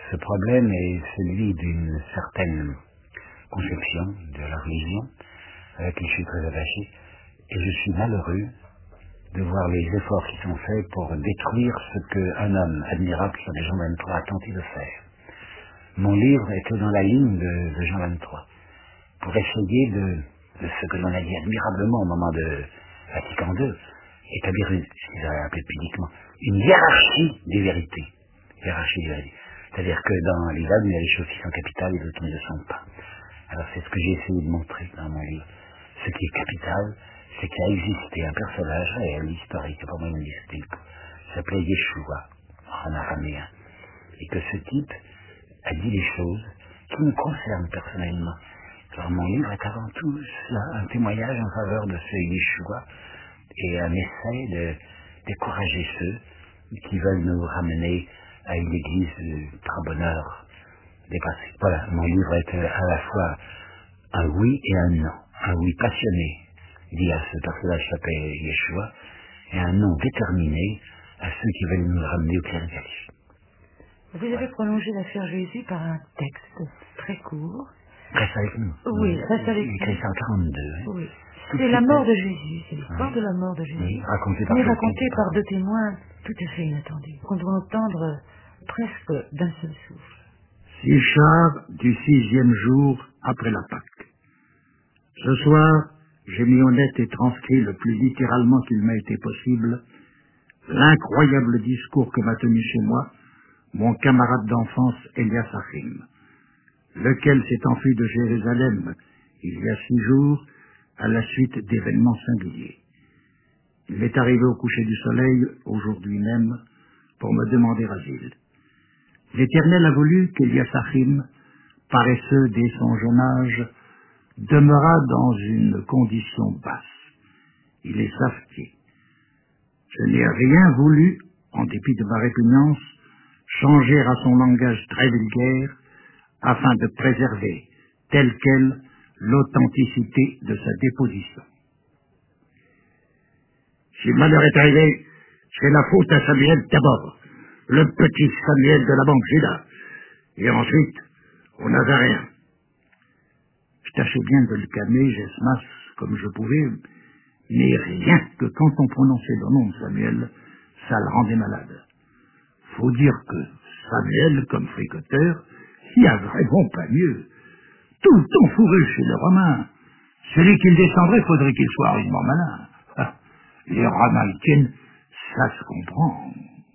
Ce problème est celui d'une certaine conception de la religion, à laquelle je suis très attaché, et je suis malheureux de voir les efforts qui sont faits pour détruire ce qu'un homme admirable sur les Jean vingt-trois a tenté de faire. Mon livre était dans la ligne de, de Jean vingt-trois, pour essayer de, de ce que l'on a dit admirablement au moment de Vatican deux, établir une, ce qu'ils avaient appelé pudiquement, une hiérarchie des vérités. Hiérarchie des vérités. C'est-à-dire que dans les âmes, il y a des choses qui sont capitales et d'autres qui ne le sont pas. Alors c'est ce que j'ai essayé de montrer dans mon livre. Ce qui est capital, c'est qu'il a existé un personnage réel, historique, pas moi mystique, qui s'appelait Yeshua, en araméen. Et que ce type a dit des choses qui me concernent personnellement. Alors mon livre est avant tout cela, un témoignage en faveur de ce Yeshua et un essai de décourager ceux qui veulent nous ramener à une église par bonheur dépassée. Voilà, mon livre est à la fois un oui et un non. Un oui passionné, dit à ce personnage qui s'appelle Yeshua, et un non déterminé à ceux qui veulent nous ramener au cléricalisme. Vous avez prolongé l'affaire Jésus par un texte très court. Reste avec nous. Oui, reste avec nous. Écrit en quarante-deux. Hein. Oui. C'est la mort de Jésus, c'est l'histoire oui. de la mort de Jésus. Oui, racontée par, mais racontée par deux témoins tout à fait inattendus, qu'on doit entendre presque d'un seul souffle. Six chars du sixième jour après la Pâque. Ce soir, j'ai mis en net et transcrit le plus littéralement qu'il m'a été possible l'incroyable discours que m'a tenu chez moi mon camarade d'enfance Elias Achim, lequel s'est enfui de Jérusalem il y a six jours à la suite d'événements singuliers. Il m'est arrivé au coucher du soleil, aujourd'hui même, pour me demander asile. L'Éternel a voulu qu'Elias Achim, paresseux dès son jeune âge, demeura dans une condition basse. Il est savetier. Je n'ai rien voulu, en dépit de ma répugnance, changer à son langage très vulgaire, afin de préserver, telle quelle, l'authenticité de sa déposition. Si le malheur est arrivé, c'est la faute à Samuel d'abord, le petit Samuel de la banque Juda, et ensuite, au Nazaréen. Je tâchais bien de le calmer, Gesmas, comme je pouvais, mais rien que quand on prononçait le nom de Samuel, ça le rendait malade. Faut dire que Samuel, comme fricoteur, il n'y a vraiment pas mieux. Tout le temps fourré chez les Romains. Celui qui le descendrait, faudrait qu'il soit horriblement malin. Ah, les Romains, ça se comprend.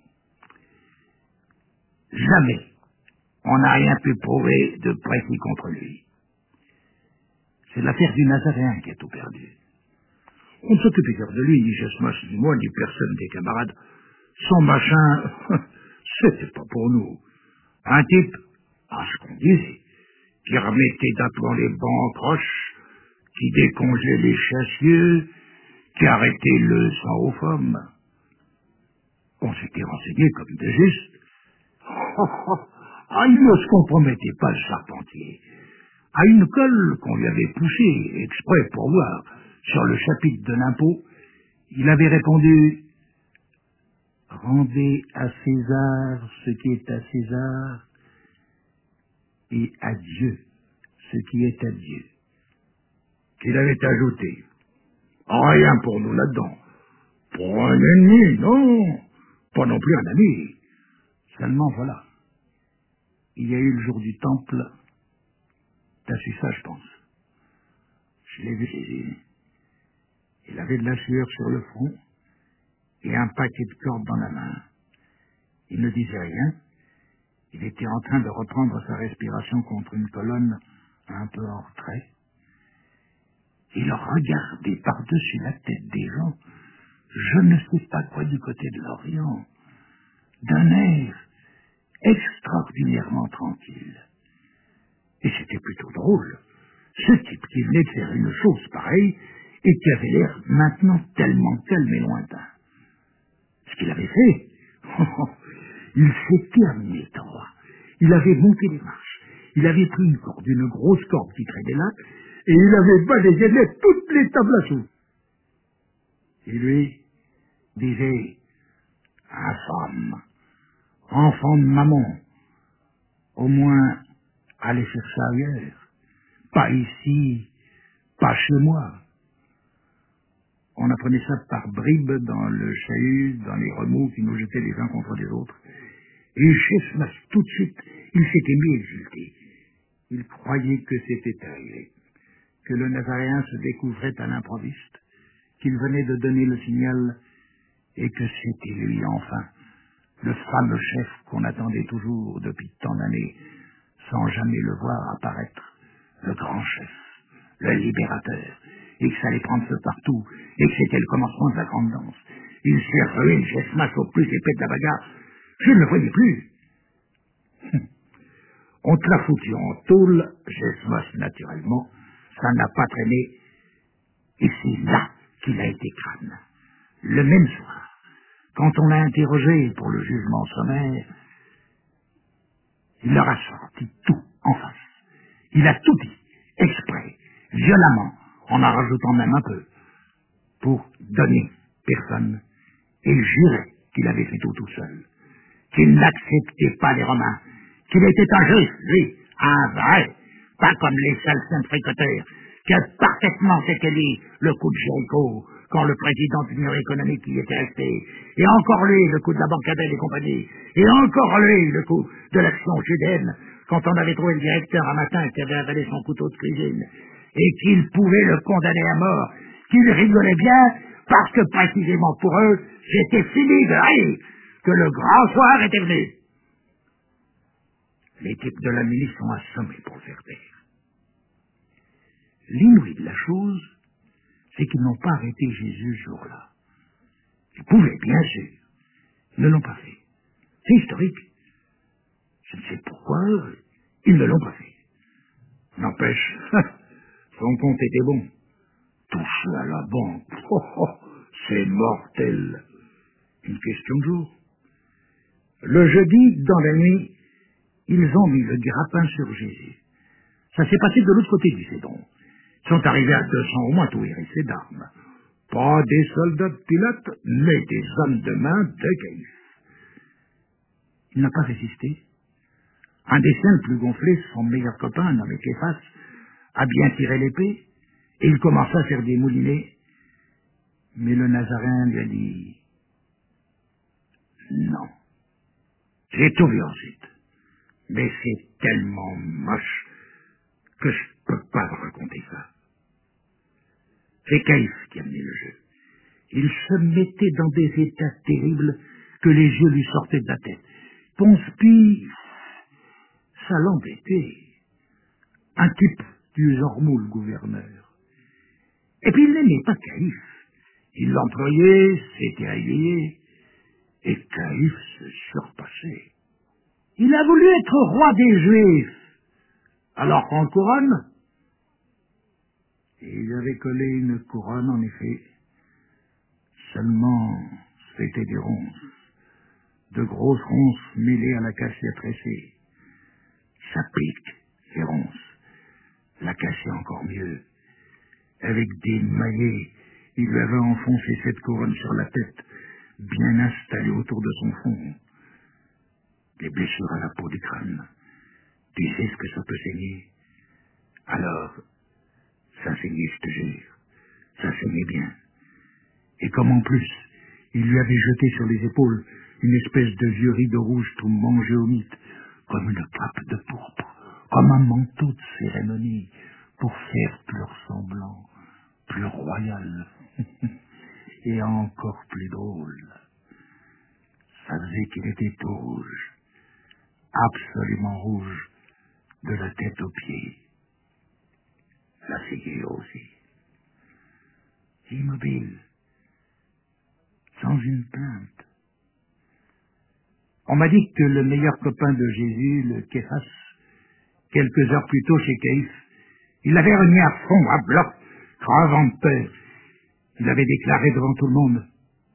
Jamais on n'a rien pu prouver de précis contre lui. C'est l'affaire du Nazaréen qui a tout perdu. On ne s'occupait guère de lui, ni Gesmas, ni moi, ni personne des camarades. Son machin, c'était pas pour nous. Un type, à ce qu'on disait, qui remettait d'aplomb les bancs en croche, qui décongelait les chassieux, qui arrêtait le sang aux femmes. On s'était renseigné comme de juste. Ah, il ne se compromettait pas, le charpentier. À une colle qu'on lui avait poussée, exprès pour voir, sur le chapitre de l'impôt, il avait répondu « Rendez à César ce qui est à César, et à Dieu ce qui est à Dieu. » Qu'il avait ajouté « Rien pour nous là-dedans. Pour un ennemi, non, pas non plus un ami. Seulement voilà. Il y a eu le jour du temple. T'as su ça, je pense. Je l'ai vu Jésus. Il avait de la sueur sur le front et un paquet de cordes dans la main. Il ne disait rien. Il était en train de reprendre sa respiration contre une colonne un peu en retrait. Il regardait par-dessus la tête des gens, je ne sais pas quoi du côté de l'Orient, d'un air extraordinairement tranquille. Et c'était plutôt drôle. Ce type qui venait de faire une chose pareille et qui avait l'air maintenant tellement calme et lointain. Ce qu'il avait fait, il s'était amené droit. Il avait monté les marches. Il avait pris une corde, une grosse corde qui traînait là, et il avait balayé net toutes les tables à sous. Et lui disait, infâme, enfant de maman, Au moins, allez faire ça ailleurs. Pas ici, pas chez moi. On apprenait ça par bribes dans le chahut, dans les remous qui nous jetaient les uns contre les autres. Et Chesmas, tout de suite, il s'était mis exulté. Il croyait que c'était arrivé, que le Nazaréen se découvrait à l'improviste, qu'il venait de donner le signal, et que c'était lui, enfin, le fameux chef qu'on attendait toujours depuis tant d'années, sans jamais le voir apparaître, le grand chef, le libérateur, et que ça allait prendre feu partout, et que c'était le commencement de la grande danse. Il s'est rué, Chesmas au plus épais de la bagarre. Je ne le voyais plus. On te l'a foutu en tôle, Chesmas, naturellement, ça n'a pas traîné, et c'est là qu'il a été crâne. Le même soir, quand on l'a interrogé pour le jugement sommaire, il leur a sorti tout en face. Il a tout dit, exprès, violemment, en en rajoutant même un peu, pour donner personne, et il jurait qu'il avait fait tout tout seul, qu'il n'acceptait pas les Romains, qu'il était un juif, lui, un vrai, pas comme les salsins fricoteurs, qui a parfaitement étalé le coup de Jéricho, quand le président de l'Union économique y était resté, et encore lui, le coup de la Bancadelle et compagnie, et encore lui, le coup de l'action judaine, quand on avait trouvé le directeur un matin qui avait avalé son couteau de cuisine, et qu'il pouvait le condamner à mort, qu'il rigolait bien, parce que précisément pour eux, c'était fini de rire, que le grand soir était venu. Les types de la milice sont assommés pour le faire taire. L'inouï de la chose, c'est qu'ils n'ont pas arrêté Jésus ce jour-là. Ils pouvaient, bien sûr. Ils ne l'ont pas fait. C'est historique. Je ne sais pourquoi, ils ne l'ont pas fait. N'empêche, son compte était bon. Touché à la banque, oh, oh, c'est mortel. Une question de jour. Le jeudi, dans la nuit, ils ont mis le grappin sur Jésus. Ça s'est passé de l'autre côté du Cédron. Ils sont arrivés à deux cents au moins tout hérissés d'armes. Pas des soldats de Pilate, mais des hommes de main de Caïphe. Il n'a pas résisté. Un des siens, le plus gonflé, son meilleur copain, nommé Képhas, a bien tiré l'épée, et il commença à faire des moulinets. Mais le Nazaréen lui a dit « Non. J'ai tout vu ensuite. Mais c'est tellement moche que je peux pas vous raconter ça. » C'est Caïphe qui a mené le jeu. Il se mettait dans des états terribles que les yeux lui sortaient de la tête. Ponce Pie, ça l'embêtait. Un type du genre mou, le gouverneur. Et puis il n'aimait pas Caïphe. Il l'employait, s'était réveillé, et Caïphe se surpassait. Il a voulu être roi des Juifs, alors qu'on le couronne. Et il avait collé une couronne, en effet. Seulement, c'était des ronces, de grosses ronces mêlées à l'acacia tressée. Ça pique, ces ronces. L'acacia encore mieux. Avec des maillets, il lui avait enfoncé cette couronne sur la tête, bien installée autour de son front. Des blessures à la peau du crâne. Tu sais ce que ça peut saigner? Alors, ça saignait, je te jure. Ça saignait bien. Et comme en plus, il lui avait jeté sur les épaules une espèce de vieux rideau rouge tout mangé au mythe, comme une cape de pourpre, comme un manteau de cérémonie, pour faire plus ressemblant, plus royal, et encore plus drôle. Ça faisait qu'il était tout rouge, absolument rouge, de la tête aux pieds. La figure aussi. Immobile, sans une plainte. On m'a dit que le meilleur copain de Jésus, le Képhas, quelques heures plus tôt chez Caïphe, il l'avait remis à fond, à bloc, crevant de peur. Il avait déclaré devant tout le monde: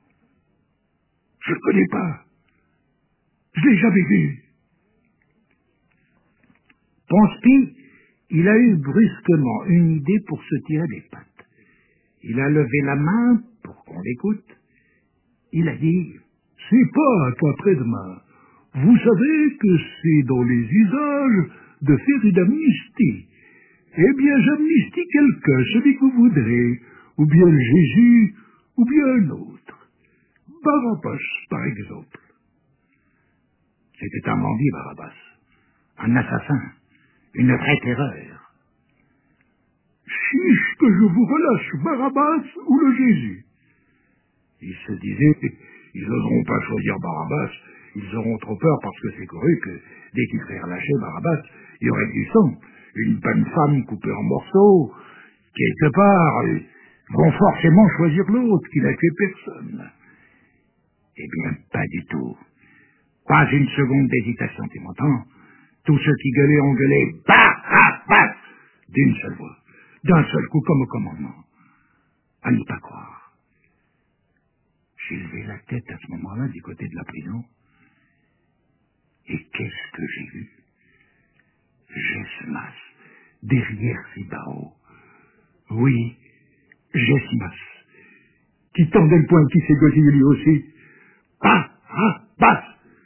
« Je ne le connais pas. Je l'ai jamais vu. » Ponce Pie, il a eu brusquement une idée pour se tirer les pattes. Il a levé la main pour qu'on l'écoute. Il a dit: « C'est pas qu'après-demain, Vous savez que c'est dans les usages de faire une amnistie. Eh bien, j'amnistie quelqu'un, celui que vous voudrez, ou bien Jésus, ou bien un autre. Barabbas, par exemple. C'était un bandit, Barabbas. Un assassin. Une vraie terreur. Chiche que je vous relâche Barabbas ou le Jésus. Ils se disaient, ils n'oseront pas choisir Barabbas, ils auront trop peur parce que c'est couru que dès qu'ils seraient relâchés Barabbas, il y aurait du sang. Une bonne femme coupée en morceaux, quelque part, ils vont forcément choisir l'autre qui n'a tué personne. Eh bien, pas du tout. Pas une seconde d'hésitation, tu m'entends? Tous ceux qui gueulaient ont gueulé « Bah, ah, bah !» d'une seule voix, d'un seul coup comme au commandement. À n'y pas croire. J'ai levé la tête à ce moment-là du côté de la prison, et qu'est-ce que j'ai vu? Gesmas, derrière ces barreaux. Oui, Gesmas, qui tendait le poing, qui s'est gosillé lui aussi. Bah, ah, bah!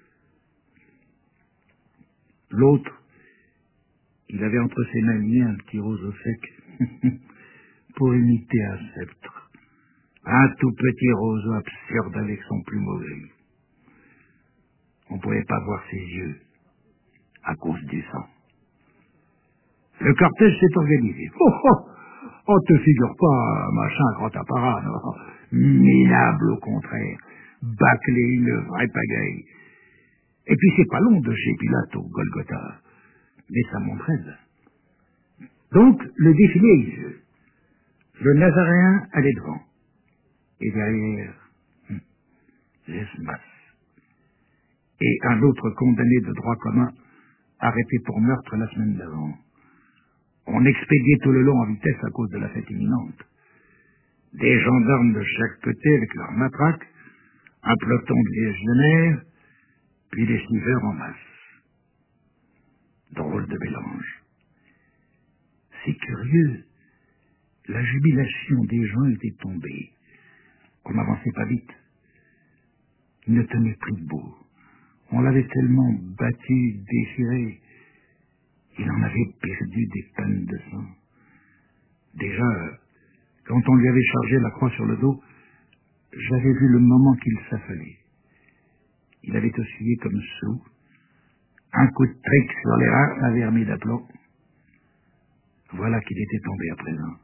L'autre, il avait entre ses mains liées un petit roseau sec pour imiter un sceptre. Un tout petit roseau absurde avec son plumeau gris. On ne pouvait pas voir ses yeux à cause du sang. Le cortège s'est organisé. Oh, oh, on te figure pas un machin grand apparat, non. Minable au contraire. Bâclé, une vraie pagaille. Et puis c'est pas long de chez Pilate au Golgotha. Mais ça m'entraîne. Donc, le défilé a eu lieu. Le Nazaréen allait devant. Et derrière, hum, Gesmas. Et un autre condamné de droit commun, arrêté pour meurtre la semaine d'avant. On expédiait tout le long en vitesse à cause de la fête imminente. Des gendarmes de chaque côté avec leurs matraques, un peloton de légionnaires, puis les suiveurs en masse. Drôle de mélange. C'est curieux. La jubilation des gens était tombée. On n'avançait pas vite. Il ne tenait plus debout. On l'avait tellement battu, déchiré. Il en avait perdu des pannes de sang. Déjà, quand on lui avait chargé la croix sur le dos, j'avais vu le moment qu'il s'affalait. Il avait oscillé comme sous. Un coup de trick sur les reins l'avait remis d'aplomb. Voilà qu'il était tombé à présent.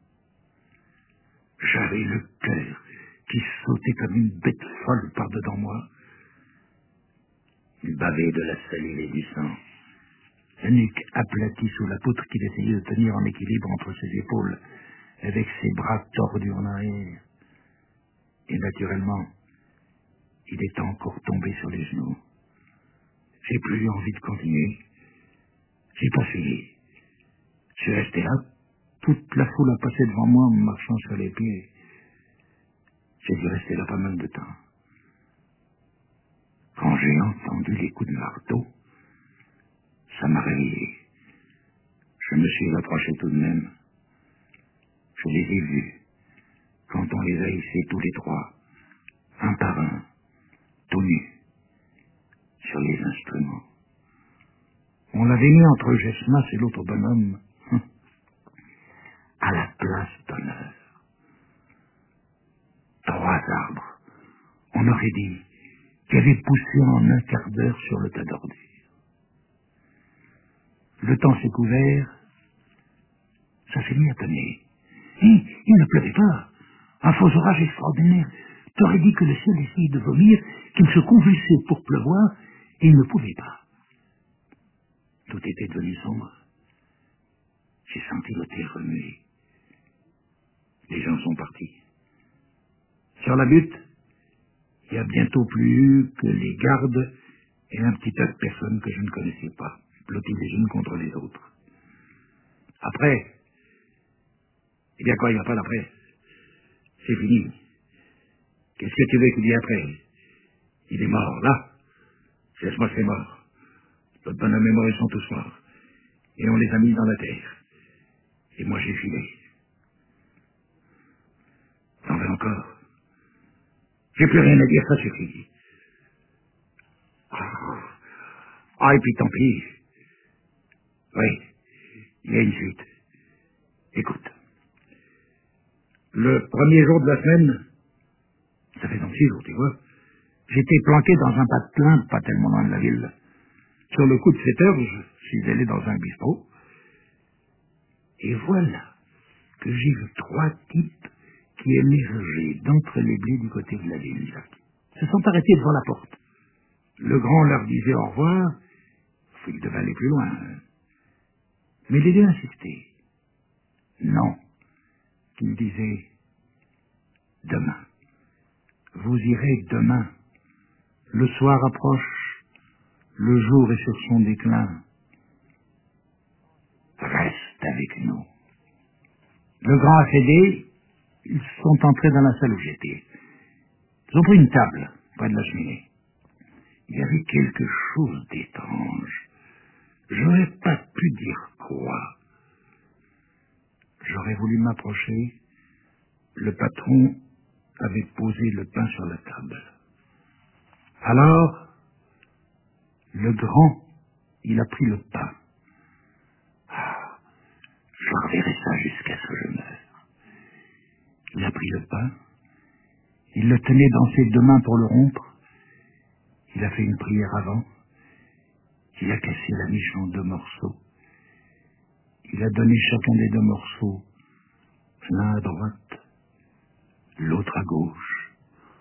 J'avais le cœur qui sautait comme une bête folle par-dedans moi. Il bavait de la salive et du sang. La nuque aplatie sous la poutre qu'il essayait de tenir en équilibre entre ses épaules, avec ses bras tordus en arrière. Et naturellement, il était encore tombé sur les genoux. J'ai plus eu envie de continuer. J'ai pas fini. Je suis resté là. Toute la foule a passé devant moi en marchant sur les pieds. J'ai dû rester là pas mal de temps. Quand j'ai entendu les coups de marteau, ça m'a réveillé. Je me suis approché tout de même. Je les ai vus, quand on les a hissés tous les trois, un par un, tout nus, sur les instruments. On l'avait mis entre Gesmas et l'autre bonhomme, à la place d'honneur. Trois arbres, on aurait dit, qui avaient poussé en un quart d'heure sur le tas d'ordures. Le temps s'est couvert, ça s'est mis à tonner. Et il ne pleuvait pas. Un faux orage extraordinaire. T'aurais dit que le ciel essayait de vomir, qu'il se convulsait pour pleuvoir, et il ne pouvait pas. Tout était devenu sombre. J'ai senti le terre remuer. Les gens sont partis. Sur la butte, il y a bientôt plus eu que les gardes et un petit tas de personnes que je ne connaissais pas, blottées les unes contre les autres. Après, eh bien quoi, il n'y a pas d'après. C'est fini. Qu'est-ce que tu veux qu'il y ait après? Il est mort, là. Laisse-moi, c'est mort. L'autre bonhomme est mort, ils sont tous morts. Et on les a mis dans la terre. Et moi, j'ai filé. T'en veux encore? J'ai plus rien à dire, ça suffit. Oh. Ah, et puis tant pis. Oui, il y a une suite. Écoute. Le premier jour de la semaine, ça fait donc six jours, tu vois, j'étais planqué dans un patelin, pas tellement loin de la ville. Sur le coup de sept heures, je suis allé dans un bistrot, et voilà que j'ai vu trois types qui émergeaient d'entre les blés du côté de la ville. Se sont arrêtés devant la porte. Le grand leur disait au revoir, il devait aller plus loin. Mais les deux insistaient. Non. Il disait, demain. Vous irez demain. Le soir approche. Le jour est sur son déclin. Reste avec nous. Le grand a cédé. Ils sont entrés dans la salle où j'étais. Ils ont pris une table près de la cheminée. Il y avait quelque chose d'étrange. J'aurais pas pu dire quoi. J'aurais voulu m'approcher. Le patron avait posé le pain sur la table. Alors, le grand, il a pris le pain. Ah, je reverrai ça jusqu'à ce que je meure. Il a pris le pain. Il le tenait dans ses deux mains pour le rompre. Il a fait une prière avant. Il a cassé la miche en deux morceaux. Il a donné chacun des deux morceaux, l'un à droite, l'autre à gauche.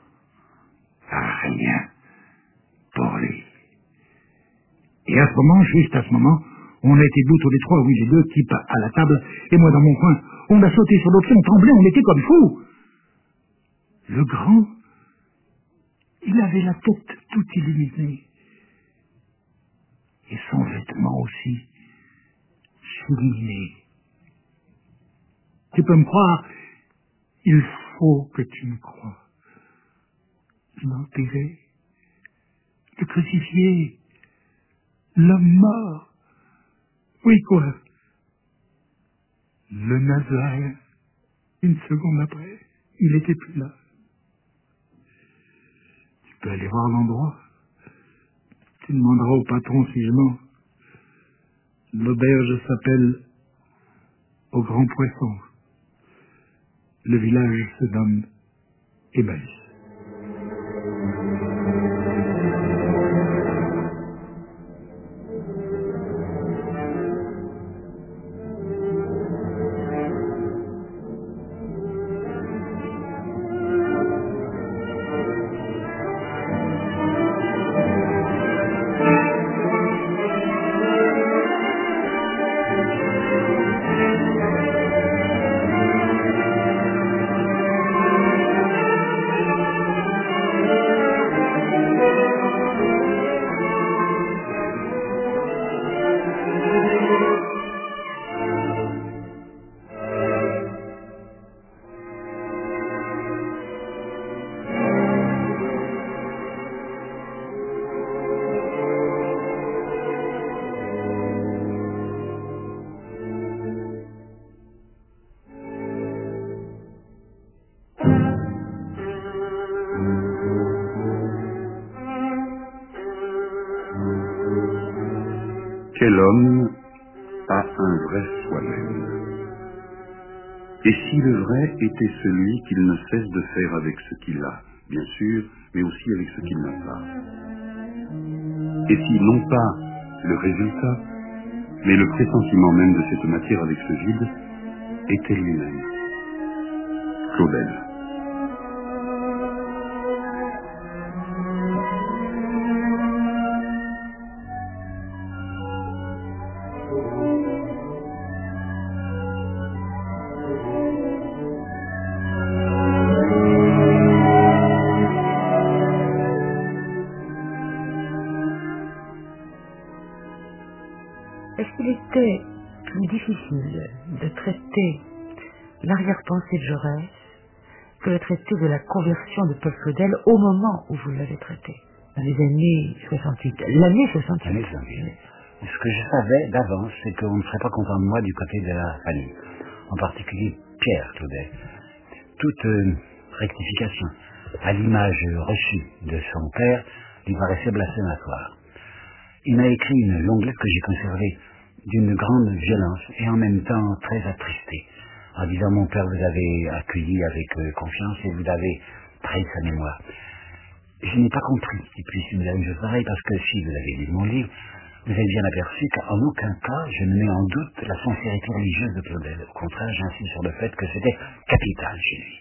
Rien pour lui. Et à ce moment, juste à ce moment, on a été debout tous les trois, oui, les deux types à la table, et moi dans mon coin. On a sauté sur l'autre pied, on tremblait, on était comme fous. Le grand, il avait la tête toute illuminée. Et son vêtement aussi, souligné. Tu peux me croire, il faut que tu me crois. L'enterrer, le crucifier, l'homme mort. Oui, quoi? Le Nazaréen, une seconde après, il était plus là. Tu peux aller voir l'endroit. Tu demanderas au patron si je mens. L'auberge s'appelle Au Grand Poisson. Le village se nomme Emmaüs. Quel homme a un vrai soi-même? Et si le vrai était celui qu'il ne cesse de faire avec ce qu'il a, bien sûr, mais aussi avec ce qu'il n'a pas? Et si non pas le résultat, mais le pressentiment même de cette matière avec ce vide, était lui-même? Claudel. Est-ce qu'il était plus difficile de traiter l'arrière-pensée de Jaurès que de traiter de la conversion de Paul Claudel au moment où vous l'avez traité, dans les années soixante-huit, l'année soixante-huit. L'année soixante-huit. Ce que je savais d'avance, c'est qu'on ne serait pas content de moi du côté de la famille, en particulier Pierre Claudel. Toute euh, rectification à l'image reçue de son père lui paraissait blasphématoire. Il m'a écrit une longue lettre que j'ai conservée d'une grande violence et en même temps très attristée, en disant: mon père vous avez accueilli avec euh, confiance et vous avez trahi sa mémoire. Je n'ai pas compris qu'il puisse me dire une chose pareille, parce que si vous avez lu mon livre, vous avez bien aperçu qu'en aucun cas je ne mets en doute la sincérité religieuse de Claudel. Au contraire, j'insiste sur le fait que c'était capital chez lui.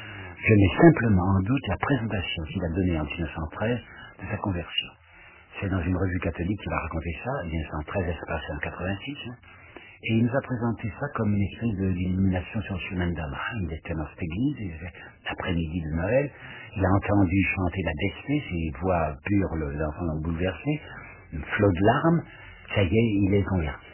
Je mets simplement en doute la présentation qu'il a donnée en mille neuf cent treize de sa conversion. C'est dans une revue catholique qu'il a raconté ça, mille neuf cent treize, espace en quatre-vingt-six, hein, et il nous a présenté ça comme une espèce d'illumination sur le chemin d'Ama. Il était dans cette église, il était l'après-midi de Noël, il a entendu chanter la Despée, ses voix pures, l'enfant l'ont bouleversé, un flot de larmes, ça y est, il est converti.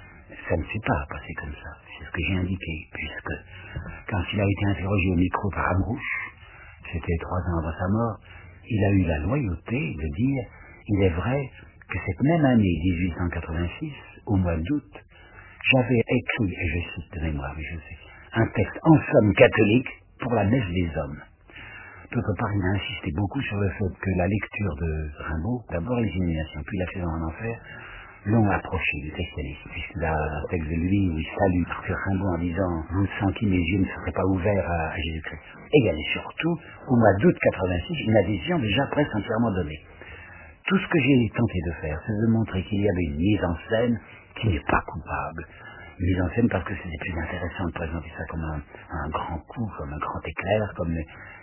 Ça ne s'est pas passé comme ça, c'est ce que j'ai indiqué, puisque quand il a été interrogé au micro par Amrouche, c'était trois ans avant sa mort, il a eu la loyauté de dire: il est vrai que cette même année mille huit cent quatre-vingt-six, au mois d'août, j'avais écrit, et je cite de mémoire, mais je sais, un texte en somme catholique pour la messe des hommes. D'autre part, il a insisté beaucoup sur le fait que la lecture de Rimbaud, d'abord les Illuminations, puis la saison en enfer, l'ont approché du christianisme, puisqu'il a un texte de lui où il salue Arthur Rimbaud en disant: vous sans qui mes yeux ne seraient pas ouverts à, à Jésus-Christ. Et il y avait surtout, au mois d'août quatre-vingt-six, une adhésion déjà presque entièrement donnée. Tout ce que j'ai tenté de faire, c'est de montrer qu'il y avait une mise en scène qui n'est pas coupable. Une mise en scène parce que c'était plus intéressant de présenter ça comme un, un grand coup, comme un grand éclair, comme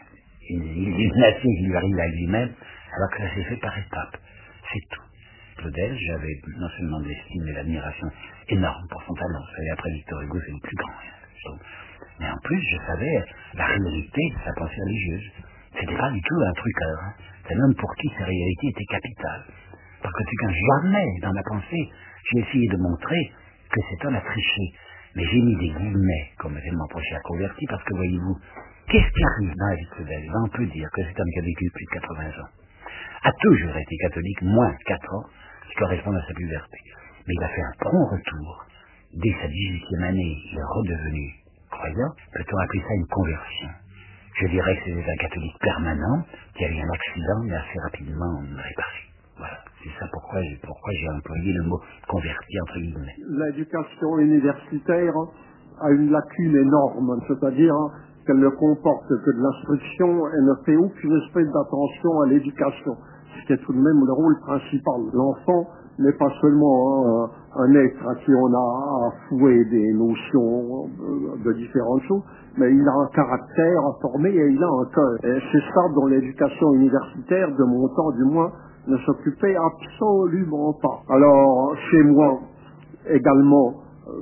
une illumination qui lui arrive à lui-même, alors que ça s'est fait par étapes. C'est tout. Claudel, j'avais non seulement de l'estime et l'admiration énorme pour son talent. Vous savez, après Victor Hugo, c'est le plus grand. Hein, mais en plus, je savais la réalité de sa pensée religieuse. C'était pas du tout un truqueur. Hein. C'est un homme pour qui sa réalité était capitale. Par conséquent, jamais dans ma pensée, j'ai essayé de montrer que cet homme a triché. Mais j'ai mis des guillemets, comme tellement proche à converti, parce que voyez-vous, qu'est-ce qui arrive dans la vie de Claudel? Ben, on peut dire que cet homme qui a vécu plus de quatre-vingts ans a toujours été catholique, moins quatre ans, qui correspondent à sa puberté. Mais il a fait un prompt retour. Dès sa dix-huitième année, il est redevenu croyant. Peut-on appeler ça une conversion? Je dirais que c'était un catholique permanent qui a eu un accident, mais assez rapidement réparé. Voilà, c'est ça pourquoi j'ai, pourquoi j'ai employé le mot converti entre guillemets. L'éducation universitaire a une lacune énorme, c'est-à-dire qu'elle ne comporte que de l'instruction et ne fait aucune espèce d'attention à l'éducation, ce qui est tout de même le rôle principal. L'enfant n'est pas seulement un, un être à qui on a affoué des notions de différentes choses, mais il a un caractère à former et il a un cœur. Et c'est ça dont l'éducation universitaire, de mon temps du moins, ne s'occupait absolument pas. Alors, chez moi, également,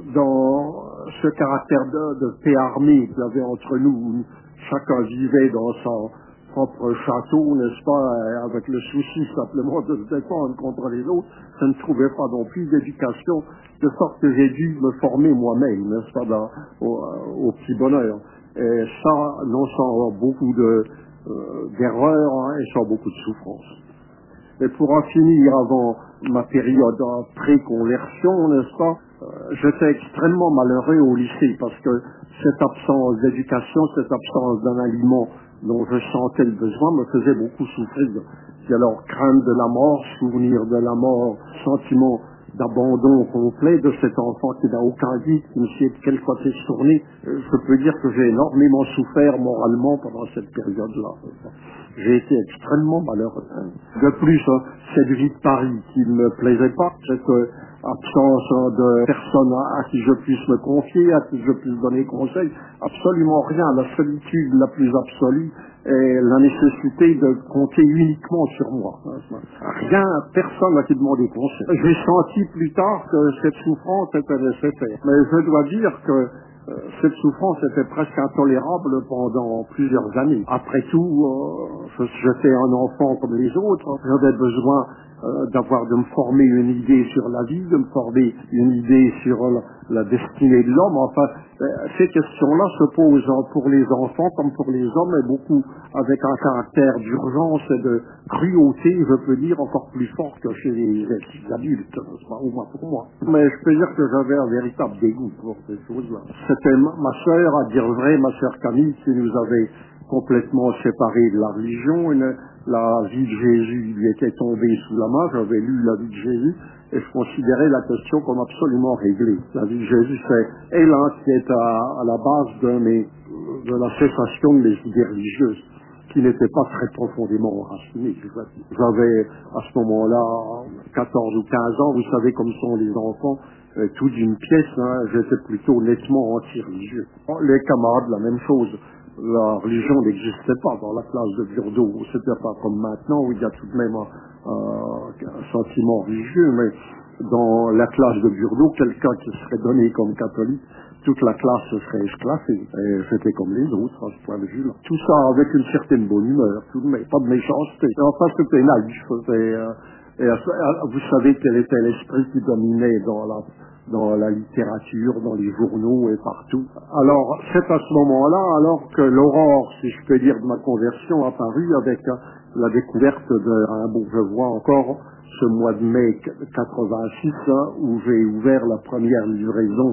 dans ce caractère de, de paix armée qu'il y avait entre nous, chacun vivait dans son propre château, n'est-ce pas, avec le souci simplement de se défendre contre les autres, je ne trouvais pas non plus d'éducation, de sorte que j'ai dû me former moi-même, n'est-ce pas, dans, au, au petit bonheur. Et ça, non sans beaucoup de, euh, d'erreurs hein, et sans beaucoup de souffrance. Et pour en finir avant ma période pré-conversion, n'est-ce pas, euh, j'étais extrêmement malheureux au lycée parce que cette absence d'éducation, cette absence d'un aliment dont je sentais le besoin me faisait beaucoup souffrir. Et alors, crainte de la mort, souvenir de la mort, sentiment d'abandon complet de cet enfant qui n'a aucun guide, qui ne sait de quel côté se tourner, je peux dire que j'ai énormément souffert moralement pendant cette période-là. J'ai été extrêmement malheureux. De plus, cette vie de Paris qui ne me plaisait pas, cette absence de personnes à qui je puisse me confier, à qui je puisse donner conseil, absolument rien. La solitude la plus absolue et la nécessité de compter uniquement sur moi. Rien, personne à qui demander conseil. J'ai senti plus tard que cette souffrance était nécessaire. Mais je dois dire que euh, cette souffrance était presque intolérable pendant plusieurs années. Après tout, euh, j'étais un enfant comme les autres. J'avais besoin euh, d'avoir, de me former une idée sur la vie, de me former une idée sur la, la destinée de l'homme. Enfin, euh, ces questions-là se posent pour les enfants comme pour les hommes, et beaucoup avec un caractère d'urgence et de cruauté, je peux dire, encore plus fort que chez les, les adultes, au moins pour moi. Mais je peux dire que j'avais un véritable dégoût pour ces choses-là. C'était ma, ma sœur, à dire vrai, ma sœur Camille, qui nous avait complètement séparés de la religion, et ne, la vie de Jésus lui était tombée sous la main, j'avais lu la vie de Jésus, et je considérais la question comme absolument réglée. La vie de Jésus, c'est elle hein, qui est à, à la base de, mes, de la cessation de mes idées religieuses, qui n'étaient pas très profondément enracinées. J'avais à ce moment-là quatorze ou quinze ans, vous savez comme sont les enfants, euh, tout d'une pièce, hein, j'étais plutôt nettement anti-religieux. Les camarades, la même chose. La religion n'existait pas dans la classe de Burdeau. C'était pas comme maintenant où il y a tout de même un, un, un sentiment religieux, mais dans la classe de Burdeau, quelqu'un qui serait donné comme catholique, toute la classe se serait esclaffée. Et c'était comme les autres, à ce point de vue-là. Tout ça avec une certaine bonne humeur, tout de même, pas de méchanceté. Enfin, c'était naïf. C'était, euh, et, euh, vous savez quel était l'esprit qui dominait dans la dans la littérature, dans les journaux et partout. Alors, c'est à ce moment-là, alors que l'aurore, si je peux dire, de ma conversion apparut avec euh, la découverte de Rimbaud. Je vois encore ce mois de mai quatre-vingt-six, hein, où j'ai ouvert la première livraison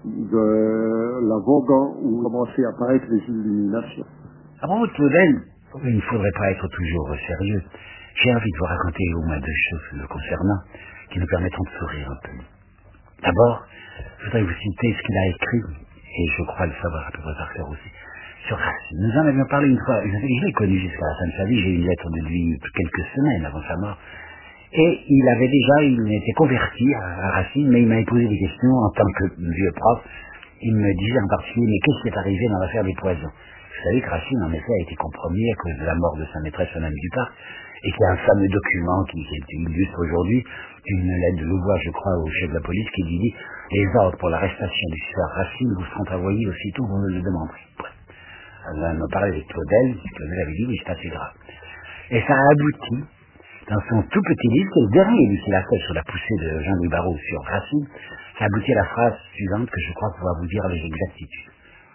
de la Vogue, hein, où commençaient à apparaître les illuminations. À propos de Claudel, il ne faudrait pas être toujours sérieux. J'ai envie de vous raconter au moins deux choses le concernant, qui nous permettront de sourire un peu. D'abord, je voudrais vous citer ce qu'il a écrit, et je crois le savoir à peu près par cœur aussi, sur Racine. Nous en avions parlé une fois, je l'ai connu jusqu'à la fin de sa vie, j'ai eu une lettre de lui quelques semaines avant sa mort, et il avait déjà, il était converti à Racine, mais il m'avait posé des questions en tant que vieux prof. Il me disait en particulier, mais qu'est-ce qui est arrivé dans l'affaire des poisons? Vous savez que Racine, en effet, a été compromis à cause de la mort de sa maîtresse Madame Duparc, et qu'il y a un fameux document qui, qui illustre aujourd'hui, une lettre de Louvois, je crois, au chef de la police, qui lui dit « Les ordres pour l'arrestation du sieur Racine vous seront envoyés aussitôt, vous me le demanderez. » Alors, elle m'a parlé avec Claudel, Claudel avait dit « Oui, c'est assez grave. » Et ça a abouti, dans son tout petit livre, qui est le dernier livre qu'il a fait sur la poussée de Jean-Louis Barrault sur Racine, ça a abouti à la phrase suivante que je crois pouvoir vous dire avec exactitude.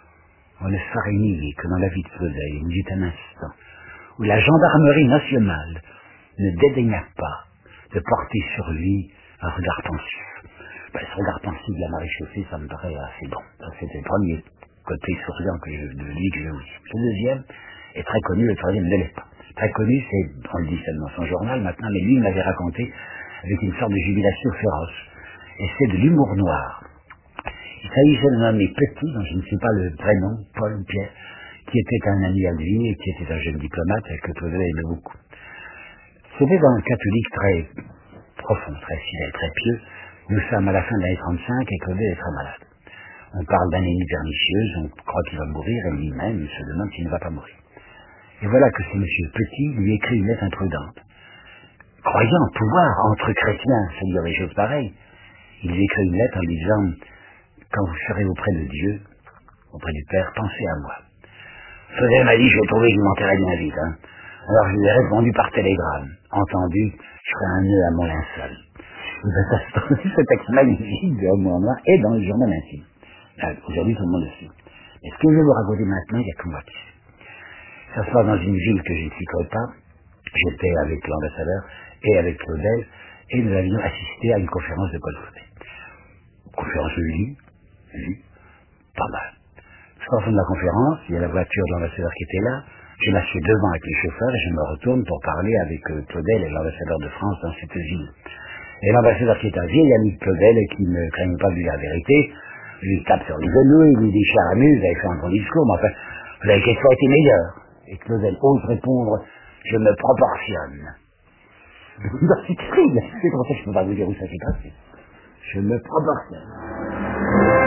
On ne saurait nier que dans la vie de Claudel, il y eut un instant où la gendarmerie nationale ne dédaigna pas de porter sur lui un regard pensif. Ben, ce regard pensif de la maréchaussée, ça me paraît assez bon. Ça, c'était le premier côté souriant que je, de lui que je vous dis. Le deuxième est très connu, le troisième ne l'est pas. Très connu, c'est, on le dit seulement dans son journal maintenant, mais lui il m'avait raconté avec une sorte de jubilation féroce. Et c'est de l'humour noir. Il s'agissait d'un homme petit, dont je ne sais pas le prénom, Paul Pierre, qui était un ami à lui et qui était un jeune diplomate que Claudel aimait beaucoup. C'était un catholique très profond, très fidèle, très pieux. Nous sommes à la fin de l'année trente-cinq et Claudel est très malade. On parle d'anémie pernicieuse, on croit qu'il va mourir et lui-même se demande s'il ne va pas mourir. Et voilà que ce monsieur Petit lui écrit une lettre imprudente. Croyant pouvoir, entre chrétiens, se dire des choses pareilles, il lui écrit une lettre en lui disant « Quand vous serez auprès de Dieu, auprès du Père, pensez à moi. » Claudel m'a dit « Je vais trouver qu'il m'enterrait bien vite. Hein. » Alors je lui ai répondu par télégramme. Entendu, je ferai un nœud à mon linceul. Ce texte magnifique de Homme Noir est dans le journal intime. Aujourd'hui, tout le monde le sait. Mais ce que je vais vous raconter maintenant, il n'y a que moi qui sais. Ça se passe dans une ville que je ne citerai pas. J'étais avec l'ambassadeur et avec Claudel, et nous avions assisté à une conférence de Paul Claudel. Conférence lue, lue, pas mal. Sur la fin de la conférence, il y a la voiture de l'ambassadeur qui était là. Je m'assieds devant avec les chauffeurs et je me retourne pour parler avec euh, Claudel et l'ambassadeur de France dans cette ville. Et l'ambassadeur qui est un vieil ami de Claudel et qui ne craignait pas de lui dire la vérité, lui tape sur les genoux, il lui dit « Cher ami, vous avez fait un bon discours, mais enfin, vous avez quelque chose été meilleur. » Et Claudel ose répondre « Je me proportionne. » C'est terrible, c'est comme ça que je ne peux pas vous dire où ça s'est passé. Je me proportionne.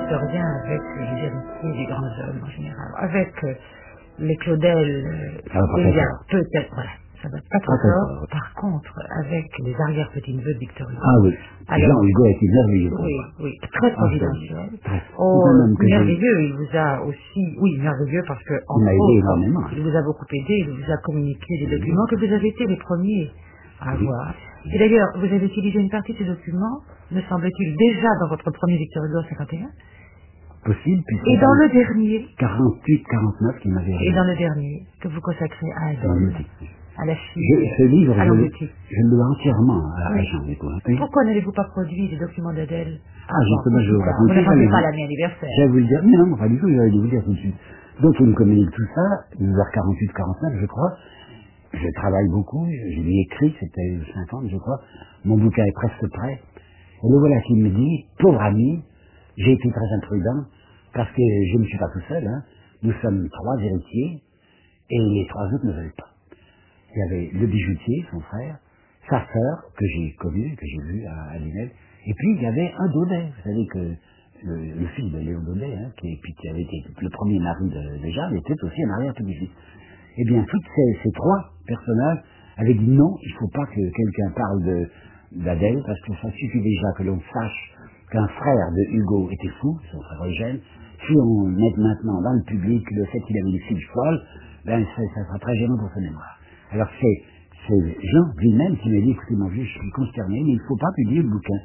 historiens avec les héritiers des grands hommes en général. Avec euh, les Claudel, Ça va pas il y très a fort. peut-être, voilà, ça va pas Pas très très fort. fort. Par contre, avec les arrière-petits-neveux de Victor Hugo. Ah oui. Alors, Jean Hugo était merveilleux. oui, oui, très Ah, providentiel. très. Oh, C'est un homme que j'ai- merveilleux, il vous a aussi, oui, merveilleux parce que, Il m'a entre aidé autres, énormément. il vous a beaucoup aidé, il vous a communiqué des Oui. documents que vous avez été les premiers à Oui. avoir. Et d'ailleurs, vous avez utilisé une partie de ces documents, me semble-t-il, déjà dans votre premier Victor Hugo en cinquante et un, Possible, puisque et dans le dernier, quarante-huit quarante-neuf qui m'avait et dans le dernier, que vous consacrez à dans Adèle, l'outil. à la Je, fille, ce livre, à je, le- l'emboutique. je le dois entièrement à, à Oui. Jean Hugo. hein. Pourquoi n'avez-vous pas produit les documents d'Adèle Ah, justement, je vais vous Vous raconter. n'attendez j'allais pas vous- l'année anniversaire. J'allais vous le dire. Mais non, pas du tout, j'allais vous le dire tout de suite. Donc, il me communique tout ça, vers quarante-huit quarante-neuf, je crois. Je travaille beaucoup, je, je lui écris, c'était cinquante, je crois. Mon bouquin est presque prêt. Et le voilà qui me dit, pauvre ami, j'ai été très imprudent, parce que je ne suis pas tout seul, hein. Nous sommes trois héritiers, et les trois autres ne veulent pas. Il y avait le bijoutier, son frère, sa sœur, que j'ai connue, que j'ai vue à, à Lunel, et puis il y avait un Daudet, vous savez que le, le fils de Léon Daudet, hein, qui, puis qui avait été le premier mari de, de Jeanne, était aussi un arrière-petit-fils. Eh bien, tous ces, ces trois personnages avaient dit non, il ne faut pas que quelqu'un parle de d'Adèle, parce que ça suffit déjà que l'on sache qu'un frère de Hugo était fou, son frère Eugène. Si on met maintenant dans le public le fait qu'il avait une fille folle, ben ça, ça sera très gênant pour sa mémoire. Alors c'est, c'est Jean lui-même qui m'a dit, écoutez mon vieux, je suis consterné, mais il ne faut pas publier le bouquin.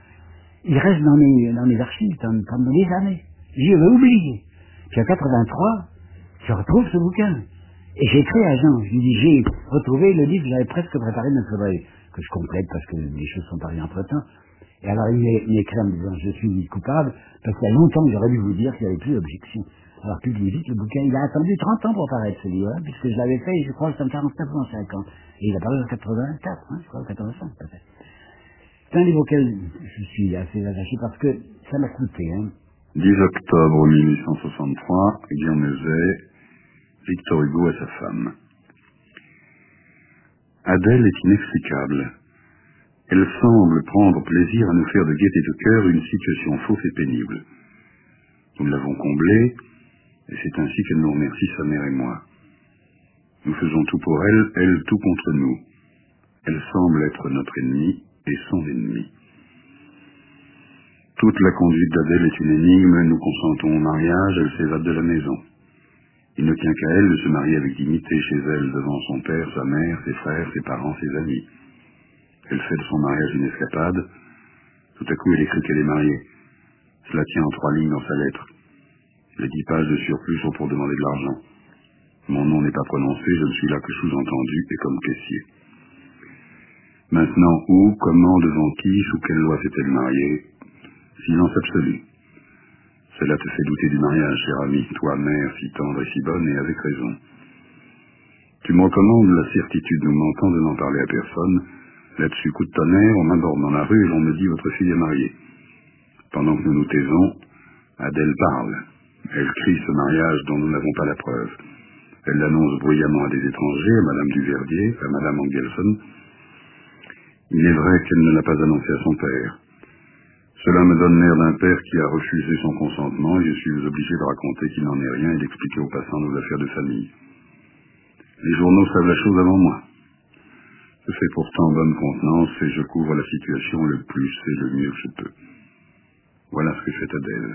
Il reste dans mes, dans mes archives pendant, pendant des années. J'y avais oublié. Puis en quatre-vingt-trois, je retrouve ce bouquin. Et j'ai écrit à Jean, je lui dis, j'ai retrouvé le livre, j'avais presque préparé, mais il faudrait que je complète parce que les choses sont arrivées entre temps. Et alors il m'é- m'écrit en me disant, je suis coupable, parce qu'il y a longtemps que j'aurais dû vous dire qu'il n'y avait plus d'objection. Alors publiez vite le bouquin, il a attendu trente ans pour paraître ce livre, hein, puisque je l'avais fait, je crois, en quarante-neuf ou en cinquante. Et il a paru en quatre-vingt-quatre, hein, je crois, en quatre-vingt-cinq peut-être. C'est un livre auquel je suis assez attaché parce que ça m'a coûté, hein. dix octobre mille huit cent soixante-trois, Guillaume Neuset, Victor Hugo et sa femme. Adèle est inexplicable. Elle semble prendre plaisir à nous faire de gaieté de cœur une situation fausse et pénible. Nous l'avons comblée, et c'est ainsi qu'elle nous remercie, sa mère et moi. Nous faisons tout pour elle, elle tout contre nous. Elle semble être notre ennemie et son ennemi. Toute la conduite d'Adèle est une énigme, nous consentons au mariage, elle s'évade de la maison. Il ne tient qu'à elle de se marier avec dignité chez elle, devant son père, sa mère, ses frères, ses parents, ses amis. Elle fait de son mariage une escapade. Tout à coup, elle écrit qu'elle est mariée. Cela tient en trois lignes dans sa lettre. Les dix pages de surplus sont pour demander de l'argent. Mon nom n'est pas prononcé, je ne suis là que sous-entendu et comme caissier. Maintenant, où, comment, devant qui, sous quelle loi s'est-elle mariée? Silence absolu. Cela te fait douter du mariage, cher ami, toi, mère, si tendre et si bonne, et avec raison. Tu me recommandes la certitude nous mentant de n'en parler à personne. Là-dessus, coup de tonnerre, on m'aborde dans la rue et l'on me dit « votre fille est mariée ». Pendant que nous nous taisons, Adèle parle. Elle crie ce mariage dont nous n'avons pas la preuve. Elle l'annonce bruyamment à des étrangers, à Madame Duverdier, à Madame Angelson. Il est vrai qu'elle ne l'a pas annoncé à son père. Cela me donne l'air d'un père qui a refusé son consentement et je suis obligé de raconter qu'il n'en est rien et d'expliquer aux passants nos affaires de famille. Les journaux savent la chose avant moi. Je fais pourtant bonne contenance et je couvre la situation le plus et le mieux que je peux. Voilà ce que fait Adèle.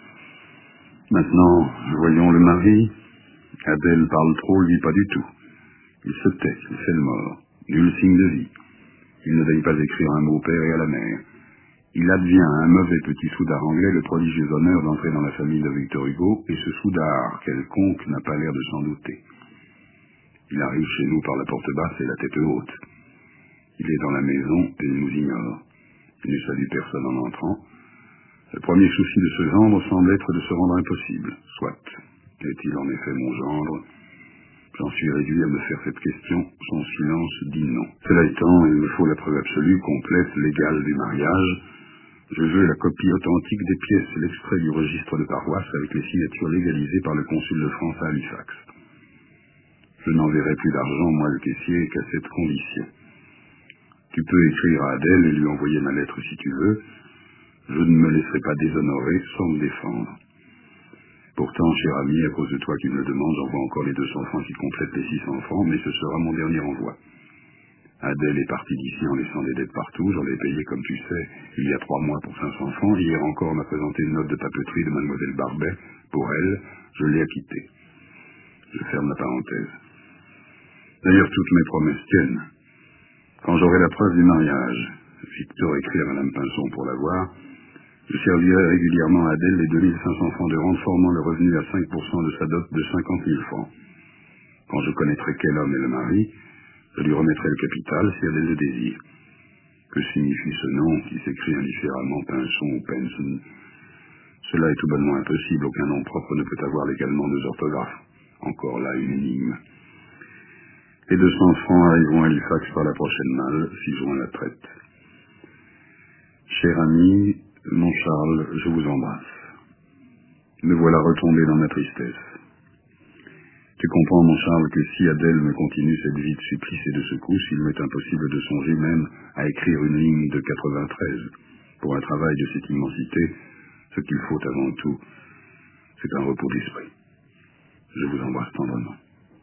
Maintenant, voyons le mari. Adèle parle trop, lui pas du tout. Il se tait, il fait le mort. Nul signe de vie. Il ne veille pas écrire un mot au père et à la mère. Il advient à un mauvais petit soudard anglais le prodigieux honneur d'entrer dans la famille de Victor Hugo, et ce soudard quelconque n'a pas l'air de s'en douter. Il arrive chez nous par la porte basse et la tête haute. Il est dans la maison et il nous ignore. Il ne salue personne en entrant. Le premier souci de ce gendre semble être de se rendre impossible. Soit. Est-il en effet mon gendre? J'en suis réduit à me faire cette question. Son silence dit non. Cela étant, il me faut la preuve absolue, complète, légale du mariage. Je veux la copie authentique des pièces et l'extrait du registre de paroisse avec les signatures légalisées par le consul de France à Halifax. Je n'enverrai plus d'argent, moi le caissier, qu'à cette condition. Tu peux écrire à Adèle et lui envoyer ma lettre si tu veux. Je ne me laisserai pas déshonorer sans me défendre. Pourtant, cher ami, à cause de toi qui me le demande, j'envoie encore les deux cents francs qui complètent les six cents francs, mais ce sera mon dernier envoi. Adèle est partie d'ici en laissant des dettes partout. J'en ai payé, comme tu sais, il y a trois mois pour cinq cents francs. Hier encore, on m'a présenté une note de papeterie de mademoiselle Barbet. Pour elle, je l'ai acquittée. Je ferme la parenthèse. D'ailleurs, toutes mes promesses tiennent. Quand j'aurai la preuve du mariage, Victor écrit à madame Pinson pour l'avoir, je servirai régulièrement à Adèle les deux mille cinq cents francs de rente formant le revenu à cinq pour cent de sa dot de cinquante mille francs. Quand je connaîtrai quel homme est le mari, je lui remettrai le capital si Adèle le désire. Que signifie ce nom qui s'écrit indifféremment Pinson ou Penson? Cela est tout bonnement impossible, aucun nom propre ne peut avoir légalement deux orthographes. Encore là une énigme. Les deux cents francs arriveront à Halifax par la prochaine malle, si juin la traite. Cher ami, mon Charles, je vous embrasse. Me voilà retombé dans ma tristesse. Tu comprends, mon Charles, que si Adèle me continue cette vie de supplice et de secousse, il m'est impossible de songer même à écrire une ligne de quatre-vingt-treize. Pour un travail de cette immensité, ce qu'il faut avant tout, c'est un repos d'esprit. Je vous embrasse tendrement.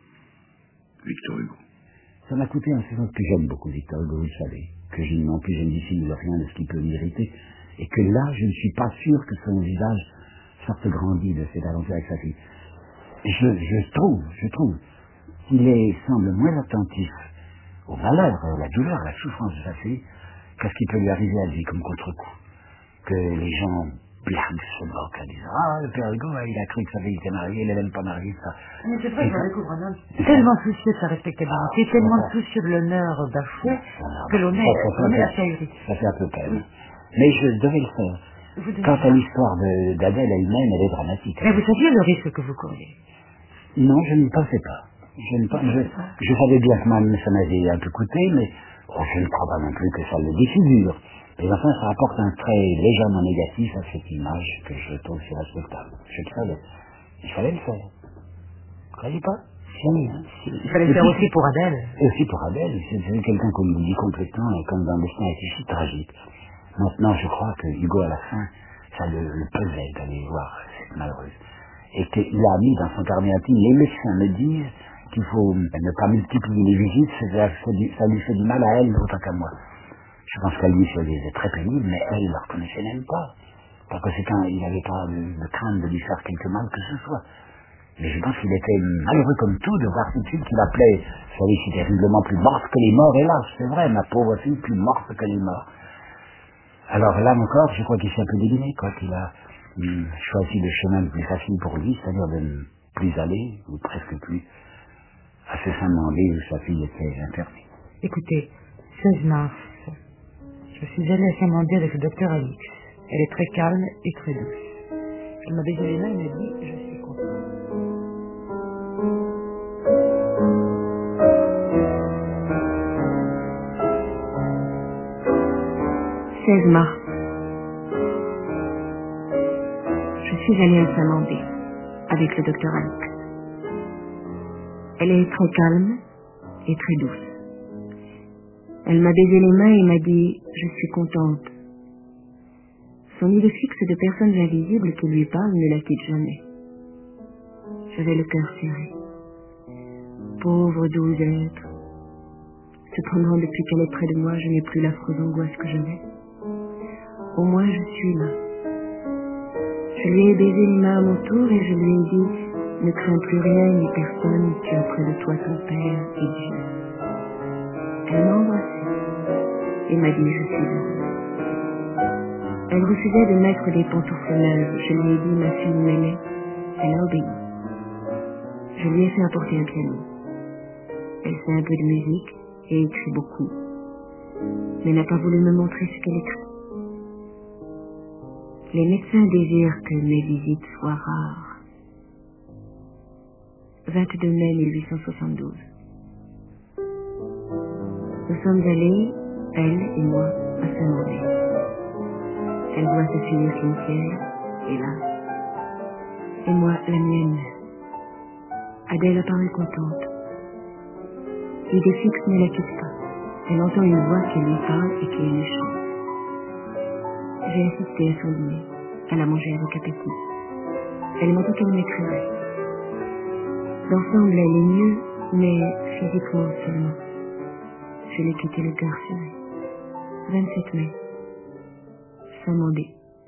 Victor Hugo. Ça m'a coûté un silence que j'aime beaucoup, Victor Hugo, vous le savez, que je non plus je ne dissimule rien de ce qui peut m'irriter, et que là, je ne suis pas sûr que son visage sorte grandi de cette aventure avec sa fille. Je, je trouve, je trouve qu'il est, semble moins attentif au malheur, à la douleur, à la souffrance de sa fille, qu'à ce qui peut lui arriver à lui comme contre-coup. Que les gens blaguent, se moquent, en disant « Ah, le père Hugo, il a cru que sa fille était mariée, il n'est même pas mariée, ça. » Mais c'est vrai, je découvre un homme tellement soucieux de sa respectabilité, tellement soucieux de l'honneur bafoué, que l'honneur est assez ahuri. Ça fait un peu peine. Mais je devais le faire. Quant à l'histoire d'Adèle elle-même, elle est dramatique. Mais vous saviez le risque que vous couriez? Non, je ne pensais pas. Je, ne, je, je savais bien que même ça m'avait un peu coûté, mais oh, je ne crois pas non plus que ça le défigure. Et enfin, ça apporte un trait légèrement négatif à cette image que je trouve si respectable. Je le savais. Il fallait le faire. Vous croyez pas? Si, hein, si. Il fallait le faire aussi pour Adèle. Et aussi pour Adèle. C'est quelqu'un qu'on oublie complètement et comme dans le destin est si tragique. Maintenant, je crois que Hugo, à la fin, ça le, le pesait d'aller voir cette malheureuse. Et qu'il a mis dans son carnet intime, les médecins me disent qu'il faut ne pas multiplier les visites, ça, ça lui fait du mal à elle autant qu'à moi. Je pense qu'à lui, ça lui est très pénible, mais elle ne le reconnaissait même pas. Par conséquent, il n'avait pas de, de crainte de lui faire quelque mal que ce soit. Mais je pense qu'il était malheureux comme tout de voir cette fille qu'il appelait, sa vie si terriblement plus morte que les morts, hélas, c'est vrai, ma pauvre fille, plus morte que les morts. Alors là encore, je crois qu'il s'est un peu déliné, quoi, qu'il a hum, choisi le chemin le plus facile pour lui, c'est-à-dire de ne plus aller, ou presque plus, à ce Saint-Mandé où sa fille était internée. Écoutez, seize mars, je suis allée à Saint-Mandé avec le docteur Alix. Elle est très calme et très douce. Elle m'a baisé les mains et m'a dit, je suis contente. seize mars. Je suis allée à Saint-Mandé avec le docteur Alix. Elle est très calme et très douce. Elle m'a baisé les mains et m'a dit « Je suis contente ». Son idée fixe de personnes invisibles qui lui parlent ne la quitte jamais. J'avais le cœur serré. Pauvre doux être. Cependant, depuis qu'elle est près de moi, je n'ai plus l'affreuse angoisse que j'avais. Au moins, je suis là. Je lui ai baisé les mains à mon tour et je lui ai dit « Ne crains plus rien ni personne, tu as près de toi ton Père et Dieu ». Elle m'a embrassé et m'a dit « Je suis heureuse ». Elle refusait de mettre des pantoufles neuves. Je lui ai dit « Ma fille m'aimait ». Elle a obéi. Je lui ai fait apporter un piano. Elle fait un peu de musique et écrit beaucoup, mais n'a pas voulu me montrer ce qu'elle écrit. Les médecins désirent que mes visites soient rares. vingt-deux mai mille huit cent soixante-douze. Nous sommes allés, elle et moi, à Saint-Mandé. Elle voit sa fille au cimetière, hélas. Et moi, la mienne. Adèle apparaît contente. L'idée fixe ne la quitte pas. Elle entend une voix qui lui parle et qui est méchante. j'ai assisté à son dîner. Elle a mangé avec appétit. Elle m'a dit qu'elle m'écrirait. D'ensemble, elle est mieux, mais physiquement seulement. Je l'ai quitté le cœur serré. vingt-sept mai. Saint-Mandé.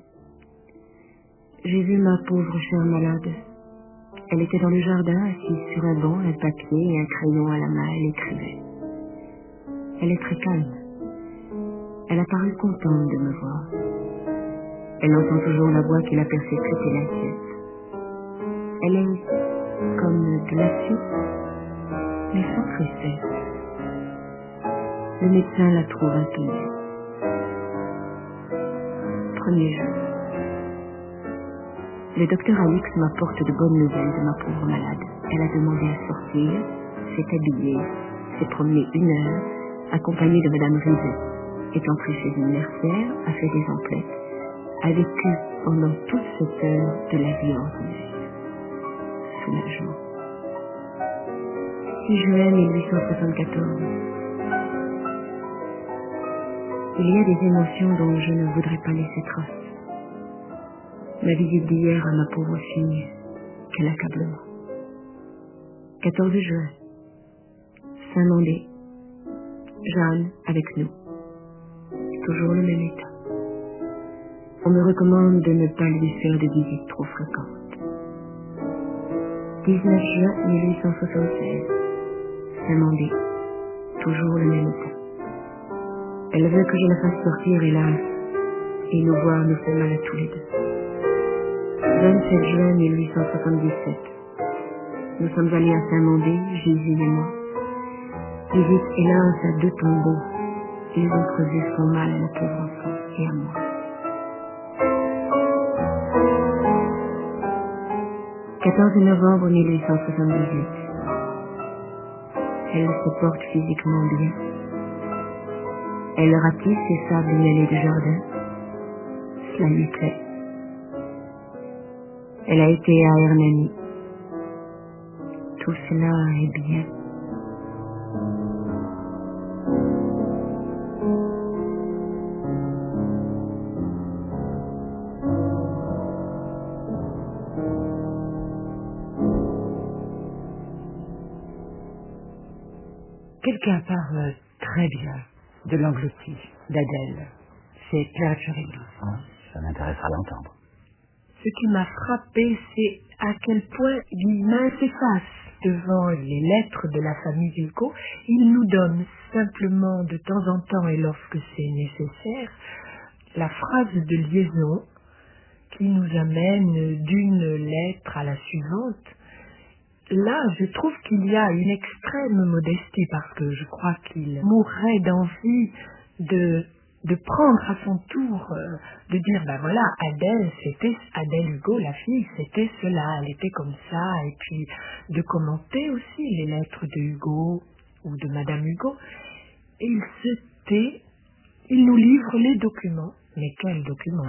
J'ai vu ma pauvre chère malade. Elle était dans le jardin, assise sur un banc, un papier et un crayon à la main. Elle écrivait. Elle est très calme. Elle a paru contente de me voir. Elle entend toujours la voix qui la persécute et l'inquiète. Elle est comme glacée, mais sans tristesse. Le médecin la trouve un peu mieux. Premier jour. Le docteur Alix m'apporte de bonnes nouvelles de ma pauvre malade. Elle a demandé à sortir, s'est habillée, s'est promenée une heure, accompagnée de Madame Rizet, est entrée chez une mercière, a fait des emplettes, a vécu pendant toute cette heure de la vie ordinaire. Soulagement. six juin mille huit cent soixante-quatorze. Il y a des émotions dont je ne voudrais pas laisser trace. Ma visite d'hier à ma pauvre fille, quel accablement. quatorze juin. Saint-Mandé. Jeanne avec nous. Toujours le même état. On me recommande de ne pas lui faire de visites trop fréquentes. dix-neuf juin mille huit cent soixante-seize. Saint-Mandé. Toujours le même état. Elle veut que je la fasse sortir, hélas, et nous voir nous fait mal à tous les deux. vingt-sept juin mille huit cent soixante-dix-sept. Nous sommes allés à Saint-Mandé, Gisine et moi. Visite hélas à deux tombeaux. Les autres yeux font mal à la pauvre enfant et à moi. quatorze novembre mille huit cent soixante-dix-huit. Elle se porte physiquement bien. Elle ratisse ses sables mêlés du jardin. Cela lui plaît. Elle a été à Hernani. Tout cela est bien. Quelqu'un parle très bien de l'englouti d'Adèle. C'est Claire Cherry. Ah, ça m'intéressera d'entendre. Ce qui m'a frappé, c'est à quel point Guillemin s'efface devant les lettres de la famille Hugo. Il nous donne simplement de temps en temps, et lorsque c'est nécessaire, la phrase de liaison qui nous amène d'une lettre à la suivante. Là, je trouve qu'il y a une extrême modestie, parce que je crois qu'il mourrait d'envie de, de prendre à son tour, euh, de dire, ben voilà, Adèle, c'était Adèle Hugo, la fille, c'était cela, elle était comme ça, et puis de commenter aussi les lettres de Hugo ou de Madame Hugo. Et il se tait, il nous livre les documents, mais quels documents?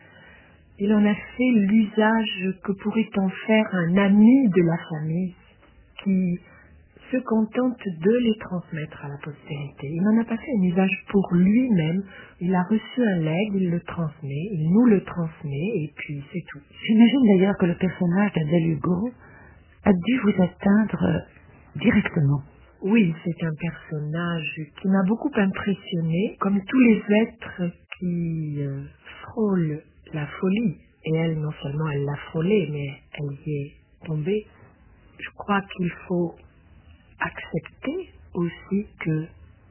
Il en a fait l'usage que pourrait en faire un ami de la famille qui se contente de les transmettre à la postérité. Il n'en a pas fait un usage pour lui-même. Il a reçu un legs, il le transmet, il nous le transmet, et puis c'est tout. J'imagine d'ailleurs que le personnage d'Adèle Hugo a dû vous atteindre directement. Oui, c'est un personnage qui m'a beaucoup impressionné, comme tous les êtres qui euh, frôlent la folie, et elle, non seulement elle l'a frôlée, mais elle y est tombée. Je crois qu'il faut accepter aussi que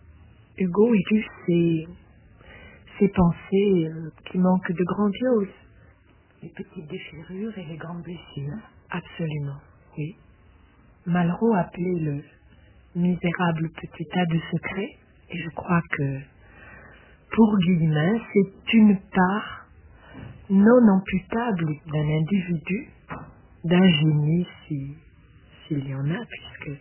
Hugo ait eu ses, ses pensées euh, qui manquent de grandiose. Les petites déchirures et les grandes blessures. Absolument, oui. Malraux appelait le misérable petit tas de secrets, et je crois que pour Guillemin, c'est une part non amputable d'un individu, d'un génie si, s'il y en a, puisque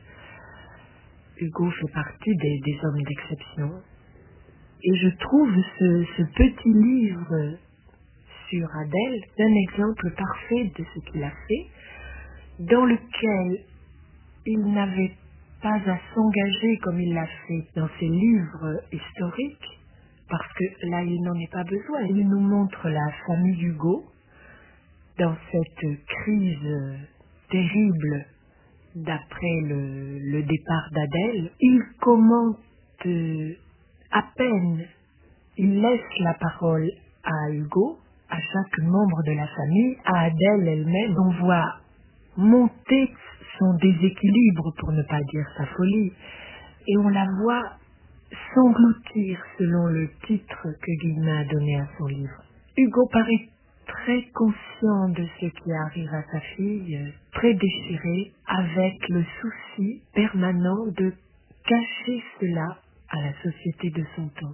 Hugo fait partie des, des hommes d'exception. Et je trouve ce, ce petit livre sur Adèle un exemple parfait de ce qu'il a fait, dans lequel il n'avait pas à s'engager comme il l'a fait dans ses livres historiques, parce que là, il n'en est pas besoin. Il nous montre la famille Hugo dans cette crise terrible d'après le, le départ d'Adèle. Il commente euh, à peine, il laisse la parole à Hugo, à chaque membre de la famille, à Adèle elle-même. On voit monter son déséquilibre, pour ne pas dire sa folie, et on la voit s'engloutir, selon le titre que Guillemin a donné à son livre. Hugo paraît très conscient de ce qui arrive à sa fille, très déchiré, avec le souci permanent de cacher cela à la société de son temps.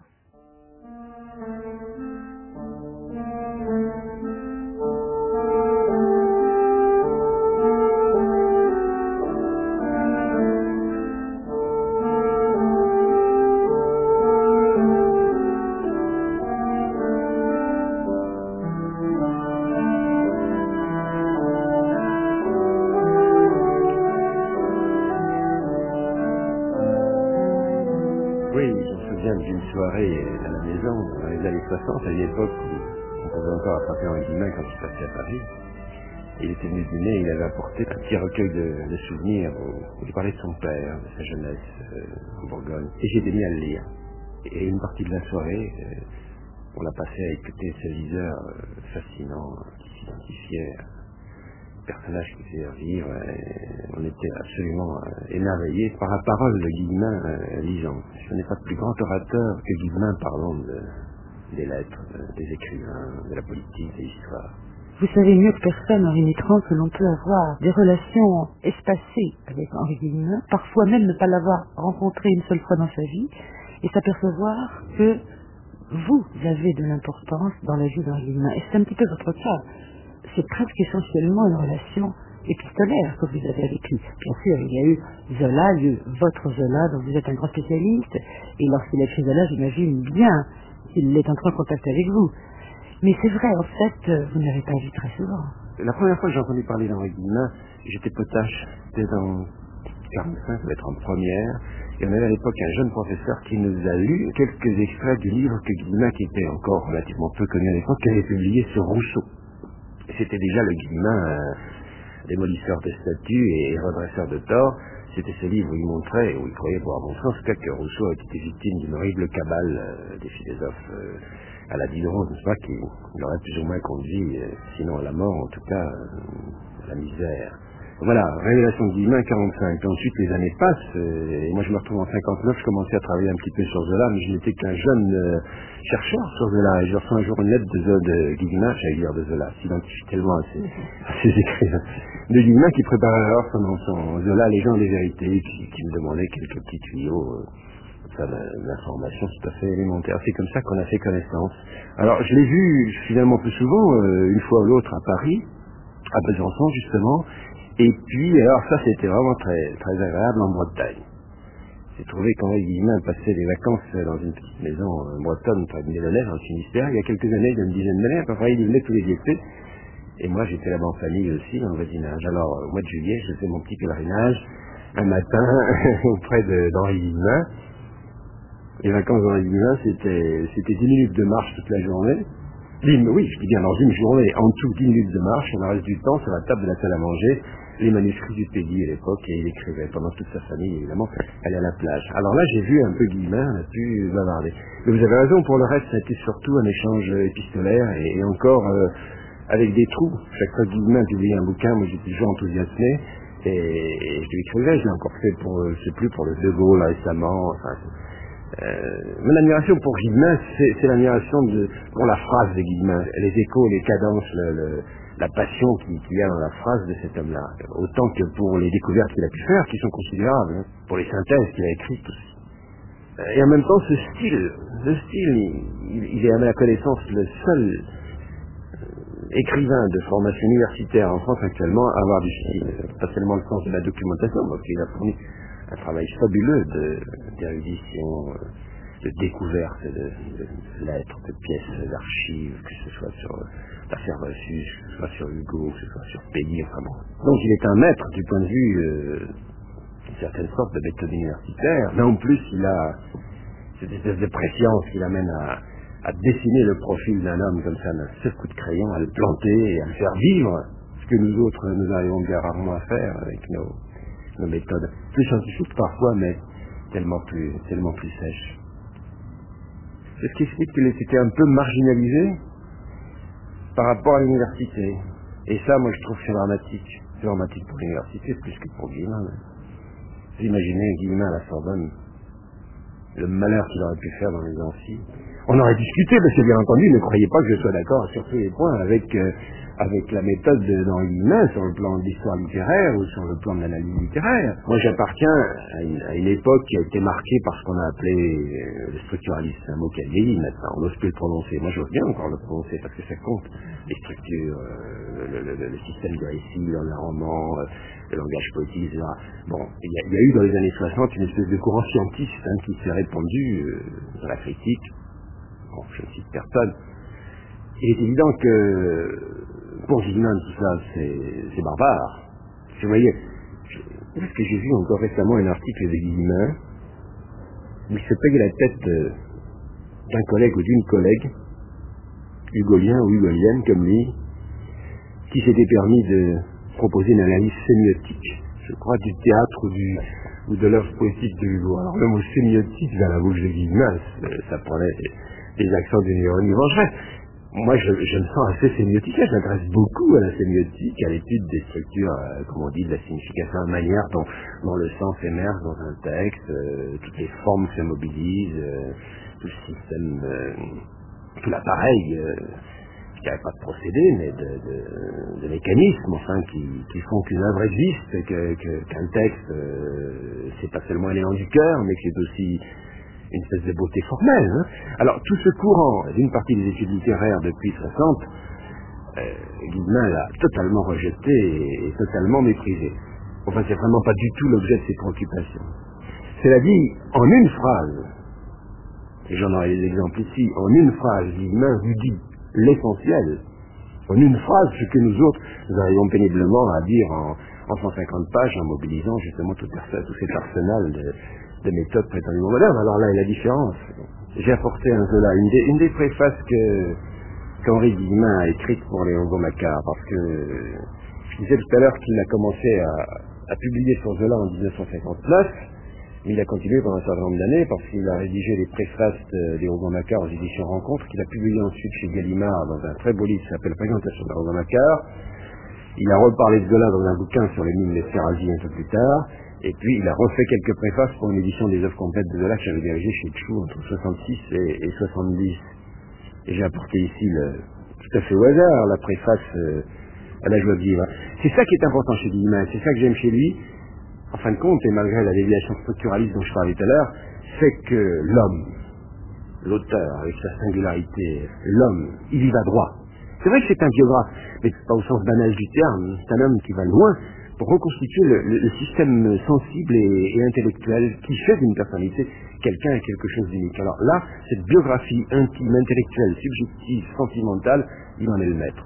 D'une soirée à la maison dans les années soixante, à une époque où on pouvait encore attraper Henri Guillemin quand il passait à Paris. Il était venu dîner, il avait apporté un petit recueil de, de souvenirs où il parlait de son père, de sa jeunesse euh, en Bourgogne. Et j'ai été mis à le lire. Et une partie de la soirée, euh, on l'a passé à écouter ce liseur euh, fascinant qui s'identifiait à personnage qui faisait revivre. On était absolument euh, émerveillés par la parole de Guillemin euh, lisant. Je n'ai pas de plus grand orateur que Guillemin parlant de, des lettres, de, des écrivains, de la politique, de l'histoire. Vous savez mieux que personne, Henri Mitterrand, que l'on peut avoir des relations espacées avec Henri Guillemin, parfois même ne pas l'avoir rencontré une seule fois dans sa vie, et s'apercevoir que vous avez de l'importance dans la vie d'Henri Guillemin. Et c'est un petit peu votre cas. C'est presque essentiellement une relation épistolaire que vous avez avec lui. Bien sûr, il y a eu Zola, il y a eu votre Zola, dont vous êtes un grand spécialiste, et lorsqu'il a écrit Zola, j'imagine bien qu'il est entré en contact avec vous. Mais c'est vrai, en fait, vous n'avez pas vu très souvent. La première fois que j'ai entendu parler d'Henri Guillemin, j'étais potache, c'était dans quarante-cinq, ça va être en première, et on avait à l'époque un jeune professeur qui nous a lu quelques extraits du livre que Guillemin, qui était encore relativement peu connu à l'époque, avait publié sur Rousseau. C'était déjà le Guillemin euh, démolisseur de statues et redresseur de torts. C'était ce livre où il montrait, où il croyait pouvoir montrer en tout cas que Rousseau avait été victime d'une horrible cabale euh, des philosophes euh, à la Diderot, n'est-ce pas, qui l'aurait plus ou moins conduit, euh, sinon à la mort, en tout cas euh, à la misère. Voilà, révélation de Guillemin, quarante-cinq. Ensuite, les années passent, euh, et moi je me retrouve en cinquante-neuf, je commençais à travailler un petit peu sur Zola, mais je n'étais qu'un jeune euh, chercheur sur Zola, et je reçois un jour une lettre de, Zola, de Guillemin, j'allais dire de Zola, s'identifie tellement à ses, à ses écrivains, de Guillemin qui préparait alors son, son Zola, les gens des vérités, qui, qui me demandait quelques petits tuyaux, euh, ça, l'information tout à fait élémentaire. C'est comme ça qu'on a fait connaissance. Alors, je l'ai vu finalement plus souvent, euh, une fois ou l'autre à Paris, à Besançon justement. Et puis, alors ça c'était vraiment très, très agréable en Bretagne. J'ai trouvé qu'Henri Guillemin passait des vacances dans une petite maison bretonne près de Ménonnet, dans le Finistère, il y a quelques années, il y a une dizaine d'années, à peu près, il venait tous les étés. Et moi j'étais là-bas en famille aussi, dans le voisinage. Alors, au mois de juillet, je faisais mon petit pèlerinage, un matin, auprès de, d'Henri Guillemin. Les vacances d'Henri Guillemin, c'était, c'était dix minutes de marche toute la journée. Oui, je dis bien dans une journée, en tout dix minutes de marche, et le reste du temps, sur la table de la salle à manger, les manuscrits du Pédi à l'époque, et il écrivait pendant toute sa famille, évidemment, aller à la plage. Alors là, j'ai vu un peu Guillemin, on a pu bavarder. Mais vous avez raison, pour le reste, ça a été surtout un échange épistolaire, et, et encore euh, avec des trous. Chaque fois que Guillemin publiait un bouquin, moi j'étais toujours enthousiasmé, et, et je lui écrivais, je l'ai encore fait pour, euh, je sais plus, pour le De Gaulle récemment, enfin... Euh, mon admiration pour Guillemin, c'est, c'est l'admiration de, pour la phrase de Guillemin, les échos, les cadences, le, le, la passion qu'il, qu'il y a dans la phrase de cet homme-là, autant que pour les découvertes qu'il a pu faire, qui sont considérables, hein, pour les synthèses qu'il a écrites aussi. Et en même temps, ce style, ce style, il, il est à ma connaissance le seul écrivain de formation universitaire en France actuellement à avoir du style, pas seulement le sens de la documentation, parce qu'il a fourni un travail fabuleux de, d'érudition, de découverte de, de, de lettres, de pièces d'archives, que ce soit sur l'affaire Dreyfus, que ce soit sur Hugo, que ce soit sur Pédi, enfin bon. Donc il est un maître du point de vue euh, d'une certaine sorte de méthode universitaire, mais en plus il a cette espèce de préscience qui l'amène à, à dessiner le profil d'un homme comme ça, d'un seul coup de crayon, à le planter et à le faire vivre, ce que nous autres, nous arrivons bien rarement à faire avec nos, nos méthodes plus scientifiques parfois, mais tellement plus, tellement plus sèches. C'est ce qui explique qu'il était un peu marginalisé par rapport à l'université. Et ça, moi, je trouve que c'est dramatique. C'est dramatique pour l'université, plus que pour Guillemin. Vous imaginez Guillemin à la Sorbonne, le malheur qu'il aurait pu faire dans les amphis. On aurait discuté, parce que bien entendu, ne croyez pas que je sois d'accord sur tous les points avec, euh, avec la méthode d'Henri Guillemin sur le plan de l'histoire littéraire ou sur le plan de l'analyse littéraire. Moi, j'appartiens à une, à une époque qui a été marquée par ce qu'on a appelé euh, le structuralisme. C'est un mot qui a vieilli maintenant, on n'ose plus le prononcer. Moi, j'ose bien encore le prononcer parce que ça compte. Les structures, euh, le, le, le, le système de récit dans le roman, euh, le langage poétique, et cetera. Bon, il y, a, il y a eu dans les années soixante une espèce de courant scientiste hein, qui s'est répandu euh, dans la critique. Bon, je ne cite personne. Il est évident que pour Guillemin, tout ça, c'est barbare. Vous voyez, où est-ce que j'ai vu encore récemment un article de Guillemin où il se payait la tête d'un collègue ou d'une collègue, hugolien ou hugolienne comme lui, qui s'était permis de proposer une analyse sémiotique, je crois, du théâtre ou, du, ou de l'œuvre poétique de Hugo. Alors le mot sémiotique, dans la bouche de Guillemin, ça prenait des accents d'une ironie vengeresse. Moi, je, je me sens assez sémiotique, je m'intéresse beaucoup à la sémiotique, à l'étude des structures, euh, comme on dit, de la signification, la manière dont, dont le sens émerge dans un texte, euh, toutes les formes se mobilisent, euh, tout le système, euh, tout l'appareil, euh, je dirais pas de procédé, mais de, de, de mécanismes, enfin, qui, qui font qu'une œuvre existe, qu'un que, qu'un texte, euh, c'est pas seulement un élan du cœur, mais que c'est aussi une espèce de beauté formelle. Hein. Alors, tout ce courant d'une partie des études littéraires depuis soixante, euh, Guillemin l'a totalement rejeté et, et totalement méprisé. Enfin, c'est vraiment pas du tout l'objet de ses préoccupations. Cela dit, en une phrase, et j'en aurai des exemples ici, en une phrase, Guillemin vous dit l'essentiel. En une phrase, ce que nous autres, nous arrivons péniblement à dire en, en cent cinquante pages, en mobilisant justement tout, tout cet arsenal de de méthodes prétendument modernes. Alors là est la différence. J'ai apporté un Zola, une des, une des préfaces que qu'Henri Guillemin a écrites pour Léon Gomacquart, parce que je disais tout à l'heure qu'il a commencé à, à publier sur Zola en dix-neuf cent cinquante-neuf, mais il a continué pendant un certain nombre d'années parce qu'il a rédigé les préfaces de Léon Gomacquart aux éditions Rencontres, qu'il a publié ensuite chez Gallimard dans un très beau livre qui s'appelle Présentation de Léon Gomacquart. Il a reparlé de Zola dans un bouquin sur les mines d'Esterhazy un peu plus tard. Et puis, il a refait quelques préfaces pour une édition des œuvres complètes de Zola que j'avais dirigée chez Tchou entre soixante-six et, et soixante-dix. Et j'ai apporté ici, le, tout à fait au hasard, la préface euh, à la joie de vivre. C'est ça qui est important chez Guillemin, c'est ça que j'aime chez lui, en fin de compte, et malgré la déviation structuraliste dont je parlais tout à l'heure, c'est que l'homme, l'auteur, avec sa singularité, l'homme, il y va droit. C'est vrai que c'est un biographe, mais pas au sens banal du terme, c'est un homme qui va loin pour reconstituer le, le, le système sensible et, et intellectuel qui fait d'une personnalité quelqu'un à quelque chose d'unique. Alors là, cette biographie intime, intellectuelle, subjective, sentimentale, il en est le maître.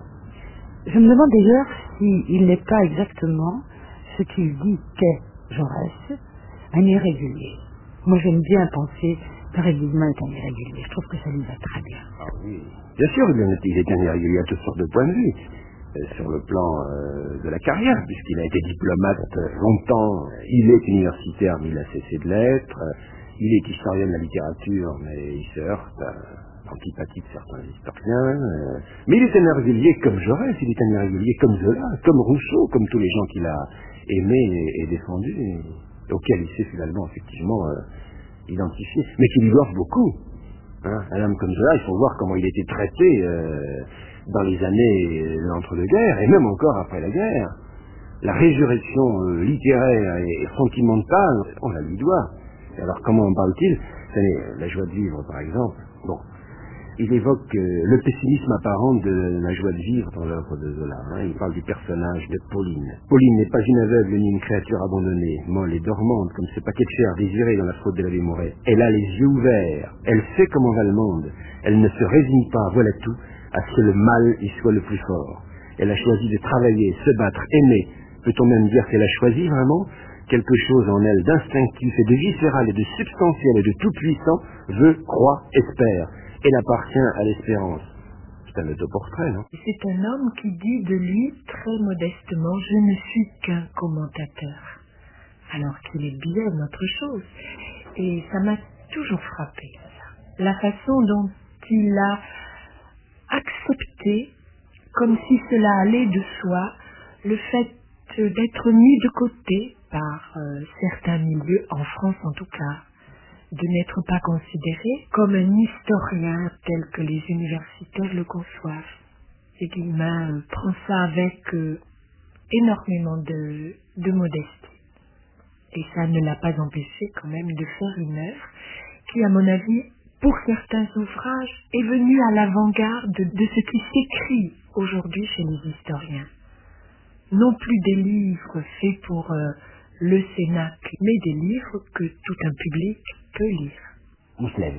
Je me demande d'ailleurs s'il n'est pas exactement ce qu'il dit qu'est Jaurès, un irrégulier. Moi j'aime bien penser qu'Henri Guillemin est un irrégulier, je trouve que ça lui va très bien. Ah oui, bien sûr, il est un irrégulier à toutes sortes de points de vue. Sur le plan euh, de la carrière, puisqu'il a été diplomate longtemps, il est universitaire, mais il a cessé de l'être, il est historien de la littérature, mais il se heurte à l'antipathie de certains historiens, euh, mais il est un irrégulier comme Jaurès, il est un irrégulier comme Zola, comme Rousseau, comme tous les gens qu'il a aimés et, et défendus, et auxquels il s'est finalement, effectivement, euh, identifié, mais qui lui doivent beaucoup. Hein. Un homme comme Zola, il faut voir comment il a été traité euh, dans les années de l'entre-deux-guerres, et même encore après la guerre. La résurrection euh, littéraire et, et sentimentale, on la lui doit. Et alors comment en parle-t-il? C'est la joie de vivre, par exemple. Bon, il évoque euh, le pessimisme apparent de la joie de vivre dans l'œuvre de Zola. Hein. Il parle du personnage de Pauline. Pauline n'est pas une aveugle ni une créature abandonnée, molle et dormante, comme ce paquet de chair désiré dans la faute de l'abbé Mouret. Elle a les yeux ouverts, elle sait comment va le monde, elle ne se résigne pas, voilà tout, à ce que le mal y soit le plus fort. Elle a choisi de travailler, se battre, aimer. Peut-on même dire qu'elle a choisi vraiment? quelque chose en elle d'instinctif et de viscéral et de substantiel et de tout-puissant veut, croit, espère. Elle appartient à l'espérance. C'est un autoportrait, non? C'est un homme qui dit de lui très modestement « Je ne suis qu'un commentateur », alors qu'il est bien autre chose. Et ça m'a toujours frappé, ça. La façon dont il a accepté, comme si cela allait de soi, le fait d'être mis de côté par euh, certains milieux, en France en tout cas, de n'être pas considéré comme un historien tel que les universitaires le conçoivent. Et Guillemin euh, prend ça avec euh, énormément de, de modestie. Et ça ne l'a pas empêché quand même de faire une œuvre qui, à mon avis, pour certains ouvrages, est venue à l'avant-garde de ce qui s'écrit aujourd'hui chez les historiens. Non plus des livres faits pour euh, le Cénacle, mais des livres que tout un public peut lire. On se lève.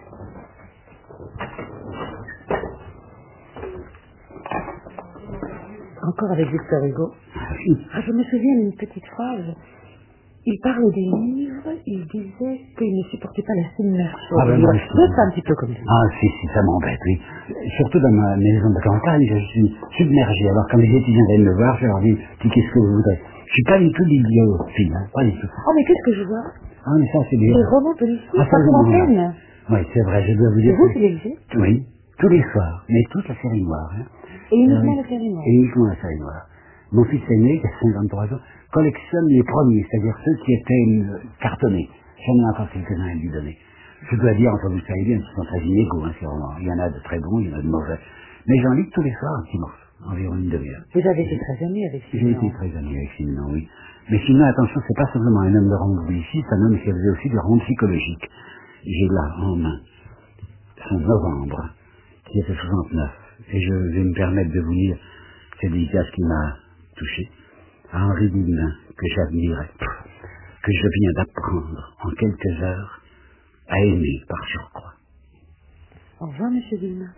Encore avec Victor Hugo. Ah, je me souviens d'une petite phrase. Il parle des livres, il disait qu'il ne supportait pas la submersion. Ah ben moi aussi. C'est un petit peu comme ça. Ah si, si, ça m'embête, oui. Surtout dans ma maison de campagne, je suis submergé. Alors quand les étudiants viennent me voir, je leur dis, dis qu'est-ce que vous voudrez? Je suis pas du tout bibliophile, hein, pas du tout. Oh mais qu'est-ce que je vois? Ah mais ça c'est bien. Les romans policiers, Ah, par centaines. Oui, c'est vrai, je dois vous dire. Et vous, c'est l'existe? Oui, tous les soirs, mais toute la série noire. Hein. Et uniquement euh, la série noire? Et uniquement la série noire. Mon fils aîné, qui a cinquante-trois ans, collectionne les premiers, c'est-à-dire ceux qui étaient euh, cartonnés. J'en ai encore quelques-uns à lui donner. Je dois dire, enfin vous savez bien, ils sont très inégaux, hein, ces romans. Il y en a de très bons, il y en a de mauvais. Mais j'en lis tous les soirs un petit morceau, environ une demi-heure. Vous avez été très ami avec Simenon. J'ai été très ami avec Simenon, oui. Mais Simenon, attention, c'est pas simplement un homme de rang publiciste, c'est un homme qui faisait aussi du rang psychologique. J'ai là en main son novembre, qui était soixante-neuf. Et je vais me permettre de vous lire cette dédicace qui m'a touché. À Henri Guillemin, que j'admirais, que je viens d'apprendre en quelques heures à aimer par surcroît. Au revoir, monsieur Guillemin.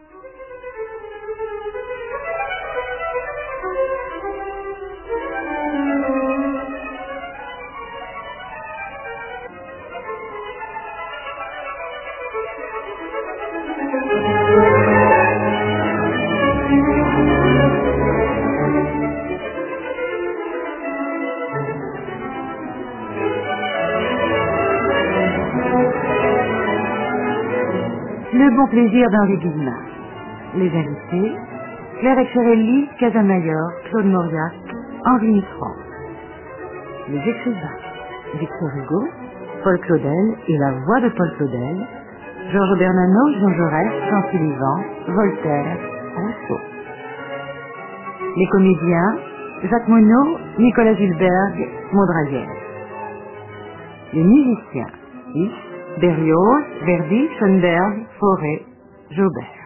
Le bon plaisir d'Henri Guillemin. Les invités, Claire Etcherelli, Casamayor, Claude Mauriac, Henri Mitterrand. Les écrivains, Victor Hugo, Paul Claudel et la voix de Paul Claudel, Georges Bernanos, Jean Jaurès, Jean Sullivan, Voltaire, Rousseau. Les comédiens, Jacques Monod, Nicolas Gilberg, Mondraguez. Les musiciens, X, Berlioz, Verdi, Schoenberg, Fauré, Jaubert.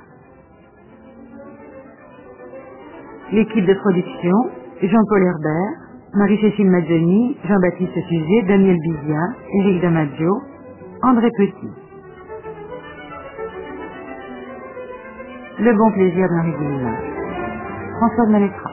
L'équipe de production, Jean-Paul Herbert, Marie-Cécile Mazzoni, Jean-Baptiste Fusé, Daniel Bizien, Éric Damaggio, André Petit. Le bon plaisir d'Henri Guillemin. François de Malétra.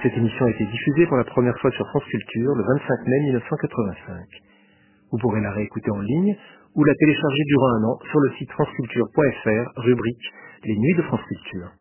Cette émission a été diffusée pour la première fois sur France Culture le vingt-cinq mai mille neuf cent quatre-vingt-cinq. Vous pourrez la réécouter en ligne ou la télécharger durant un an sur le site franceculture point f r, rubrique Les Nuits de France Culture.